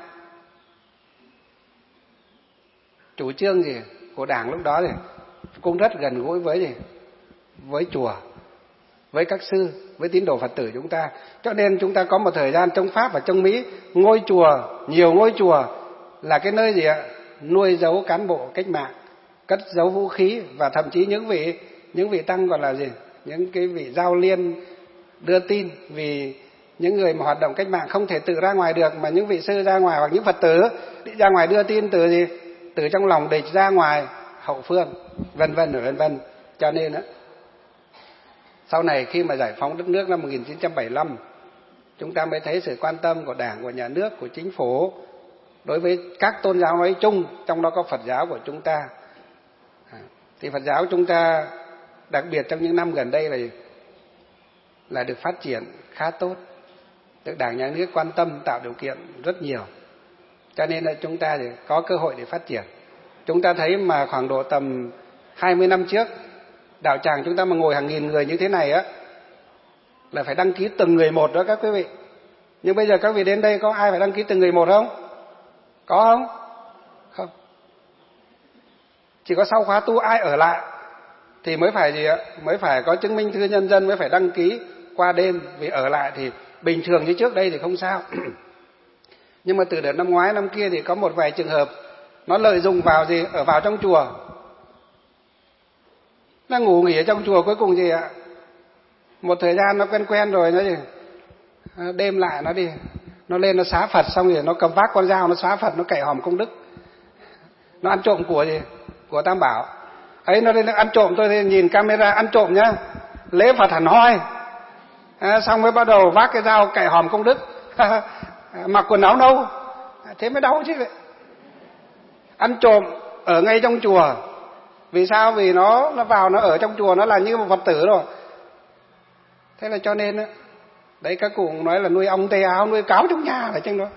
Chủ trương gì của Đảng lúc đó thì cũng rất gần gũi với gì? Với chùa, với các sư, với tín đồ Phật tử chúng ta. Cho nên chúng ta có một thời gian trong Pháp và trong Mỹ, ngôi chùa, nhiều ngôi chùa là cái nơi gì ạ? Nuôi giấu cán bộ cách mạng, cất giấu vũ khí, và thậm chí những vị những vị tăng còn là gì? Những cái vị giao liên đưa tin. Vì những người mà hoạt động cách mạng không thể tự ra ngoài được, mà những vị sư ra ngoài, hoặc những Phật tử đi ra ngoài đưa tin từ gì? Từ trong lòng địch ra ngoài hậu phương, vân vân vân vân. Cho nên đó, sau này khi mà giải phóng đất nước năm một nghìn chín trăm bảy mươi lăm, chúng ta mới thấy sự quan tâm của Đảng, của Nhà nước, của Chính phủ đối với các tôn giáo nói chung, trong đó có Phật giáo của chúng ta. Thì Phật giáo chúng ta đặc biệt trong những năm gần đây là là được phát triển khá tốt, được Đảng, Nhà nước quan tâm, tạo điều kiện rất nhiều. Cho nên là chúng ta thì có cơ hội để phát triển. Chúng ta thấy mà khoảng độ tầm hai mươi năm trước, đạo tràng chúng ta mà ngồi hàng nghìn người như thế này á, là phải đăng ký từng người một đó các quý vị. Nhưng bây giờ các vị đến đây có ai phải đăng ký từng người một không? Có không? Không. Chỉ có sau khóa tu ai ở lại thì mới phải gì ạ? Mới phải có chứng minh thư nhân dân, mới phải đăng ký qua đêm. Vì ở lại thì bình thường như trước đây thì không sao. Nhưng mà từ đợt năm ngoái năm kia thì có một vài trường hợp nó lợi dụng vào gì? Ở vào trong chùa, nó ngủ nghỉ ở trong chùa, cuối cùng gì ạ? Một thời gian nó quen quen rồi, nó gì? Đêm lại nó đi, nó lên nó xá Phật, xong rồi nó cầm vác con dao nó xá Phật, nó cậy hòm công đức, nó ăn trộm của gì? Của Tam Bảo. Ấy nó lên nó ăn trộm, tôi nhìn camera ăn trộm nhá, lễ Phật hẳn hoi, à, xong mới bắt đầu vác cái dao cậy hòm công đức, mặc quần áo nâu, thế mới đau chứ. Ăn trộm ở ngay trong chùa. Vì sao? Vì nó nó vào nó ở trong chùa, nó là như một Phật tử rồi. Thế là cho nên đấy, các cụ nói là nuôi ong tê áo, nuôi cáo trong nhà ở trên đó.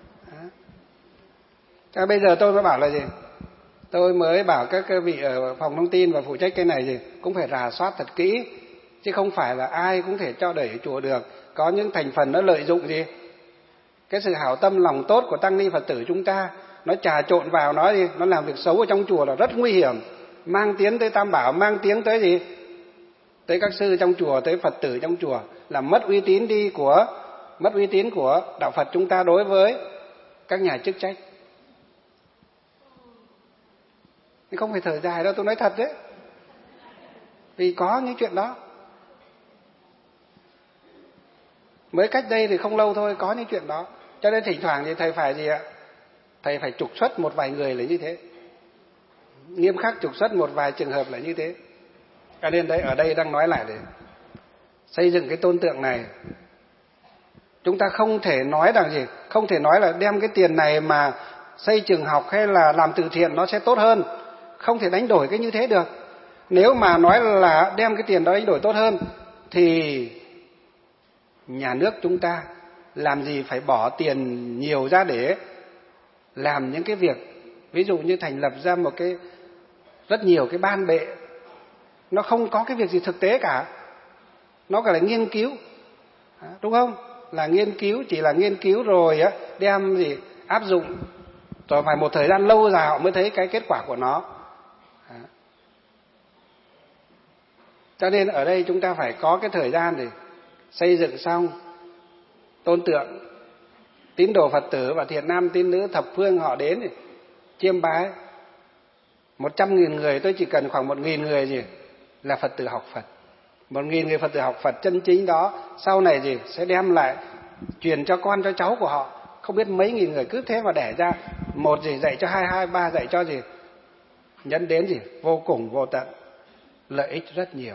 Thế bây giờ tôi mới bảo là gì? Tôi mới bảo các vị ở phòng thông tin và phụ trách cái này gì cũng phải rà soát thật kỹ, chứ không phải là ai cũng thể cho đẩy chùa được. Có những thành phần nó lợi dụng gì? Cái sự hảo tâm lòng tốt của tăng ni Phật tử chúng ta, nó trà trộn vào, nó gì? Nó làm việc xấu ở trong chùa là rất nguy hiểm, mang tiếng tới Tam Bảo, mang tiếng tới gì? Tới các sư trong chùa, tới Phật tử trong chùa, làm mất uy tín đi của mất uy tín của đạo Phật chúng ta đối với các nhà chức trách. Không phải thở dài đâu, tôi nói thật đấy. Vì có những chuyện đó. Mới cách đây thì không lâu thôi có những chuyện đó. Cho nên thỉnh thoảng thì thầy phải gì ạ? Thầy phải trục xuất một vài người là như thế. Nghiêm khắc trục xuất một vài trường hợp là như thế. Cho nên đấy, ở đây đang nói lại để xây dựng cái tôn tượng này. Chúng ta không thể nói rằng gì? Không thể nói là đem cái tiền này mà xây trường học hay là làm từ thiện nó sẽ tốt hơn. Không thể đánh đổi cái như thế được. Nếu mà nói là đem cái tiền đó đánh đổi tốt hơn thì nhà nước chúng ta làm gì phải bỏ tiền nhiều ra để làm những cái việc, ví dụ như thành lập ra một cái rất nhiều cái ban bệ, nó không có cái việc gì thực tế cả, nó gọi là nghiên cứu, đúng không? Là nghiên cứu, chỉ là nghiên cứu rồi á, đem gì áp dụng, rồi phải một thời gian lâu dài họ mới thấy cái kết quả của nó. Cho nên ở đây chúng ta phải có cái thời gian để xây dựng xong tôn tượng. Tín đồ Phật tử và thiện nam tín nữ thập phương họ đến thì chiêm bái. Một trăm nghìn người, tôi chỉ cần khoảng một nghìn người gì là Phật tử học Phật. Một nghìn người Phật tử học Phật chân chính đó sau này gì sẽ đem lại, truyền cho con cho cháu của họ. Không biết mấy nghìn người cứ thế mà đẻ ra. Một gì dạy cho hai, hai, ba dạy cho gì, nhân đến gì vô cùng vô tận, lợi ích rất nhiều.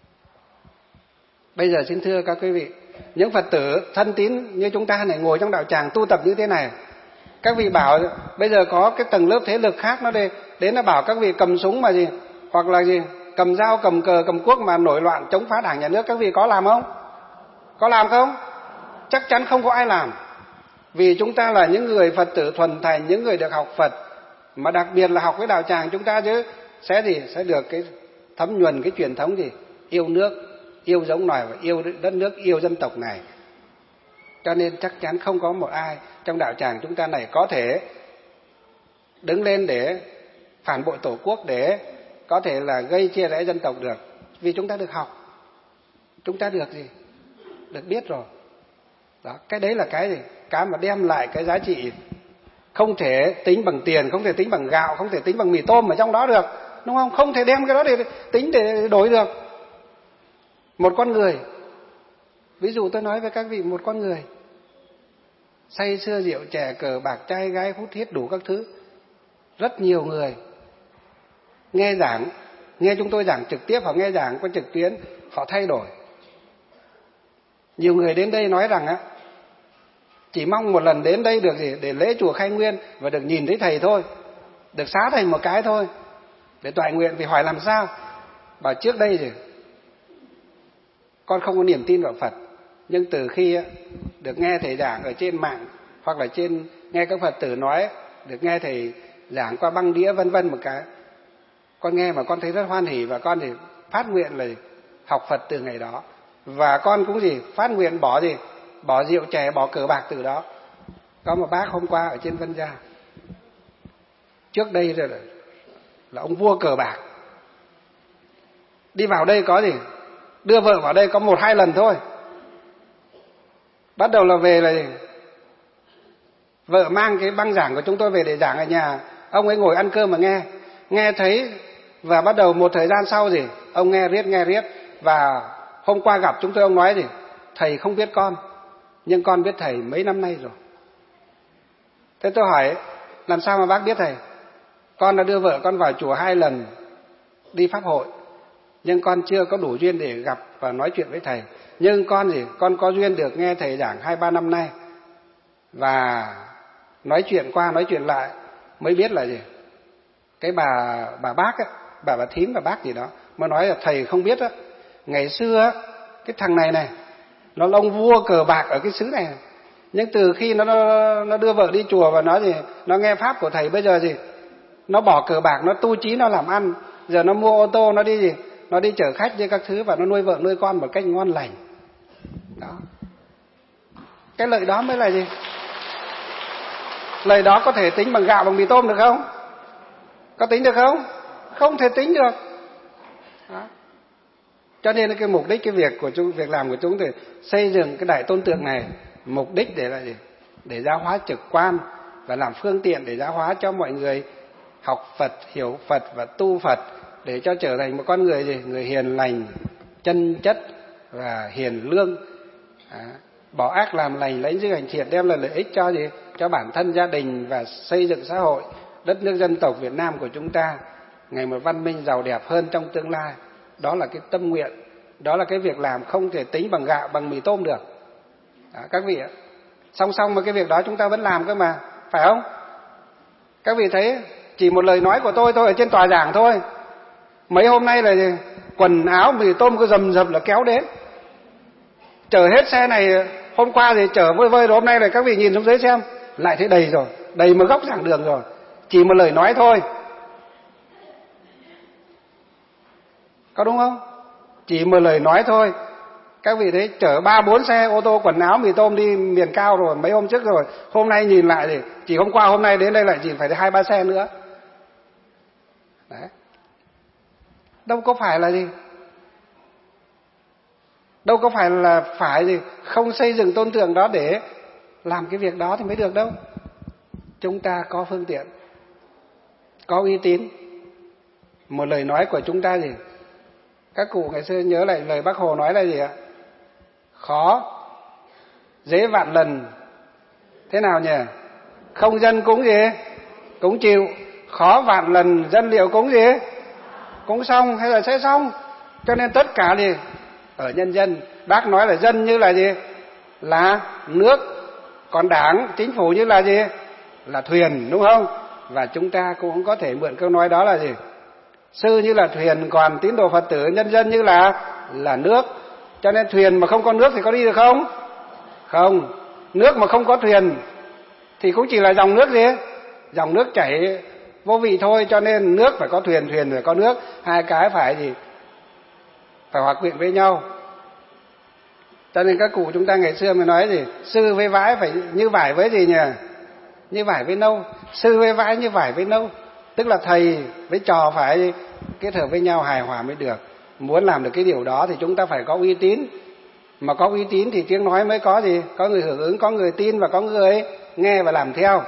Bây giờ xin thưa các quý vị, những Phật tử thân tín như chúng ta này ngồi trong đạo tràng tu tập như thế này, các vị bảo bây giờ có cái tầng lớp thế lực khác nó đây đến nó bảo các vị cầm súng mà gì, hoặc là gì cầm dao, cầm cờ, cầm cuốc mà nổi loạn chống phá đảng nhà nước, các vị có làm không? Có làm không? Chắc chắn không có ai làm. Vì chúng ta là những người Phật tử thuần thành, những người được học Phật, mà đặc biệt là học với đạo tràng chúng ta chứ sẽ gì sẽ được cái thấm nhuần cái truyền thống gì yêu nước, yêu giống loài và yêu đất nước, yêu dân tộc này. Cho nên chắc chắn không có một ai trong đạo tràng chúng ta này có thể đứng lên để phản bội Tổ quốc, để có thể là gây chia rẽ dân tộc được. Vì chúng ta được học, chúng ta được gì được biết rồi đó. Cái đấy là cái gì cái mà đem lại cái giá trị không thể tính bằng tiền, không thể tính bằng gạo, không thể tính bằng mì tôm ở trong đó được, đúng không? Không thể đem cái đó để tính để đổi được. Một con người, ví dụ tôi nói với các vị, một con người say sưa rượu chè cờ bạc trai gái hút thiết đủ các thứ, rất nhiều người nghe giảng, nghe chúng tôi giảng trực tiếp hoặc nghe giảng qua trực tuyến, họ thay đổi. Nhiều người đến đây nói rằng á, chỉ mong một lần đến đây được gì để lễ chùa Khai Nguyên và được nhìn thấy thầy thôi, được xá thầy một cái thôi để toại nguyện. Thì hỏi làm sao? Bảo trước đây thì con không có niềm tin vào Phật, nhưng từ khi được nghe thầy giảng ở trên mạng hoặc là trên nghe các Phật tử nói, được nghe thầy giảng qua băng đĩa vân vân một cái, con nghe mà con thấy rất hoan hỉ, và con thì phát nguyện là học Phật từ ngày đó. Và con cũng gì phát nguyện bỏ gì bỏ rượu chè, bỏ cờ bạc từ đó. Có một bác hôm qua ở trên Vân Gia, trước đây rồi là, là ông vua cờ bạc, đi vào đây có gì đưa vợ vào đây có một hai lần thôi. Bắt đầu là về là gì? Vợ mang cái băng giảng của chúng tôi về để giảng ở nhà, ông ấy ngồi ăn cơm mà nghe nghe thấy. Và bắt đầu một thời gian sau gì ông nghe riết nghe riết và hôm qua gặp chúng tôi, ông nói gì thầy không biết con, nhưng con biết thầy mấy năm nay rồi. Thế tôi hỏi làm sao mà bác biết thầy? Con đã đưa vợ con vào chùa hai lần đi pháp hội, nhưng con chưa có đủ duyên để gặp và nói chuyện với thầy. Nhưng con gì con có duyên được nghe thầy giảng hai ba năm nay, và nói chuyện qua nói chuyện lại mới biết là gì cái bà bà bác á, bà bà thím và bác gì đó mà nói là thầy không biết á, ngày xưa á, cái thằng này này nó là ông vua cờ bạc ở cái xứ này, nhưng từ khi nó nó đưa vợ đi chùa và nó gì nó nghe pháp của thầy, bây giờ gì nó bỏ cờ bạc, nó tu chí, nó làm ăn, giờ nó mua ô tô, nó đi gì nó đi chở khách đi các thứ, và nó nuôi vợ nuôi con một cách ngon lành đó. Cái lợi đó mới là gì lời đó có thể tính bằng gạo bằng mì tôm được không? Có tính được không? Không thể tính được đó. Cho nên cái mục đích cái việc của chúng, việc làm của chúng thì xây dựng cái đại tôn tượng này, mục đích để là gì? Để giáo hóa trực quan và làm phương tiện để giáo hóa cho mọi người học Phật, hiểu Phật và tu Phật để cho trở thành một con người gì? Người hiền lành, chân chất và hiền lương. À, bỏ ác làm lành, lấy dư hành thiện, đem lại lợi ích cho gì? Cho bản thân, gia đình và xây dựng xã hội, đất nước dân tộc Việt Nam của chúng ta ngày một văn minh giàu đẹp hơn trong tương lai. Đó là cái tâm nguyện, đó là cái việc làm không thể tính bằng gạo, bằng mì tôm được. Đó, các vị ạ. Song song với cái việc đó chúng ta vẫn làm cơ mà, phải không? Các vị thấy chỉ một lời nói của tôi thôi ở trên tòa giảng thôi, mấy hôm nay là quần áo mì tôm cứ rầm rập là kéo đến, chở hết xe này. Hôm qua thì chở vơi vơi rồi, hôm nay là các vị nhìn xuống dưới xem, lại thấy đầy rồi, đầy một góc giảng đường rồi. Chỉ một lời nói thôi, có đúng không? Chỉ một lời nói thôi, các vị thấy chở ba bốn xe ô tô quần áo mì tôm đi miền cao rồi, mấy hôm trước rồi. Hôm nay nhìn lại thì chỉ hôm qua hôm nay đến đây lại chỉ phải hai ba xe nữa. Đấy. Đâu có phải là gì? Đâu có phải là phải gì? Không xây dựng tôn tượng đó để làm cái việc đó thì mới được đâu. Chúng ta có phương tiện, có uy tín. Một lời nói của chúng ta gì? Các cụ ngày xưa nhớ lại lời Bác Hồ nói là gì ạ? Khó dễ vạn lần. Thế nào nhỉ? Không dân cúng gì? Cúng chịu. Khó vạn lần dân liệu cúng gì? Cúng xong hay là sẽ xong. Cho nên tất cả gì? Ở nhân dân. Bác nói là dân như là gì? Là nước. Còn đảng, chính phủ như là gì? Là thuyền, đúng không? Và chúng ta cũng có thể mượn câu nói đó là gì? Sư như là thuyền, còn tín đồ Phật tử nhân dân như là là nước. Cho nên thuyền mà không có nước thì có đi được không? Không. Nước mà không có thuyền thì cũng chỉ là dòng nước gì? Dòng nước chảy vô vị thôi. Cho nên nước phải có thuyền, thuyền phải có nước. Hai cái phải gì? Phải hòa quyện với nhau. Cho nên các cụ chúng ta ngày xưa mới nói gì? Sư với vãi phải như vải với gì nhỉ? Như vải với nâu. Sư với vãi như vải với nâu. Tức là thầy với trò phải kết hợp với nhau hài hòa mới được. Muốn làm được cái điều đó thì chúng ta phải có uy tín. Mà có uy tín thì tiếng nói mới có gì? Có người hưởng ứng, có người tin và có người nghe và làm theo.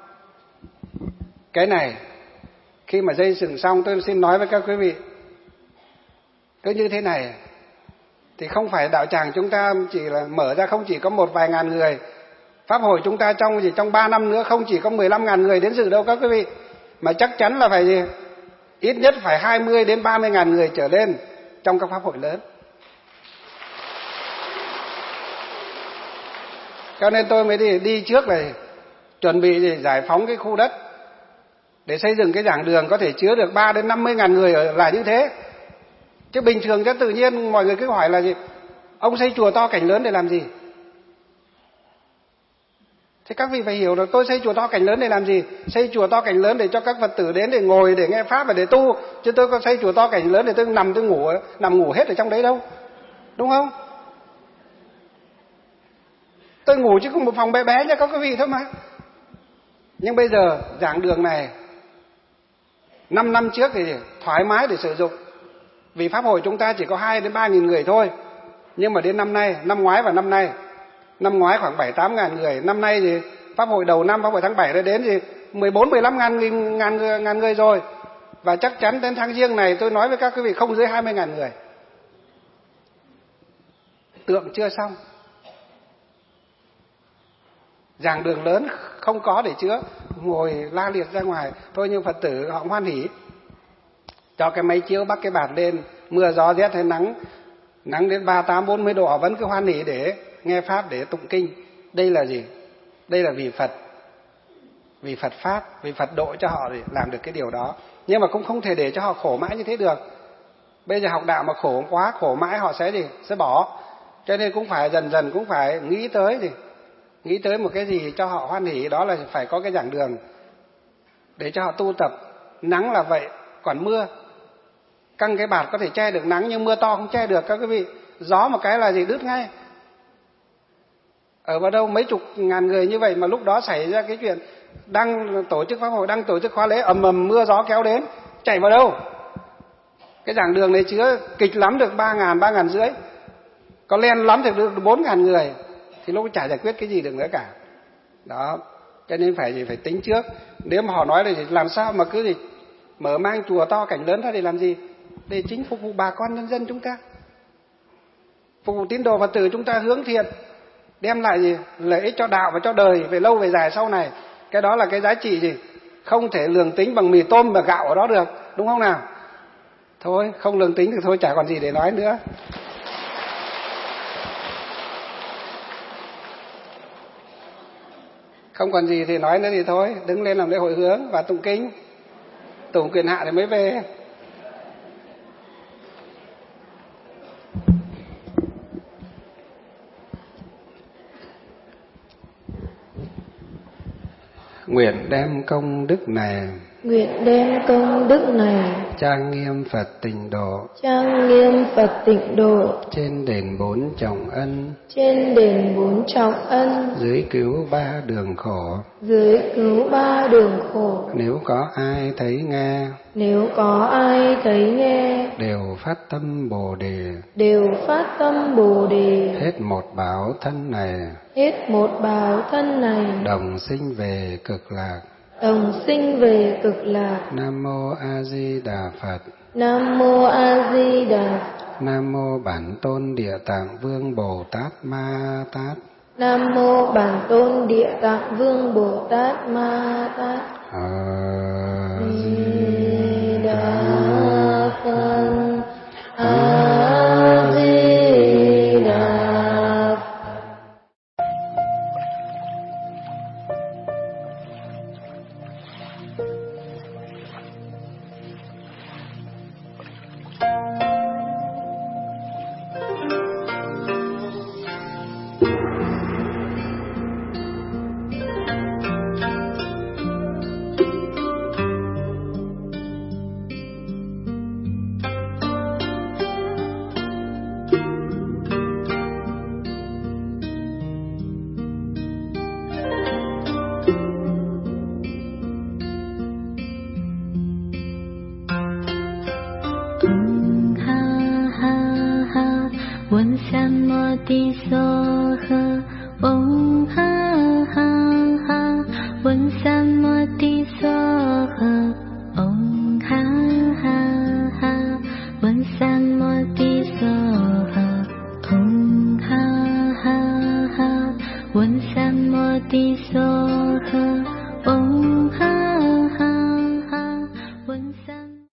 Cái này khi mà dây dựng xong tôi xin nói với các quý vị, cứ như thế này thì không phải đạo tràng chúng ta chỉ là mở ra không chỉ có một vài ngàn người. Pháp hội chúng ta trong chỉ trong ba năm nữa không chỉ có mười lăm ngàn người đến dự đâu các quý vị, mà chắc chắn là phải gì? Ít nhất phải hai mươi đến ba mươi ngàn người trở lên trong các pháp hội lớn. Cho nên tôi mới đi, đi trước này chuẩn bị gì? Giải phóng cái khu đất để xây dựng cái giảng đường có thể chứa được ba đến năm mươi ngàn người ở là như thế. Chứ bình thường cho tự nhiên mọi người cứ hỏi là gì? Ông xây chùa to cảnh lớn để làm gì? Thế các vị phải hiểu là tôi xây chùa to cảnh lớn để làm gì? Xây chùa to cảnh lớn để cho các Phật tử đến để ngồi, để nghe Pháp và để tu. Chứ tôi có xây chùa to cảnh lớn để tôi nằm tôi ngủ, nằm ngủ hết ở trong đấy đâu. Đúng không? Tôi ngủ chứ không một phòng bé bé nha các quý vị thôi mà. Nhưng bây giờ giảng đường này năm năm trước thì thoải mái để sử dụng. Vì Pháp hội chúng ta chỉ có hai đến ba nghìn người thôi. Nhưng mà đến năm nay, năm ngoái và năm nay, năm ngoái khoảng bảy tám ngàn người, năm nay thì Pháp hội đầu năm, Pháp hội tháng bảy đã đến thì mười bốn mười lăm ngàn, ngàn, ngàn, ngàn người rồi. Và chắc chắn đến tháng Giêng này tôi nói với các quý vị không dưới hai mươi ngàn người. Tượng chưa xong. Giảng đường lớn không có để chứa, ngồi la liệt ra ngoài. Thôi nhưng Phật tử họ hoan hỉ. Cho cái máy chiếu bắt cái bạt lên, mưa gió rét hay nắng, nắng đến ba mươi tám bốn mươi độ họ vẫn cứ hoan hỉ để nghe Pháp, để tụng kinh. Đây là gì? Đây là vì Phật, vì Phật Pháp, vì Phật độ cho họ để làm được cái điều đó. Nhưng mà cũng không thể để cho họ khổ mãi như thế được. Bây giờ học đạo mà khổ quá, khổ mãi họ sẽ gì? Sẽ bỏ. Cho nên cũng phải dần dần cũng phải nghĩ tới gì? Nghĩ tới một cái gì cho họ hoan hỉ, đó là phải có cái giảng đường để cho họ tu tập. Nắng là vậy, còn mưa, căng cái bạt có thể che được nắng nhưng mưa to không che được các quý vị. Gió một cái là gì? Đứt ngay. Ở vào đâu mấy chục ngàn người như vậy mà lúc đó xảy ra cái chuyện đang tổ chức pháp hội, đang tổ chức khóa lễ, ầm ầm mưa gió kéo đến, chạy vào đâu? Cái giảng đường này chứa kịch lắm được ba ngàn, ba ngàn rưỡi, có len lắm thì được bốn ngàn người, thì lúc chả giải quyết cái gì được nữa cả. Đó, cho nên phải gì? Phải tính trước. Nếu mà họ nói là gì? Làm sao mà cứ gì Mở mang chùa to cảnh lớn ra để làm gì? Để chính phục vụ bà con nhân dân chúng ta. Phục vụ tín đồ Phật tử chúng ta hướng thiện, đem lại gì? Lợi ích cho đạo và cho đời về lâu về dài sau này. Cái đó là cái giá trị gì? Không thể lường tính bằng mì tôm và gạo ở đó được, đúng không nào? Thôi, không lường tính thì thôi, chả còn gì để nói nữa. Không còn gì thì nói nữa thì thôi, đứng lên làm lễ hội hướng và tụng kinh. Tụng quyền hạ thì mới về. Nguyện đem công đức này, nguyện đem công đức này trang nghiêm Phật tịnh độ, trang nghiêm Phật tịnh độ, trên đền bốn trọng ân, trên đền bốn trọng ân, dưới cứu ba đường khổ, dưới cứu ba đường khổ. Nếu có ai thấy nghe, nếu có ai thấy nghe, đều phát tâm Bồ đề, đều phát tâm Bồ đề. Hết một báo thân này, hết một báo thân này, đồng sinh về cực lạc, đồng sinh về cực lạc. Nam mô A Di Đà Phật. Nam mô A Di Đà. Nam mô Bản Tôn Địa Tạng Vương Bồ Tát Ma Tát. Nam mô Bản Tôn Địa Tạng Vương Bồ Tát Ma Tát. A Di Đà Phật. A Di Đà. One Sam Moti Soha